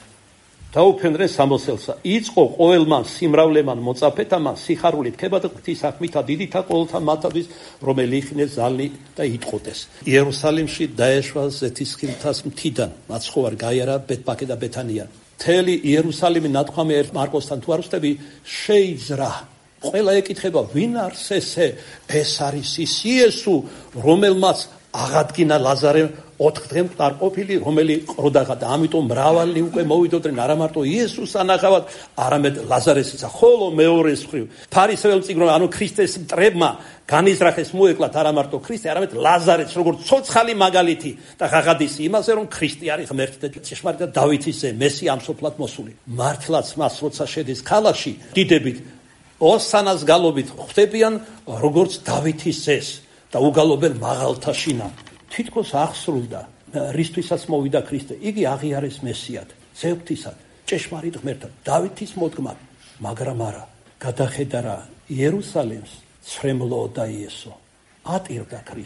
დაუფენდნენ სამოსელსა. იწყო ყოველმან სიმრავლემან მოწაფეთამან სიხარულით ქება და ღვთის საქმითა დიდითა ყოველთა მათთვის, რომელი იქნეს ზალი და იტყოდეს. იერუსალიმში დაეშვა ზეთისხილთას მთიდან, მაცხოვარი გაიარა ბეთბაქე და ბეთანია. მთელი იერუსალიმი ნათქვამი ერთ მარკოსთან თუ არ ვსწრები, შეიძრა. ყველა ეკითხება, ვინ არის ესე? ეს არის ის იესო, რომელმაც აღადგინა ლაზარე ოთხ დღე მყარყოფილი, რომელი ყროდაღა და ამიტომ მრავალი უკვე მოვიდოდნენ არა მარტო იესოს ანახავად, არამედ ლაზარესაც. ხოლო მეორეს მხრივ ფარისეველს წიგნო, ანუ ქრისტეს მტრებმა განიზრახეს მოეკლათ არა მარტო ქრისტე, არამედ ლაზარეც, როგორც ცოცხალი მაგალითი და ღაღადისი იმაზე, რომ ქრისტე არის ღმერთი და ჭეშმარიტ და დავითის მესი ამ სოფლად მოსული. მართლაც მას როცა შედის ქალაქში, დიდებით ოსანას გალობით ხვდებიან, როგორც დავითის ეს და უგალობენ მაღალთა შინა. თითქოს აღსრულდა, რისთვისაც მოვიდა ქრისტე. იგი აღიარეს მესიად, ზევთისად, ჭეშმარიტ ღმერთად, დავითის მოდგმად, მაგრამ არა, გადახედარა იერუსალიმს, ცრემლო და იესო. ატირდა ქრისტე.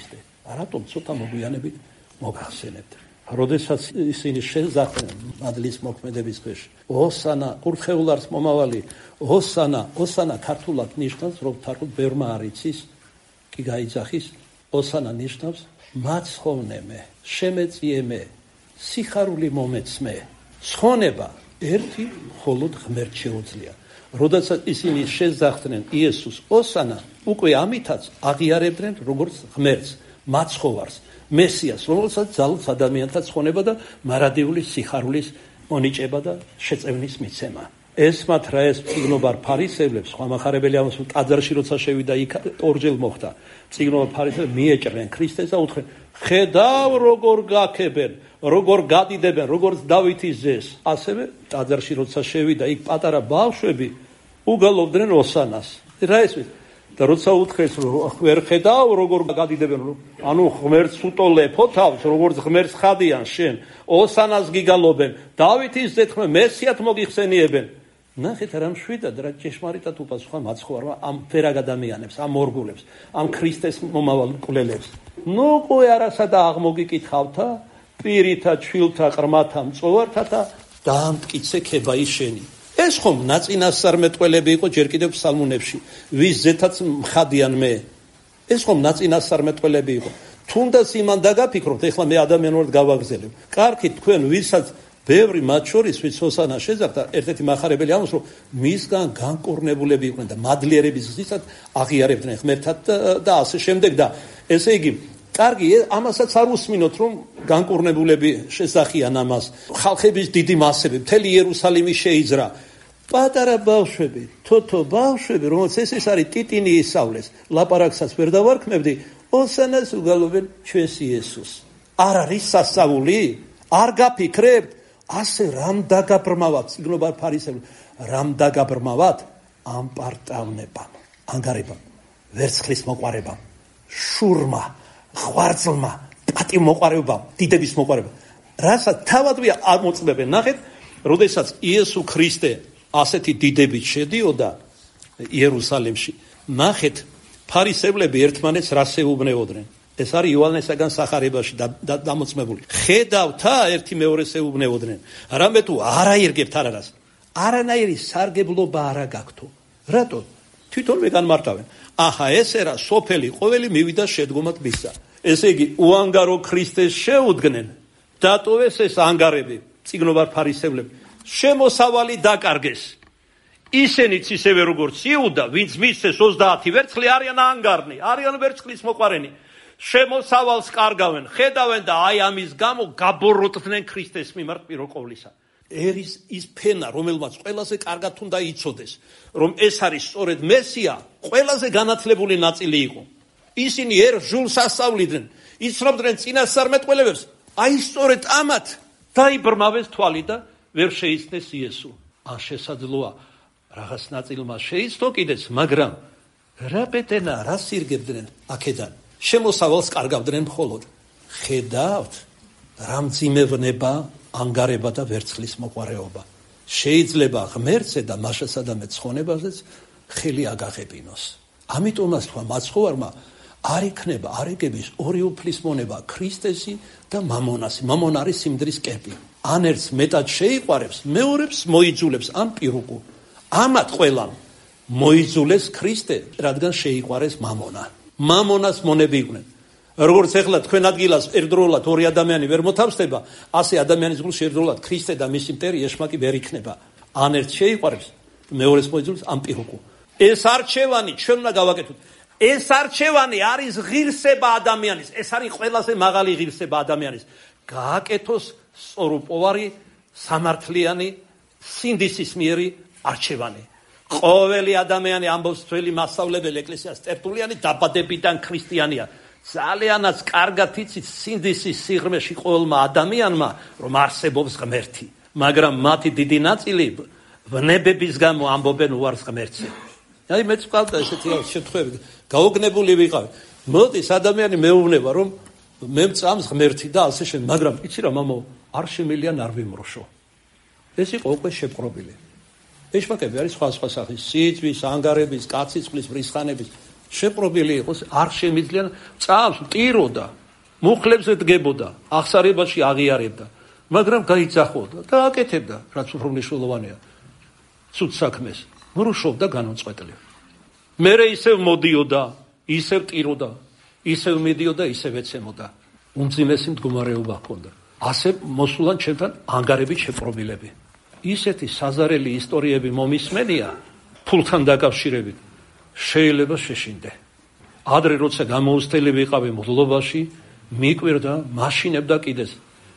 რატომ ცოტა მოგვიანებით მოგახსენებთ. როდესაც ისინი შეზახდნენ მადლის მოქმედების ქვეშ, ოსანა კურთხეულარს მომავალი, ოსანა, ოსანა ქართულად ნიშნავს, რომ თარგმნ ბევრმა არ იცის, კი გაიძახის, ოსანა ნიშნავს მაცხოვნე მე, შემეწიე მე, სიხარული მომეცმე, ცხონება ერთი მხოლოდ ღმერთ შეუძლია. როდესაც ისინი შეზახდნენ იესოს ოსანა, უკვე ამითაც აღიარებდნენ როგორც ღმერთს, მაცხოვარს, მესიას, რომელსაც ძალუց ადამიანთა ცხონება და მარადიული სიხარულის მონიჭება და შეწევნის მიცემა. ეს მათ რა ეს წიგნობარ ფარისევლებს, სხვა მახარებელი ამას ტაძარში როცა შევიდა იქ ორჯერ მოხდა. წიგნობარ ფარისევლებს მიეჭრნენ ქრისტეს და უთხრენ, ხედავ როგორ გაქებენ, როგორ გადიდებენ, როგორც დავითის ძეს. ასევე ტაძარში როცა შევიდა იქ პატარა ბავშვები უგალობდნენ ოსანას. რა ეს და როცა უთხრეს რომ ვერ ხედავ როგორ გადიდებენ, ანუ ღმერთს უტოლებო თავს, როგორც ღმერთს ხადიან შენ, ოსანას გიგალობენ, დავითის ძეთქმე მესიად მოგიხსენიებენ. ნახეთ რა მშვიდად რა ჭეშმარიტად უპას სხვა მაცხოვარმა ამ ფერაგ ადამიანებს, ამ ორგულებს, ამ ქრისტეს მომავალ მკვლელებს. ნუ ყო არასა და აღმოგიკითხავთა, პირითა, ჩვილთა, ყრმათა, მწოვართა და დაამტკიცე ქებაი შენი. ეს ხომ ნაწინასწარმეტყველები იყო ჯერ კიდევ ფსალმუნებში, ვის ზეთაც მხადიან მე. ეს ხომ ნაწინასწარმეტყველები იყო. თუნდაც იმან დაგაფიქროთ, ეხლა მე ადამიანურად გავაგზელებ. კარგი, თქვენ ვისაც ბევრი მათ შორის ვიც ოსანა შეზახდა, ერთ-ერთი მახარებელი ამბობს, რომ მისგან განკურნებულები იყვნენ და მადლიერების გზისად აღიარებდნენ ღმერთად და ასე შემდეგ და ესე იგი კარგი, ამასაც არ უსმინოთ, რომ განკურნებულები შესახიან ამას. ხალხების დიდი მასები, მთელი იერუსალიმი შეიძრა. პატარა ბავშვები, თოთო ბავშვები, რომელსაც ეს ეს არის ტიტინი ისავლეს, ლაპარაკსაც ვერ დავარქმევდი, ოსანას უგალობენ ჩვენს იესოს. არ არის სასწაული? არ გაფიქრებთ? ასე რამ დაგაბრმავათ, ციგნობარ ფარისევლებს, რამ დაგაბრმავათ? ამ პარტავნებამ, ანგარებამ, ვერცხლის მოყარებამ, შურმა, ღვარძლმა, პატივმოყარეობამ, დიდების მოყარებამ. რასაც თავადვე ამოწმებენ. ნახეთ, როდესაც იესო ქრისტე ასეთი დიდებით შედიოდა იერუსალიმში, ნახეთ, ფარისევლები ერთმანეთს რას ეუბნეოდნენ. ეს არის იოანესაგან სახარებაში დამოწმებული. ხედავთა ერთი მეორეს ეუბნეოდნენ. რამე თუ არ აირგებთ არას, არანაირი სარგებლობა არ აგაქვთო. რატო? თვითონვე განმარტავენ. ახა ესე რა სოფელი ყოველი მივიდა შედგომა ტბისა. ესე იგი უანგარო ქრისტეს შეუდგნენ. დატოვეს ეს ანგარები, წიგნობარ ფარისევლები. შემოსავალი დაკარგეს. ისენიც ისევე როგორც იუდა, ვინც მისცეს ოცდაათი ვერცხლი, არიან ანგარნი, არიან ვერცხლის მოყარენი. შემოსავალს კარგავენ, ხედავენ და აი ამის გამო გაბოროტდნენ ქრისტეს მიმართ პირველ ყოვლისა. ერის ის ფენა, რომელმაც ყველაზე კარგად უნდა იცოდეს, რომ ეს არის სწორედ მესია, ყველაზე განათლებული ნაწილი იყო. ისინი ერთ ჟულს ასწავლიდნენ, იცნობდნენ წინასწარმეტყველებებს, აი სწორედ ამათ დაიბრმავეს თვალი და ვერ შეიცნეს იესო. ან შესაძლოა რაღაც ნაწილმა შეიცნო კიდეც, მაგრამ რა პეტენა, რა სირგებდნენ აქედან? შემოსავალს კარგავდნენ მხოლოდ. ხედავთ, რა მძიმევნება, ანგარება და ვერცხლის მოყარეობა. შეიძლება ღმერთზე და მაშასა და მეცხონებაზეც ხელი აგაღებინოს. ამიტომაც თქვა მაცხოვარმა არ იქნება, არ ეგების ორი უფლის მონება, ქრისტესი და მამონასი. მამონ არის სიმდრის კეპი. ან ერთს მეტად შეიყვარებს, მეორებს მოიძულებს ამ პირუკუ. ამათ ყველამ მოიძულეს ქრისტე, რადგან შეიყვარეს მამონა. მამონას მონები იყვნენ. როგორც ეხლა თქვენ ადგილას ერთდროულად ორი ადამიანი ვერ მოთავსდება, ასე ადამიანის გულში ერთდროულად ქრისტე და მისი მტერი ეშმაკი ვერ იქნება. ან ერთ შეიყვარებს, მეორეს მოიძულებს ამ პირუკუ. ეს არჩევანი ჩვენ უნდა გავაკეთოთ. ეს არჩევანი არის ღირსება ადამიანის, ეს არის ყველაზე მაღალი ღირსება ადამიანის. გააკეთოს სწორუპოვარი, სამართლიანი, სინდისის მიერი არჩევანი. ყოველი ადამიანი ამბობს ძველი მასწავლებელი ეკლესიას ტერტულიანი დაბადებიდან ქრისტიანია. ძალიანაც კარგად იცით სინდისის სიღრმეში ყოველმა ადამიანმა, რომ არსებობს ღმერთი, მაგრამ მათი დიდი ნაწილი ვნებების გამო ამბობენ უარს ღმერთზე. აი მეც ყავდა ესეთი შემთხვევები, გაოგნებული ვიყავი. მოდის ადამიანი მეუბნება, რომ მე მწამს ღმერთი და ასე შემდეგ, მაგრამ იცი რა მამო, არ შემიძლია არ ვიმროშო. ეს იყო უკვე შეპყრობილი. ეშმაკები არის სხვა სხვა სახის, სიძვის, ანგარების, კაცის წყლის, ბრისხანების, შეპრობილი იყოს, არ შემიძლია წამს ტიროდა, მუხლებზე დგებოდა, აღსარებაში აღიარებდა, მაგრამ გაიძახოდა და აკეთებდა, რაც უფრო მნიშვნელოვანია. ცუდ საქმეს, მრუშობდა განუწყვეტლივ. მერე ისევ მოდიოდა, ისევ ტიროდა, ისევ მედიოდა, ისევ ეცემოდა. უმძიმესი მდგომარეობა ჰქონდა. ასე მოსულან ჩემთან ანგარებით შეპრობილები. ისეთი საზარელი ისტორიები მომისმენია ფულთან დაკავშირებით. შეიძლება შეშინდე. ადრე როცა გამოუცდელი ვიყავი მღვდლობაში, მიკვირდა, მაშინებდა კიდეს.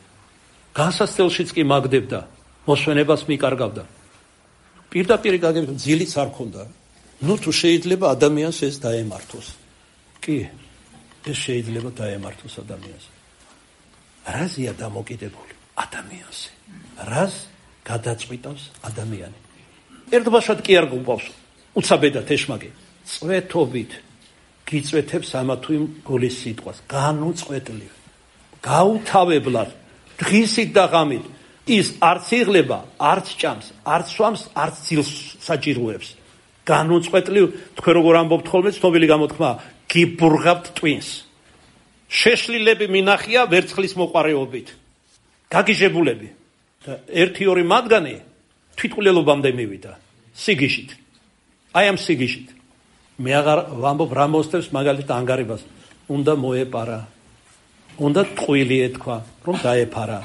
განსასწელშიც კი მაგდებდა, მოსვენებას მიკარგავდა. პირდაპირ გაგებდა, ძილიც არ ქონდა. ნუ თუ შეიძლება ადამიანს ეს დაემართოს. კი, ეს შეიძლება დაემართოს ადამიანს. რაზეა დამოკიდებული? ადამიანზე. რას გადაწყვიტავს ადამიანი? ერთბაშად კი არ გუყავს უცაბედად ეშმაკი. წვეთობით გიწვეთებს ამა თუ იმ გოლის სიტყვას, განუწყვეტლივ, გაუთავებლად, დღისით და ღამით. ის არც იღლება, არც ჭამს, არც სვამს, არც ძილს საჭიროებს. განუწყვეტლივ, თქვენ როგორ ამბობთ ხოლმე, ცნობილი გამოთქმა, გიბურღავთ ტვინს. შეშლილები მინახია ვერცხლის მოყარეობით. გაგიჟებულები. და ერთი ორი მათგანი თვითმკვლელობამდე მივიდა. სიგიჟით. აი ამ სიგიჟით. მე აღარ ვამბობ რა მოსდევს მაგალითად ანგარებას. უნდა მოეპარა. უნდა ტყვილი ეთქვა, რომ დაეფარა.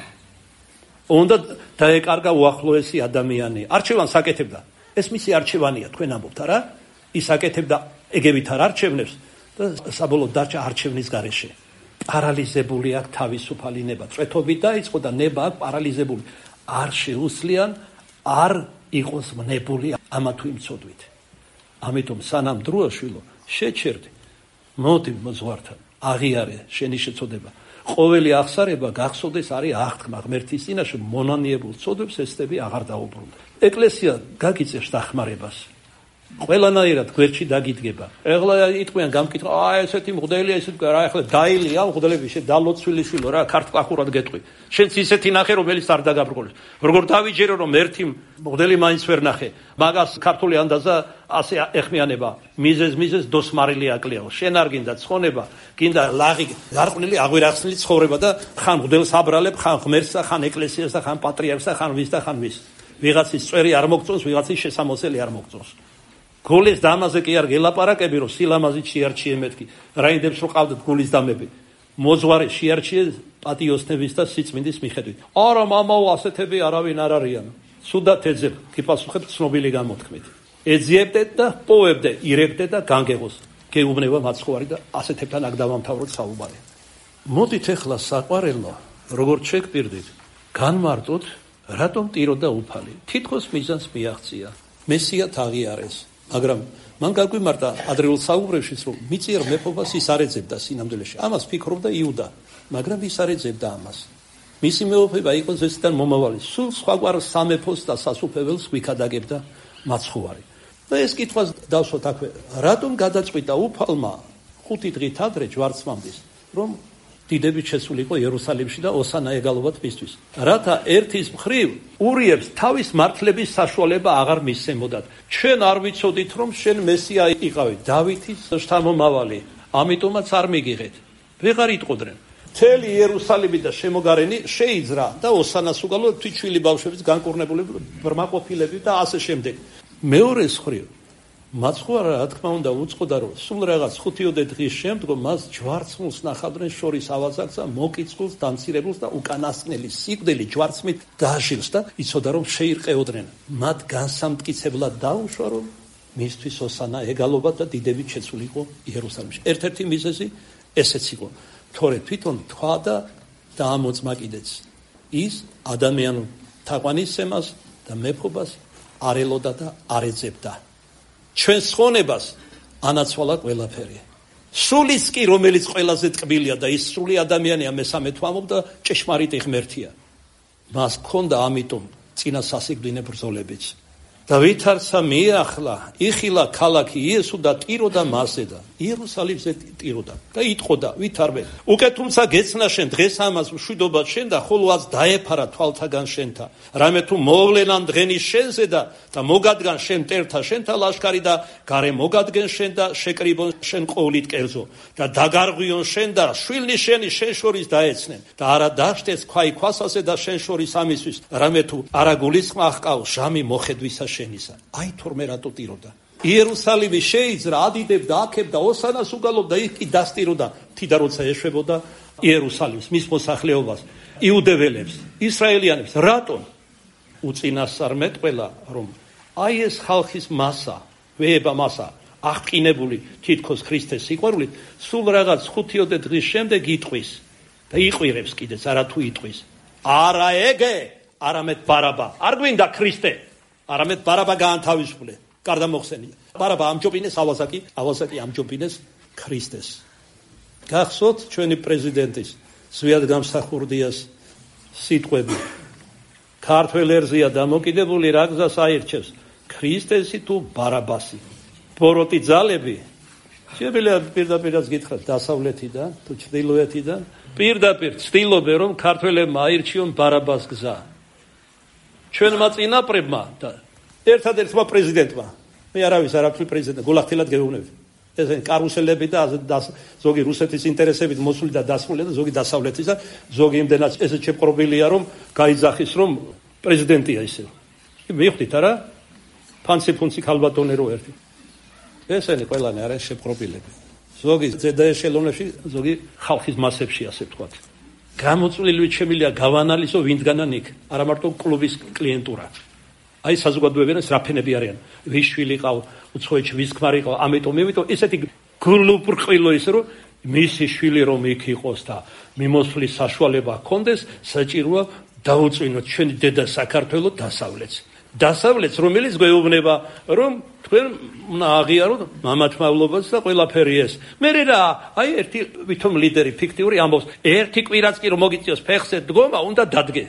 უნდა დაეკარგა უახლოესი ადამიანი. არჩევანს აკეთებდა. ეს მისი არჩევანია, თქვენ ამბობთ, არა? ის აკეთებდა ეგევით არ არჩევნებს და საბოლოოდ დარჩა არჩევნის გარეშე. პარალიზებული აქვს თავისუფალი ნება. წვეთობით დაიწყო და ნება აქვს პარალიზებული. არ შეუსლიან არ იყოს მნებული ამა თუ იმ ცოდვით. ამიტომ სანამ დროა შვილო, შეჩერდი. მოდი მოძღვართან, აღიარე შენი შეწოდება. ყოველი აღსარება გახსოვდეს არის აღთქმა ღმერთის წინაშე მონანიებულ ცოდვებს ესწები აღარ დაუბრუნდა. ეკლესია გაგიწევს დახმარებას. ყველანაირად გვერდში დაგიდგება. ეხლა იტყვიან გამკითხა, აა ესეთი მღვდელია, ესეთი რა, ეხლა დაილია მღვდლები, შე დალოცვილიშვილო რა, ქართკახურად გეტყვი. შენც ისეთი ნახე, რომელიც არ დაგაბრყოლებს. როგორ დავიჯერო, რომ ერთი მღვდელი მაინც ვერ ნახე. მაგას ქართული ანდაზა ასე ეხმიანება. მიზეზ მიზეზ დოსმარილი აკლეო. შენ არ გინდა ცხონება, გინდა ლაღი, გარყვნილი აღვირახსნილი ცხოვრება და ხან მღვდელს აბრალებ, ხან ღმერთსა, ხან ეკლესიასა, ხან პატრიარქსა, ხან ვის და ხან ვის. ვიღაცის წვერი არ მოგწონს, ვიღაცის შესამოსელი არ მოგწონს. გულის დამაზე კი არ გელაპარაკები, რომ სილამაზით შეარჩიე მეთქი. რაინდებს რომ ყავდეთ გულის დამები. მოძღვარი შეარჩიე პატიოსნების და სიწმინდის მიხედვით. არა, მამაო, ასეთები არავინ არ არიან. სუდათ ეძებ, გიპასუხებ ცნობილი გამოთქმით. ეძიებდეთ და პოებდეთ, ირებდეთ და განგեղოს. გეუბნება მაცხოვარი და ასეთებთან აქ დავამთავროთ საუბარი. მოდით ეხლა საყვარელო, როგორ შეგპირდით, განმარტოთ, რატომ ტიროდა უფალი. თითქოს მიზანს მიაღწია. მესია აღიარეს. მაგრამ მან გაგვიმართა ადრეულ საუბრებშიც, რომ მიწიერ მეფობას ის არ ეძებდა სინამდვილეში. ამას ფიქრობდა იუდა, მაგრამ ის არ ეძებდა ამას. მისი მეუფება იყო ზესიდან მომავალი. სულ სხვაგვარ სამეფოს და სასუფეველს გვიქადაგებდა მაცხოვარი. და ეს კითხვას დავსვათ აქვე, რატომ გადაწყვიტა უფალმა ხუთი დღით ადრე ჯვარცმამდის, რომ დიდებით შესულიყო იერუსალიმში და ოსანა ეგალობათ მისთვის. რათა ერთის მხრივ ურიებს თავის მართლების საშუალება აღარ მისცემოდათ. ჩვენ არ ვიცოდით, რომ შენ მესია იყავი, დავითის შთამომავალი, ამიტომაც არ მიგიღეთ. ვეღარ იტყოდნენ. მთელი იერუსალიმი და შემოგარენი შეიძრა და ოსანას უგალო თვითშვილი ბავშვების განკურნებულები, ბრმაყოფილები და ასე შემდეგ. მეორე მხრივ მაცხოვარი რა თქმა უნდა უწყოდა, რომ სულ რაღაც ხუთიოდე დღის შემდგომ მას ჯვარცმულს ნახავდნენ შორის ავაზაკს და მოკიწყულს, დამცირებულს და უკანასკნელი სიკვდილი ჯვარცმით დაჟილს და იცოდა, რომ შეირყეოდნენ. მათ განსამტკიცებლად დაუშვა, რომ მისთვის ოსანა ეგალობა და დიდებით შეცულიყო იერუსალიმში. ერთ-ერთი მიზეზი ესეც იყო. თორე თვითონ თქვა და დაამოწმა კიდეც. ის ადამიანურ თაყვანისცემას და მეფობას არ ელოდა და არ ეძებდა. ჩვენ სხონებას ანაცვალა ყველაფერი. სულის კი, რომელიც ყველაზე ტკბილია და ის სული ადამიანია, მესამე თვამობ და ჭეშმარიტი ღმერთია. მას ქონდა ამიტომ წინა სასიკვდინე ბრძოლებიც. და ვითარცა მიახლა იხილა ქალაქი იესო და ტიროდა მასზე და იერუსალიმზე ტიროდა და იტყოდა ვითარბე უკეთ თუმცა გეცნა შენ დღეს ამას მშვიდობა შენ და ხოლო აც დაეფარა თვალთაგან შენთა რამე თუ მოვლენან დღენის შენზე და და მოგადგან შენ მტერთა შენთა ლაშქარი და გარე მოგადგენ შენ და შეკრიბონ შენ ყოვლით კერძო და დაგარღვიონ შენ და შვილნი შენი შენ შორის დაეცნენ და არა დაშტეს ქვაი ქვასაზე და შენ შორის ამისთვის რამე თუ არა გულისხმა ჰყავს ჟამი მოხედვისა შენისა აი თორმე რატო ტიროდა იერუსალიმი შეიძრა ადიდებდა აქებდა ოსანას უგალობდა იქ კი დასტიროდა თიდა როცა ეშვებოდა იერუსალიმს მის მოსახლეობას იუდეველებს ისრაელიანებს რატო უწინასწარმეტყველა რომ აი ეს ხალხის მასა ვეება მასა აღყინებული თითქოს ქრისტეს სიყვარულით სულ რაღაც ხუთიოდე დღის შემდეგ იტყვის და იყვირებს კიდეც არა თუ იტყვის არა ეგე არამედ ბარაბა არ გვინდა ქრისტე არამედ ბარაბა გაანთავისუფლე გარდა მოხსენია ბარაბა ამჯობინეს ავაზაკი ავაზაკი ამჯობინეს ქრისტეს გახსოვთ ჩვენი პრეზიდენტის ზვიად გამსახურდიას სიტყვები ქართველ ერზეა დამოკიდებული რა გზას აირჩევს ქრისტესი თუ ბარაბასი ბოროტი ძალები შეიძლება პირდაპირაც გითხრათ დასავლეთიდან თუ ჩრდილოეთიდან პირდაპირ ცდილობენ რომ ქართველებმა აირჩიონ ბარაბას გზა ჩვენმა წინაპრებმა და ერთადერთმა პრეზიდენტმა მე არავის არ აქვს პრეზიდენტი გულახდილად გეუბნები ესენი კარუსელები და ზოგი რუსეთის ინტერესებით მოსული და დასმული და ზოგი დასავლეთის და ზოგი იმდენად ესე შეპყრობილია რომ გაიძახის რომ პრეზიდენტია ისე მივხვდით არა ფანცი ფუნცი ქალბატონერო ერთი ესენი ყველანი არის შეპყრობილები ზოგი ზედა ეშელონებში ზოგი ხალხის მასებში ასე ვთქვათ გამოწვლილი შემილია გავანალიზო ვინდგანან იქ არა მარტო კლუბის კლიენტურა აი საზოგადოებრივი რაფენები არიან ვის შვილი ყავ უცხოეთში ვის ქმარი ყავ ამიტომ ამიტომ ესეთი გულუბრყვილო ის რომ მისი შვილი რომ იქ იყოს და მიმოსვლის საშუალება ჰქონდეს საჭიროა დაუწვინოთ ჩვენი დედა საქართველოს დასავლეთს დასავლეთს რომელიც გვეუბნება რომ თქვენ უნდა აღიაროთ მამათმავლობას და ყველაფერი ეს მე რა აი ერთი ვითომ ლიდერი ფიქტიური ამბობს ერთი კვირაც კი რომ მოგიწიოს ფეხზე დგომა უნდა დადგე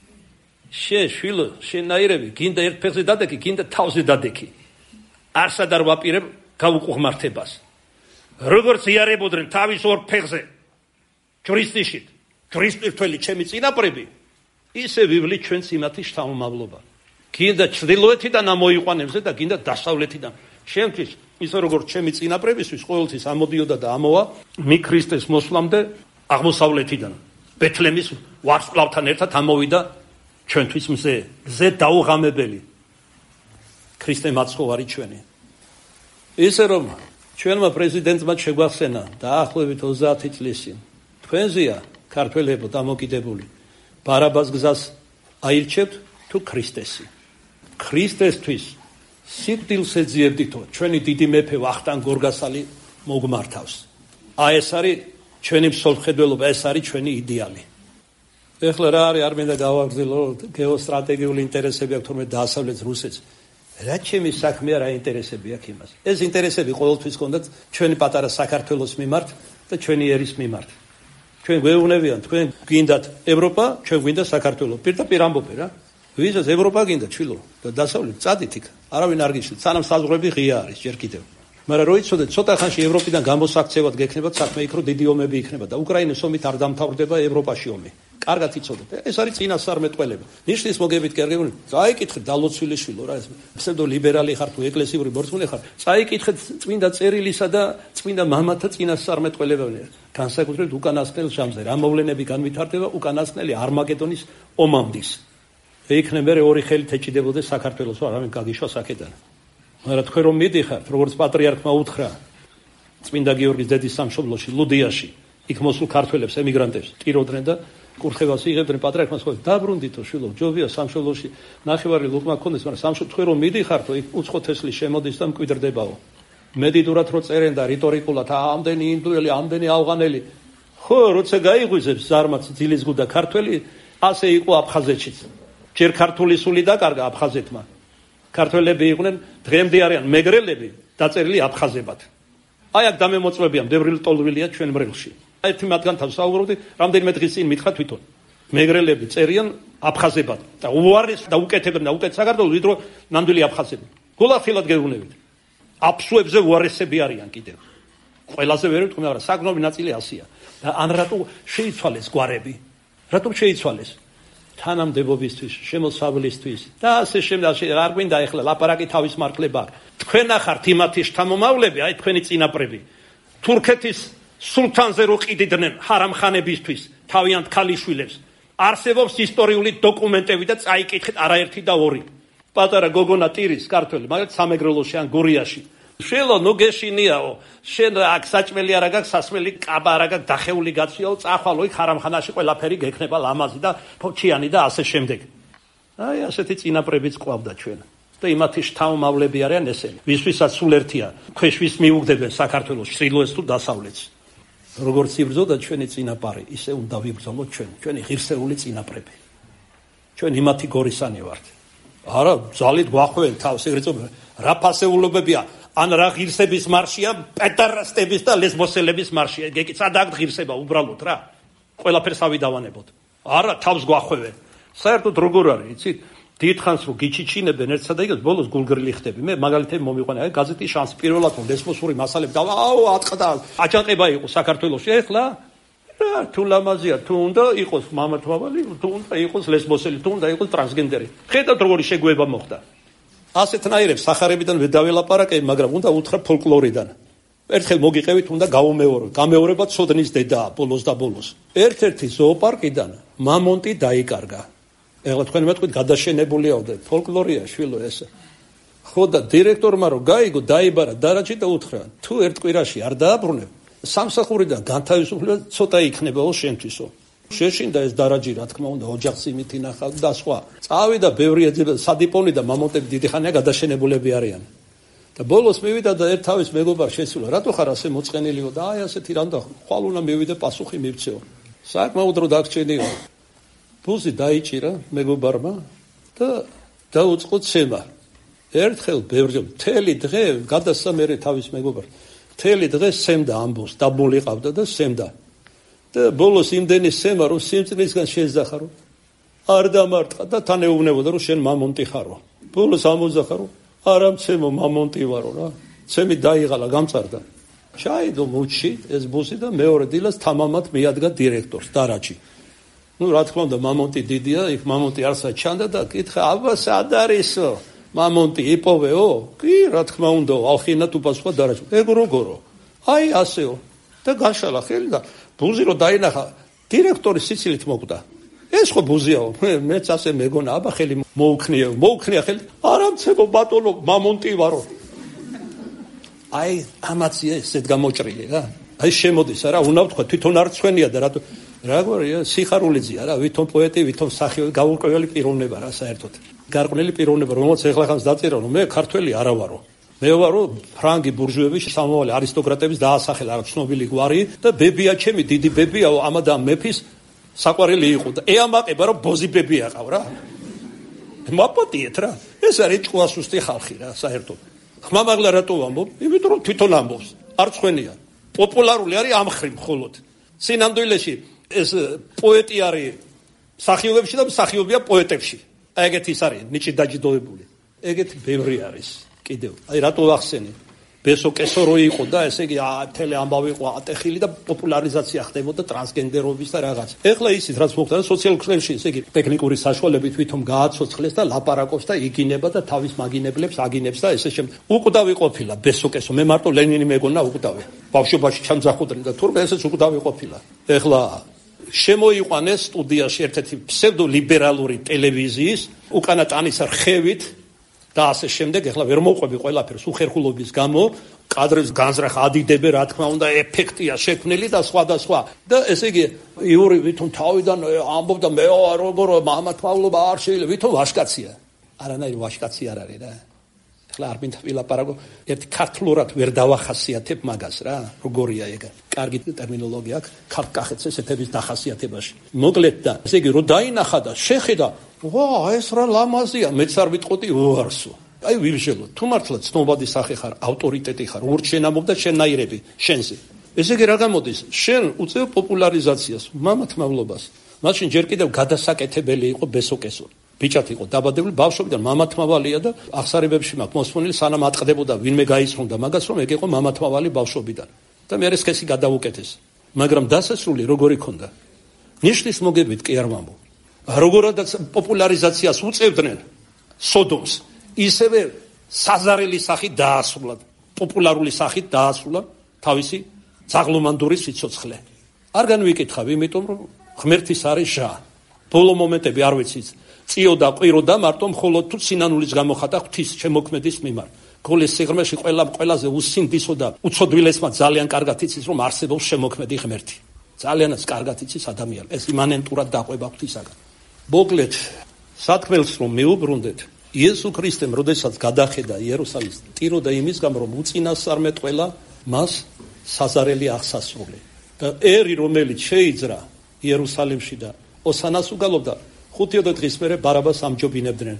შე შვილო შენაირები გინდა ერთ ფეხზე დადექი გინდა თავზე დადექი არსად არ ვაპირებ გაუყუღმართებას როგორც იარებოდნენ თავის ორ ფეხზე ქრისტიშით ქრისტირთველი ჩემი წინაპრები ისე ვივლი ჩვენ სიმათი შთამომავლობა გინდა ჩრდილოეთიდან ამოიყვანებზე და გინდა დასავლეთიდან შემთთვის ისე როგორც ჩემი წინაპრებისთვის ყოველთვის ამოდიოდა და ამოვა მი ქრისტეს მოსვლამდე აღმოსავლეთიდან ბეთლემის ვარსკვლავთან ერთად ამოვიდა ჩვენთვის მზე მზე დაუღამებელი ქრისტე მაცხოვარი ჩვენი ისე რომ ჩვენმა პრეზიდენტმა შეგვახსენა დაახლოებით ოცდაათი წლის წინ თქვენზეა ქართველებო დამოკიდებული ბარაბას გზას აირჩევთ თუ ქრისტესი ქრისტესთვის სიკვდილს ეძიებდითო ჩვენი დიდი მეფე ვახტანგ გორგასალი მოგმართავს აი ეს არის ჩვენი მსოფლმხედველობა ეს არის ჩვენი იდეალი ეხლა რა არის არ მინდა გავაგრძელო გეოსტრატეგიული ინტერესები აქვს თორმე დასავლეთ რუსეთს რა ჩემი საქმეა რა ინტერესები აქვს იმას ეს ინტერესები ყოველთვის ჰქონდათ ჩვენი პატარა საქართველოს მიმართ და ჩვენი ერის მიმართ ჩვენ გვეუბნებიან თქვენ გინდათ ევროპა ჩვენ გვინდა საქართველო პირდაპირ ამბობენ რა ვისაც ევროპა გინდა ჩილო და დასავლეთ წადით იქ არავინ არ გიშლით სანამ საზღვრები ღია არის ჯერ კიდევ მაგრამ რო იცოდეთ ცოტა ხანში ევროპიდან გამოსაქცევად გექნებათ საქმე იქ რო დიდი ომები იქნება და უკრაინის ომით არ დამთავრდება ევროპაში ომი კარგად იცოდეთ ეს არის წინასწარმეტყველება ნიშნის მოგებით კი არ გეგმული წაიკითხეთ დალოცვილიშვილო რა ეს ფსევდო ლიბერალი ხარ თუ ეკლესიური ბორცმული ხარ წაიკითხეთ წმინდა წერილისა და წმინდა მამათა წინასწარმეტყველებანი განსაკუთრებით უკანასკნელ ჟამზე რა მოვლენები განვითარდება უკანასკნელი არმაგედონის ომამდის იქნება მე ორი ხელით ეჭიდებოდეს საქართველოს არავინ გაგიშვა აქედან მაგრამ თქვენ რომ მიდიხართ როგორც პატრიარქმა უთხრა წმინდა გიორგის დედის სამშობლოში ლუდიაში იქ მოსულ ქართველებს ემიგრანტებს ტიროდნენ და კურთხევას იღებდნენ პატრიარქმა სხვა დაბრუნდითო შვილო ჯობია სამშობლოში ნახევარი ლუყმა ქონდეს მაგრამ სამშობლოში თქვენ რომ მიდიხართო იქ უცხო თესლი შემოდის და მკვიდრდებაო მედიტურად რო წერენ და რიტორიკულად ამდენი ინდუელი ამდენი ავღანელი ხო როცა გაიღვიძებს ზარმაც ძილის გუდა ქართველი ასე იყო აფხაზეთშიც ჯერ ქართული სული დაკარგა აფხაზეთმა ქართველები იყვნენ დღემდე არიან მეგრელები დაწერილი აფხაზებად აი აქ დამემოწმებია მდევრილი ტოლვილია ჩვენ მრევლში ერთი მათგან თავსაუბრობდი რამდენიმე დღის წინ მითხრა თვითონ მეგრელები წერიან აფხაზებად და უარეს და უკეთებენ და უკეთ საქართველოს ვიდრე ნამდვილი აფხაზები. გულახილად გეუბნებით. აფსუებზე უარესები არიან კიდევ. ყველაზე ვერ ვთქვი, მაგრამ საგნობი ნაწილი ასია. და ან რატო შეიცვალეს გვარები? რატომ შეიცვალეს? თანამდებობისთვის, შემოსავლისთვის და ასე შემდეგ. არ გვინდა ეხლა ლაპარაკი თავის მარკლებია. თქვენ ახართ იმათი შთამომავლები, აი თქვენი წინაპრები. თურქეთის სულთანზე რო ყიდიდნენ ჰარამხანებისთვის თავიანთ ქალიშვილებს. არსებობს ისტორიული დოკუმენტები და წაიკითხეთ არაერთი და ორი. პატარა გოგონა ტირის ქართველი, მაგალითად სამეგრელოში ან გურიაში. შელო ნუ გეშინიაო, შენ აქ საჭმელი არა გაქვს, სასმელი კაბა არა გაქვს, დახეული გაცვიაო, წახვალო იქ ჰარამხანაში ყველაფერი გექნება ლამაზი და ფოჩიანი და ასე შემდეგ. აი ასეთი წინაპრებიც ყავდა ჩვენ. და იმათი შთამომავლები არიან ესენი. ვისვისაც სულ ერთია, ქვეშვის მიუგდებენ საქართველოს ჩრდილოეთს თუ დასავლეთს. როგორც იბრძოდა ჩვენი წინაპარი, ისე უნდა ვიბრძოლოთ ჩვენ, ჩვენი ღირსეული წინაპრები. ჩვენ იმათი გორისანი ვართ. არა, ძალით გვახვევენ თავს, ეგრეთ წოდებული. რა ფასეულობებია, ან რა ღირსების მარშია, პედარასტების და ლესბოსელების მარშია. გეკი სადაგ ღირსება უბრალოდ რა. ყველაფერს ავიდავანებოთ. არა, თავს გვახვევენ. საერთოდ როგორ არის, იცით? დიდხანს რო გიჩიჩინებენ ერთსა და იგივე ბოლოს გულგრილი ხდები. მე მაგალითად მომიყვანა, აი გაზეთი შანსი პირველად რომ ლესბოსური მასალები და აუ ატყდა, აჯანყება იყო საქართველოში. ეხლა რა თუ ლამაზია, თუ უნდა იყოს მამათმავალი, თუ უნდა იყოს ლესბოსელი, თუ უნდა იყოს ტრანსგენდერი. ხედავთ როგორი შეგუება მოხდა. ასეთნაირებს სახარებიდან ვერ დაველაპარაკებ, მაგრამ უნდა უთხრა ფოლკლორიდან. ერთხელ მოგიყევით, უნდა გაუმეორო. გამეორება ცოდნის დედაა ბოლოს და ბოლოს. ერთ-ერთი ზოოპარკიდან მამონტი დაიკარგა. ეხლა თქვენ მეტყვით გადაშენებულია და ფოლკლორია შვილო ესე. ხო და დირექტორმა რო გაიგო, დაიბარა დარაჯი და უთხრა, თუ ერთ კვირაში არ დააბრუნებ, სამსახურიდან განთავისუფლება ცოტა იქნებაო შენთვისო. შეშინდა ეს დარაჯი, რა თქმა უნდა, ოჯახს იმით ინახავ და სხვა. წავიდა ბევრი ეძება, სადიპონი და მამონტები დიდი ხანია გადაშენებულები არიან. და ბოლოს მივიდა და ერთ თავის მეგობარ შეცვლა, რატო ხარ ასე მოწყენილიო და აი ასეთი რამდა, ხვალ უნდა მივიდე პასუხი მივცეო. საკმაოდ რო დაგჭენიო. ბუზი დაიჭირა მეგობარმა და დაუწყო ცემა. ერთხელ ბევრი მთელი დღე გადასამერე თავის მეგობარს. მთელი დღე სემდა ამბობს, დაბული ყავდა და სემდა. და ბოლოს იმდენი სემა რომ სიმწნისგან შეეძახარო. არ დამარტყა და თან ეუბნებოდა რომ შენ მამონტი ხარო. ბოლოს ამოძახარო, არა მცემო მამონტი ვარო რა. ცემი დაიღალა, გამწარდა. ჩაიდო მუჩი ეს ბუსი და მეორე დილას თამამად მიადგა დირექტორს დარაჯი. ну რა თქმა უნდა მამონტი დიდია, იქ მამონტი არსა ჩანდა და კითხა, აბა სად არისო? მამონტი იპოვეო? კი, რა თქმა უნდა, ალხინა თუ პასუხა დარაჯი. ეგ როგორო? აი ასეო. და გაშალა ხელი და ბუზი რო დაინახა, დირექტორი სიცილით მოკვდა. ეს ხო ბუზიაო, მეც ასე მეგონა, აბა ხელი მოუქნიო, მოუქნია ხელი. არა მცემო ბატონო, მამონტი ვარო. აი ამაცია ესეთ გამოჭრილი რა. აი შემოდის რა, უნდა ვთქვა, თვითონ არ ცვენია და რატო რაღაცა სიხარულიძია რა, ვითომ პოეტი, ვითომ მსახიობი, გაურკვეველი პიროვნება რა საერთოდ. გარყვნილი პიროვნება, რომელიც ეხლა ხანს დაწერა, რომ მე ქართველი არა ვარო. მე ვარო ფრანგი ბურჟუების სამომავალი არისტოკრატების დაასახელა რა ცნობილი გვარი და ბებია ჩემი დიდი ბებიაო ამადამ მეფის საყვარელი იყო და ეამაყება რომ ბოზი ბებია ყავ რა. მაპატიეთ რა. ეს არის ჭკუასუსტი ხალხი რა საერთოდ. ხმამაღლა რატო ვამბობ? იმიტომ რომ თვითონ ამბობს. არ ცხენია. პოპულარული არის ამ ხრი მხოლოდ. სინამდვილეში ეს პოეტი არის მსახიობებში და მსახიობია პოეტებში. აი ეგეთი ის არის ნიჭი დაჯდოებული. ეგეთი ბევრი არის კიდევ. აი რატო ახსენი? ბესო კესორო იყო და ესე იგი თელე ამბავი იყო ატეხილი და პოპულარიზაცია ხდებოდა ტრანსგენდერობის და რაღაც. ეხლა ისიც რაც მოხდა სოციალურ ქსელში, ესე იგი ტექნიკური საშუალებით ვითომ გააცოცხლეს და ლაპარაკობს და იგინება და თავის მაგინებლებს აგინებს და ესე შემდეგ. უკვდავი ყოფილა ბესო კესო. მე მარტო ლენინი მეგონა უკვდავი. ბავშვობაში ჩამძახოდნენ და თურმე ესეც უკვდავი ყოფილა. ეხლა შემოიყვანეს სტუდიაში ერთ-ერთი ფსევდოლიბერალური ტელევიზიის უკანა ტანის რხევით და ასე შემდეგ. ეხლა ვერ მოყვები ყველაფერს უხერხულობის გამო, კადრებს განზრახ ადიდებენ, რა თქმა უნდა, ეფექტია შექმნილი და სხვა და სხვა. და ესე იგი იური ვითომ თავიდან ამბობდა მე როგორ მამათმავლობა არ შეიძლება, ვითომ ვაშკაცია. არანაირი ვაშკაცი არ არის რა. ეხლა არ მინდა ვილაპარაკო, ერთი ქართლურად ვერ დავახასიათებ მაგას რა. როგორია ეგ? კარგი ტერმინოლოგია აქვს ქართკახეთს ესეთების დახასიათებაში. მოკლედ და ესე იგი რო დაინახა და შეხედა, ვა, ეს რა ლამაზია, მეც არ ვიტყოდი უარსო. აი ვიმშელო, თუ მართლა ცნობადი სახე ხარ, ავტორიტეტი ხარ, ურჩ შენ ამბობ და შენნაირები შენზე. ესე იგი რა გამოდის? შენ უწევ პოპულარიზაციას, მამათმავლობას. მაშინ ჯერ კიდევ გადასაკეთებელი იყო ბესოკესო. ბიჭად იყო დაბადებული ბავშვობიდან, მამათმავალია და აღსარებებში მაქვს მოსმონილი, სანამ ატყდებოდა ვინმე გაიცნობდა მაგას, რომ ეგ იყო მამათმავალი ბავშვობიდან. და მე სქესი გადაუკეთეს. მაგრამ დასასრული როგორი ქონდა? ნიშნის მოგებით კი არ ვამბობ. როგორადაც პოპულარიზაციას უწევდნენ სოდომს, ისევე საზარელი სახით დაასრულა, პოპულარული სახით დაასრულა თავისი ძაღლომანდური სიცოცხლე. არ განვიკითხავ, იმიტომ რომ ღმერთის არის ჟა. ბოლო მომენტები არ ვიცით. წიოდა, ყვიროდა, მარტო მხოლოდ თუ სინანულის გამოხატა ღვთის შემოქმედის მიმართ. გოლის სიღრმეში ყველა ყველაზე უსინდისო და უცოდვილესმა ძალიან კარგად იცის, რომ არსებობს შემოქმედი ღმერთი. ძალიანაც კარგად იცის ადამიანი. ეს იმანენტურად დაყვება ღვთისაგან. მოკლედ, სათქმელს რომ მეუბრუნდეთ, იესო ქრისტემ, როდესაც გადახედა იერუსალიმს, ტიროდა იმის გამო, რომ უწინასწარმეტყველა მას საზარელი აღსასრული. და ერი, რომელიც შეიძრა იერუსალიმში და ოსანას უგალობდა, ხუთიოდე დღის მერე ბარაბას ამჯობინებდნენ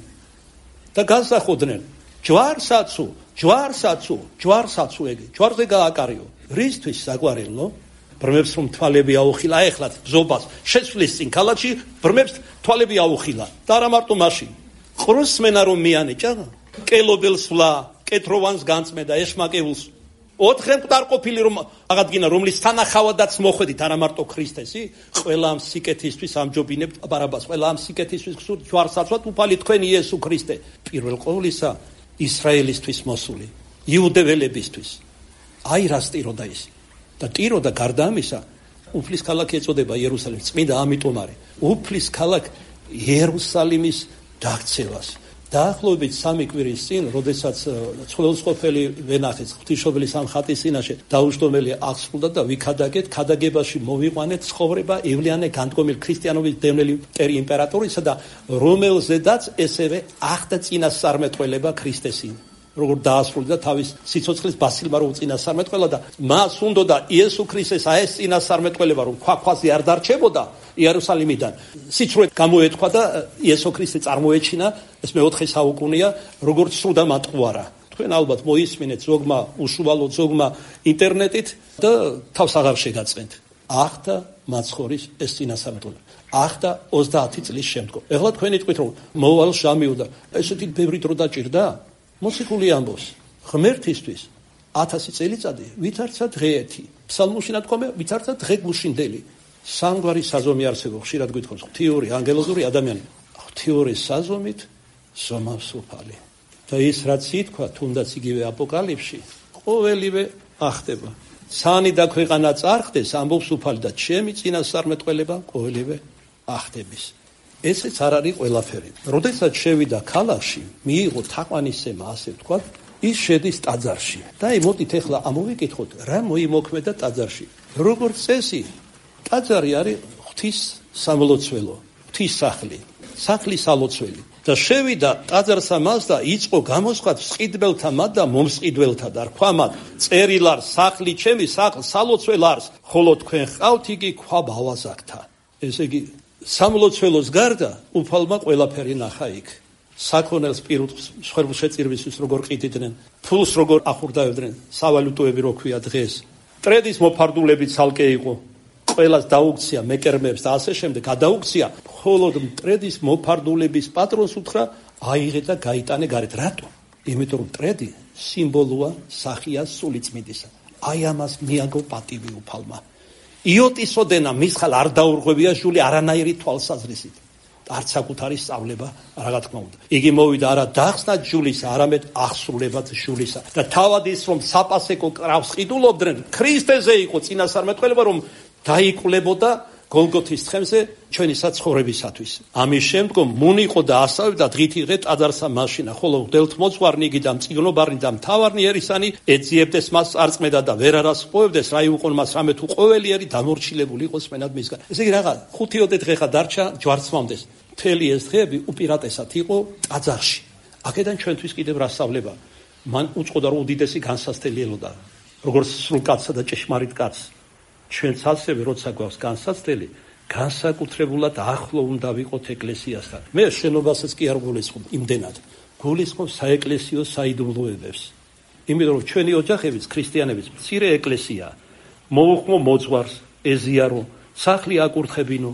და განსახოდნენ, ჯვარსაცუ, ჯვარსაცუ, ჯვარსაცუ ეგ, ჯვარზე გააკარიო. რისთვის საგვარელო? ბრმებს რომ თვალები აუხილა, ეხლა ბზობას შეცვლის წინ ქალაქში, ბრმებს თვალები აუხილა. და არა მარტო მაშინ. ყრუსმენა რომ მიანეჭა, კელობელს ვლა, კეთროვანს განწმენდა, ეშმაკეულს. ოთხე მკვდარყოფილი რომ აღადგინა, რომლის თანახავადაც მოხვედით, არა მარტო ქრისტესი, ყველა ამ სიკეთისთვის ამჯობინებთ ბარაბას, ყველა ამ სიკეთისთვის გსურთ ჯვარსაცვად უფალი თქვენ იესო ქრისტე. პირველ ყოვლისა ისრაელისთვის მოსული, იუდეველებისთვის. აი რას ტიროდა ის. და ტიროდა გარდა ამისა, უფლის ქალაქი ეწოდება იერუსალიმი, წმინდა ამიტომ არის. უფლის ქალაქ იერუსალიმის დაქცევას. დაახლოებით სამი კვირის წინ, როდესაც ცხოველსყოფელი ვენახეს ღვთისმშობლის ამ ხატის წინაშე დაუშტომელი აღსრულდა და ვიქადაგეთ, ქადაგებაში მოვიყვანეთ ცხოვრება ევლიანე განდგომილ ქრისტიანობის დევნელი იმპერატორისა და რომელზედაც ესევე ახდა წინასწარმეტყველება ქრისტესი. როგორ დაასრულდა თავის სიცოცხლის ბასილმა რო წინასწარმეტყველა და მას უნდოდა იესო ქრისტეს აი ეს წინასწარმეტყველება რომ ქვაქვაზე არ დარჩებოდა იერუსალიმიდან. სიცრუე გამოეთქვა და იესო ქრისტე წარმოეჩინა, ეს მეოთხე საუკუნეა, როგორც სრუდა მატყუარა. თქვენ ალბათ მოისმინეთ ზოგმა უშუალოდ, ზოგმა ინტერნეტით და თავს აღარ შეგაწყენთ. ახდა მაცხოვრის ეს წინასწარმეტყველება. ახდა ოცდაათი წლის შემდგომ. ეხლა თქვენი თქვით რომ მოვალ შამიოდა, ესეთი ბევრი დრო დაჭირდა? მოციქული ამბობს, ღმერთისთვის ათასი წელიწადი ვითარცა დღეეთი. ფსალმუში ნათქვამია, ვითარცა დღე გუშინდელი. სამგვარი საზომი არსებობს, ხშირად გვითხოვს, ღვთიური, ანგელოზური ადამიანი. ღვთიური საზომით ზომავს უფალი. და ის რაც ითქვა, თუნდაც იგივე აპოკალიფში, ყოველივე ახდება. ცანი და ქვეყანა წარხდეს, ამბობს უფალი და ჩემი წინასწარმეტყველება ყოველივე ახდების. ესეც არ არის ყველაფერი. როდესაც შევიდა ქალაქში, მიიღო თაყვანისცემა, ასე ვთქვათ, ის შედის ტაძარში. და აი მოდით ეხლა ამოვიკითხოთ, რა მოიმოქმედა ტაძარში. როგორც წესი, ტაძარი არის ღვთის სამლოცველო, ღვთის სახლი, სახლის სალოცველი. და შევიდა ტაძარსა მას და იწყო გამოსხვა მსყიდველთა მათ და მომსყიდველთა და რქვა მათ, წერილარ სახლი ჩემი, სახლ სალოცველარს, ხოლო თქვენ ხავთ იგი ქვა ბავაზაკთა. ესე იგი სამლოცველოს გარდა უფალმა ყველაფერი ნახა იქ. საქონელს პირუტყვს შეწირვისთვის როგორ ყიდიდნენ, ფულს როგორ ახურდავდნენ, სავალუტოები რო ქვია დღეს. ტრედის მოფარდულები ცალკე იყო. ყველას დაუქცია მეკერმებს და ასე შემდეგ, გადაუქცია. მხოლოდ ტრედის მოფარდულების პატრონს უთხრა, აიღე და გაიტანე გარეთ. რატო? იმიტომ რომ ტრედი სიმბოლოა სახია სულიწმიდისა. აი ამას მიაგო პატივი უფალმა. იოტისოდენა მისხალ არ დაურღვევია ჟული არანაირი თვალსაზრისით. არც საკუთარი სწავლება, რა თქმა უნდა. იგი მოვიდა არა დახსნა ჟულისა, არამედ აღსრულებად ჟულისა. და თავად ის რომ საპასეკო კრავს ყიდულობდნენ, ქრისტეზე იყო წინასწარმეტყველება, რომ დაიკლებოდა გოლგოთის თხემზე ჩვენი საცხოვრებისათვის. ამის შემდგომ მუნიყო და ასავდა დღით იღე ტაძარსა მაშინა, ხოლო გდელთ მოძღვარნი იგი და მწიგნობარნი და მთავარნი ერისანი ეძიებდეს მას წარწმედა და ვერ არას ყვევდეს, რა იუყონ მას რამე თუ ყოველიერი დამორჩილებული იყოს მენად მისგან. ესე იგი რაღა ხუთიოდე დღე ხა დარჩა ჯვარცმამდეს. მთელი ეს დღეები უპირატესად იყო ტაძარში. აქედან ჩვენთვის კიდევ რა სწავლება? მან უწყოდა რომ უდიდესი განსაცდელი ელოდა, როგორც სრულ კაცსა და ჭეშმარიტ კაცს. ჩვენც ასევე როცა გვაქვს განსაცდელი, განსაკუთრებულად ახლო უნდა ვიყოთ ეკლესიასთან. მე შენობასაც კი არ გულისხმობ იმდენად. გულისხმობ საეკლესიო საიდუმლოებებს. იმიტომ რომ ჩვენი ოჯახებიც, ქრისტიანებიც მცირე ეკლესია, მოუხმო მოძღვარს, ეზიარო, სახლი აკურთხებინო,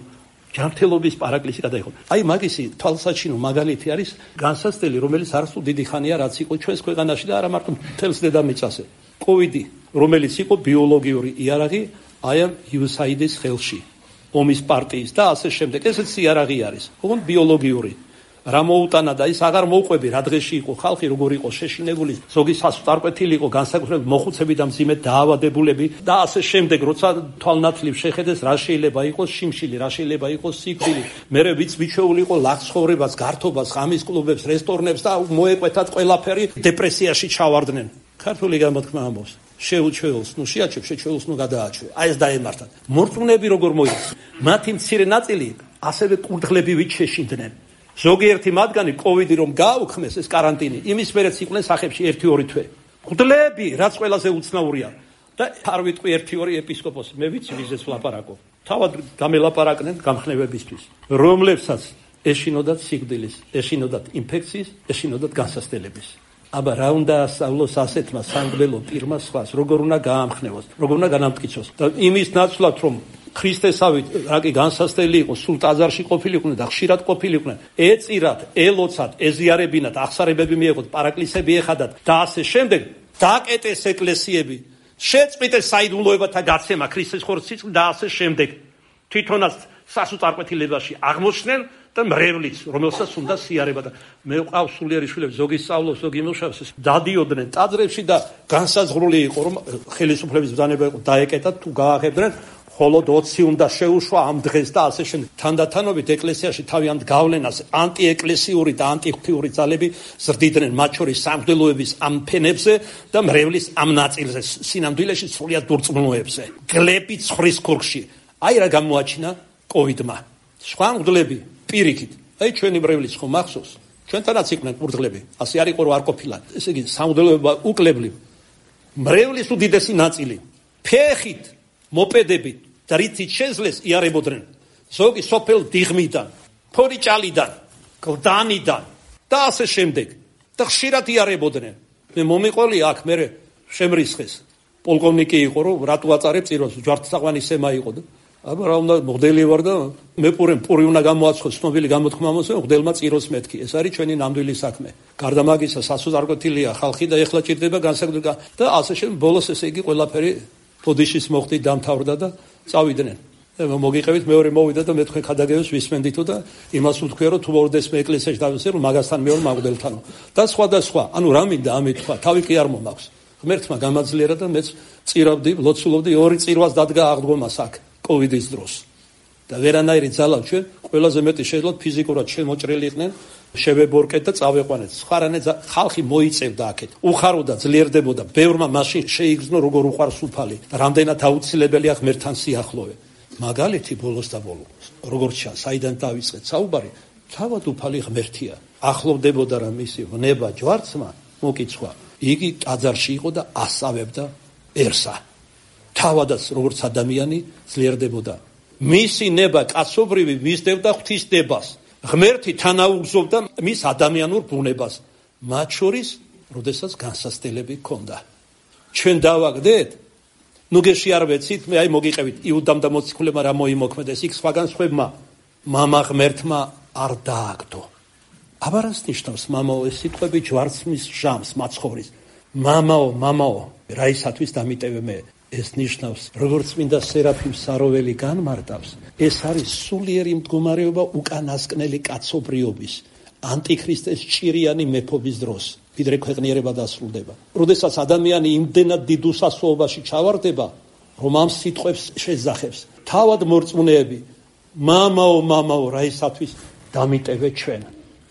ჯანმრთელობის პარაკლისი გადაიხო. აი მაგისი თვალსაჩინო მაგალითი არის განსაცდელი, რომელიც არასდროს დიდი ხანია რაც იყო ჩვენს ქვეყანაში და არა მარტო მთელს დედამიწაზე. კოვიდი, რომელიც იყო ბიოლოგიური იარაღი, აი ამ იუსაიდის ხელში, ომის პარტიის და ასე შემდეგ. ესეც იარაღი არის, ოღონდ ბიოლოგიური. რა მოუტანა და ის აღარ მოუყვები რა დღეში იყო ხალხი, როგორ იყო შეშინებული, ზოგი სასწარკვეთილი იყო, განსაკუთრებით მოხუცები და მძიმედ დაავადებულები და ასე შემდეგ, როცა თვალნათლივ შეხედეს რა შეიძლება იყოს შიმშილი, რა შეიძლება იყოს სიკვდილი. მერე ვიც მიჩეული იყო ლახცხოვრებას, გართობას, ღამის კლუბებს, რესტორნებს და მოეკვეთათ ყველაფერი, დეპრესიაში ჩავარდნენ. ქართული გამოთქმა ამბობს, შეუჩვეულს, ნუ შეაჩვევ, შეჩვეულს ნუ გადააჩვე. აი ეს დაემართათ. მორწმუნეები როგორ მოიქს? მათი მცირე ნაწილი ასევე კურდღლებივით შეშინდნენ. ზოგიერთი მათგანი კოვიდი რომ გააუქმეს ეს კარანტინი, იმის მერეც იყვნენ სახებში ერთი-ორი თვე. მღვდლები, რაც ყველაზე უცნაურია. და არ ვიტყვი ერთი-ორი ეპისკოპოსი, მე ვიცი ვიზეც ვლაპარაკობ. თავად გამელაპარაკნენ გამხნევებისთვის, რომლებსაც ეშინოდათ სიკვდილის, ეშინოდათ ინფექციის, ეშინოდათ განსასწელების. აბა რა უნდა ასწავლოს ასეთმა სამგველო პირმა სხვას, როგორ უნდა გაამხნევოს, როგორ უნდა განამტკიცოს. და იმის ნაცვლად რომ ქრისტესავით რაკი განსასწრელი იყო, სულ ტაძარში ყოფილიყვნენ და ხშირად ყოფილიყვნენ, ეწირათ, ელოცათ, ეზიარებინათ, აღსარებები მიეღოთ, პარაკლისები ეხადათ და ასე შემდეგ, დაკეტეს ეკლესიები, შეწყვიტეს საიდუმლოებათა გაცემა, ქრისტეს ხორცის და ასე შემდეგ. თვითონაც სასუწარკვეთილებაში აღმოჩნდნენ და მრევლიც, რომელსაც უნდა სიარება და მე ვყავს სულიერი შვილები, ზოგი სწავლობს, ზოგი იმუშავებს, დადიოდნენ ტაძრებში და განსაზღვრული იყო, რომ ხელისუფლების ბრძანება იყო დაეკეტათ თუ გააღებდნენ. მხოლოდ ოცი უნდა შეუშვა ამ დღეს და ასე შემდეგ. თანდათანობით ეკლესიაში თავიანთ გავლენას ანტიეკლესიური და ანტიღვთიური ძალები ზრდიდნენ, მათ შორის სამღვდელოების ამ ფენებზე და მრევლის ამ ნაწილზე, სინამდვილეში სრულიად დურწმუნოებზე. გლები ცხრის ქურქში. აი რა გამოაჩინა კოვიდმა. სხვა მღვდლები პირიქით. აი ჩვენი მრევლის ხო მახსოვს? ჩვენთანაც იყვნენ მღვდლები. ასე არ იყო რომ არ ყოფილან. ესე იგი სამღვდელოება უკლებლივ. მრევლის უდიდესი ნაწილი ფეხით, მოპედებით და რითიც შეძლეს იარებოდნენ. ზოგი სოფელ დიღმიდან, ფორიჭალიდან, გლდანიდან და ასე შემდეგ. და ხშირად იარებოდნენ. მე მომიყვალი აქ მე შემრისხეს. პოლკოვნიკი იყო რომ რატო აწარებ წირვას, ჯვართსაყვანი სემა იყო და აბა რა უნდა მღვდელი ვარ და მე პურემ პური უნდა გამოაცხოს ცნობილი გამოთქმა მოსვენ მღვდელმა წიროს მეთქი. ეს არის ჩვენი ნამდვილი საქმე. გარდა მაგისა სასუზარკვეთილია ხალხი და ეხლა ჭირდება განსაკუთრებით და ასე შემდეგ ბოლოს ესე იგი ყველაფერი ბოდიშის მოხდით დამთავრდა და წავიდნენ. მოგიყევით მეორე მოვიდა და მე თქვენ ხადაგებს ვისმენდითო და იმას ვთქვია რომ თუ მოვიდეს მე ეკლესიაში დავისე რომ მაგასთან მეორე მაგდელთანო და სხვა და სხვა. ანუ რა მინდა ამით თქვა, თავი კი არ მომაქვს. ღმერთმა გამაძლიერა და მეც წირავდი, ლოცულობდი, ორი წირვას დადგა აღდგომას აქ კოვიდის დროს. და ვერანაირი ძალა ჩვენ ყველაზე მეტი შეიძლება ფიზიკურად შემოჭრილი იყვნენ, შევებორკეთ და წავეყვანეთ. ხარანე ხალხი მოიწევდა აქეთ. უხაროდა, ძლიერდებოდა, ბევრმა მაშინ შეიგრძნო როგორ უყარს უფალი. რამდენად აუცილებელია ღმერთთან სიახლოვე. მაგალითი ბოლოს და ბოლოს. როგორც ჩანს, საიდან დავიწყეთ საუბარი, თავად უფალი ღმერთია. ახლოვდებოდა რა მისი ვნება ჯვარცმა, მოკიცხვა. იგი ტაძარში იყო და ასავებდა ერსა. თავადაც როგორც ადამიანი ძლიერდებოდა. მისი ნება კაცობრივი მისდევდა ღვთის ნებას. ღმერთი თანაუგზობდა მის ადამიანურ ბუნებას. მათ შორის, როდესაც განსასწრებელი ჰქონდა. ჩვენ დავაგდეთ, ნუ გეში არ ვეცით, მე აი მოგიყევით იუდამ და მოციქულებმა რა მოიმოქმედეს, იქ სხვაგან სხვებმა მამა ღმერთმა არ დააგდო. აბარას ნიშნავს მამაო ეს სიტყვები ჯვარცმის ჟამს მაცხოვრის. მამაო, მამაო, რაისათვის დამიტევე მე. ეს ნიშნავს, როგორც წმინდა სერაფიმ საროველი განმარტავს, ეს არის სულიერი მდგომარეობა უკანასკნელი კაცობრიობის, ანტიქრისტეს ჭირიანი მეფობის დროს, ვიდრე ქვეყნიერება დასრულდება. როდესაც ადამიანი იმდენად დიდ უსასრულობაში ჩავარდება, რომ ამ სიტყვებს შეძახებს. თავად მორწმუნეები, მამაო, მამაო, რაისათვის დამიტევე ჩვენ.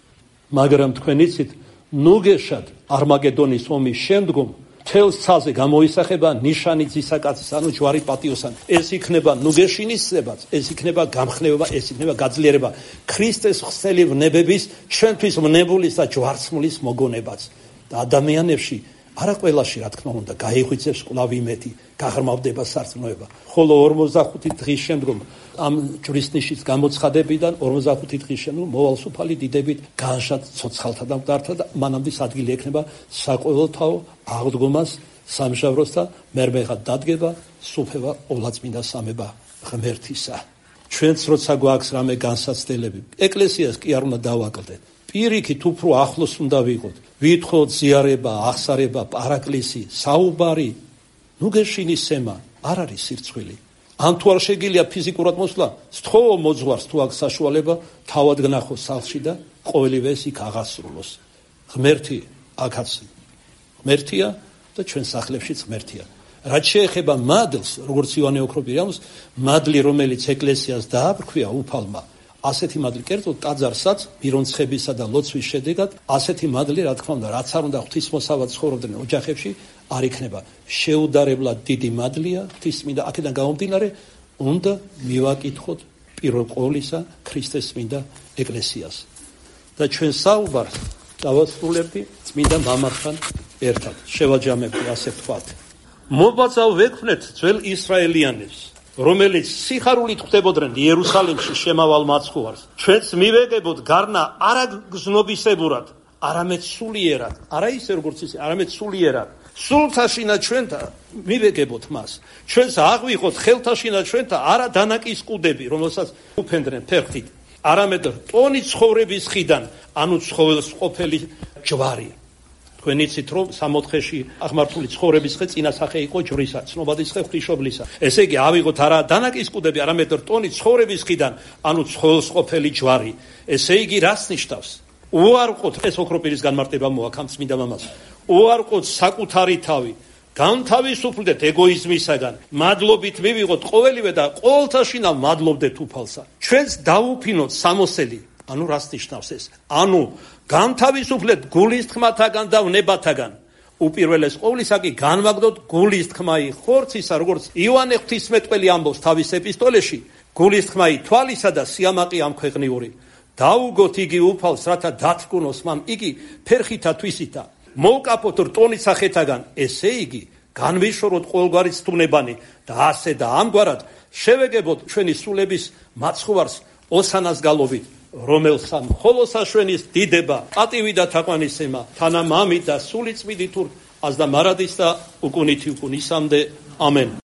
მაგრამ თქვენ იცით, ნუ გეშად არმაგედონის ომის შემდგომ თელს ცაზე გამოისახება ნიშანი ძისაკაცის, ანუ ჯვარი პატიოსანი. ეს იქნება ნუგეშინისებაც, ეს იქნება გამხნევება, ეს იქნება გაძლიერება. ქრისტეს ხსელი ვნებების, ჩვენთვის ვნებულის და ჯვარცმულის მოგონებაც. და ადამიანებში, არა ყველაში, რა თქმა უნდა, გაიღვიძებს კვლავ იმეთი, გაღრმავდება სარწმუნოება. ხოლო ორმოცდახუთი დღის შემდგომ ამ ჯვრისნიშის გამოცხადებიდან ორმოცდახუთი დღის შემდგომ მოვალსუფალი დიდებით განშად ცოცხალთა და მკვდართა და მანამდე ადგილი ექნება საყოველთაო აღდგომას სამჟავროს და მერმეღად დადგება სუფევა ყოვლადწმინდა სამება ღმერთისა. ჩვენც როცა გვაქვს რამე განსაცდელები, ეკლესიას კი არ უნდა დავაკლდეთ. პირიქით უფრო ახლოს უნდა ვიყოთ. ვითხოვოთ ზიარება, აღსარება, პარაკლისი, საუბარი. ნუ გეშინის სემა, არ არის სირცხვილი. ან თუ არ შეგიძლია ფიზიკურად მოსვლა, სთხოვო მოძღვარს თუ აქვს საშუალება, თავად გნახო სახლში და ყოველივე ის იქ აღასრულოს. ღმერთი აქაც ღმერთია და ჩვენ სახლებშიც ღმერთია. რაც შეეხება მადლს, როგორც იოანე ოქროპირიანოს, მადლი, რომელიც ეკლესიას დააბრქვია უფალმა, ასეთი მადლი კერძოდ ტაძარსაც მირონცხებისა და ლოცვის შედეგად, ასეთი მადლი, რა თქმა უნდა, რაც არ უნდა ღვთისმოსავა ცხოვრობდნენ ოჯახებში, არ იქნება. შეუდარებლად დიდი მადლია ღვთისმინდა, აქედან გამომდინარე, უნდა მივაკითხოთ პირველ ყოვლისა ქრისტეს წმინდა ეკლესიას. და ჩვენ საუბარს დავასრულებდი წმინდა მამასთან ერთად. შევაჯამებდი, ასე ვთქვათ. მობაწავ ვექმნეთ ძველ ისრაელიანებს, რომელიც სიხარულით ხვდებოდნენ იერუსალიმში შემავალ მაცხოვარს. ჩვენც მივეგებოთ გარნა არა გზნობისებურად, არამედ სულიერად. არა ისე როგორც ისე, არამედ სულიერად. სულთაშინა ჩვენთა მივეგებოთ მას. ჩვენც აღვიღოთ ხელთაშინა ჩვენთა არა დანაკის კუდები, რომელსაც უფენდნენ ფერხით, არამედ ტონი ცხოვრების ხიდან, ანუ ცხოველს ყოფილი ჯვარი. თქვენ იცით, რომ სამოთხეში აღმართული ცხოვრების ხე წინასახე იყო ჯვრისა, ცნობადის ხე ღვთისმშობლისა. ესე იგი, ავიღოთ არა დანაკის კუდები, არამედ ტონი ცხოვრების ხიდან, ანუ ცხოველს ყოფილი ჯვარი. ესე იგი, რას ნიშნავს? უარყოთ, ეს ოქროპირის განმარტება მოაქვს ამ წმინდა მამას. უარყოთ საკუთარი თავი, განთავისუფლდეთ ეგოიზმისაგან, მადლობით მივიღოთ ყოველივე და ყოველთაშინა მადლობდეთ უფალსა. ჩვენც დაუფინოთ სამოსელი. ანუ რას ნიშნავს ეს? ანუ განთავისუფლდეთ გულის თქმათაგან და ვნებათაგან. უპირველეს ყოვლისა კი განვაგდოთ გულის თქმაი ხორცისა, როგორც იოანე ღვთისმეტყველი ამბობს თავის ეპისტოლეში, გულის თქმაი თვალისა და სიამაყი ამქვეყნიური. დაუგოთ იგი უფალს, რათა დათქმოს მან იგი ფერხითა თვისითა. მოვკაფოთ რტონის სახეთაგან, ესე იგი განვიშოროთ ყოველგვარი სტუნებანი და ასე და ამგვარად შევეგებოთ ჩვენი სულების მაცხოვარს ოსანას გალობით, რომელსა მხოლოდ საშვენის დიდება, პატივი და თაყვანისცემა, თანამამით და სული წმინდით ურთ, აზ და მარადის და უკუნითი უკუნისამდე. ამენ.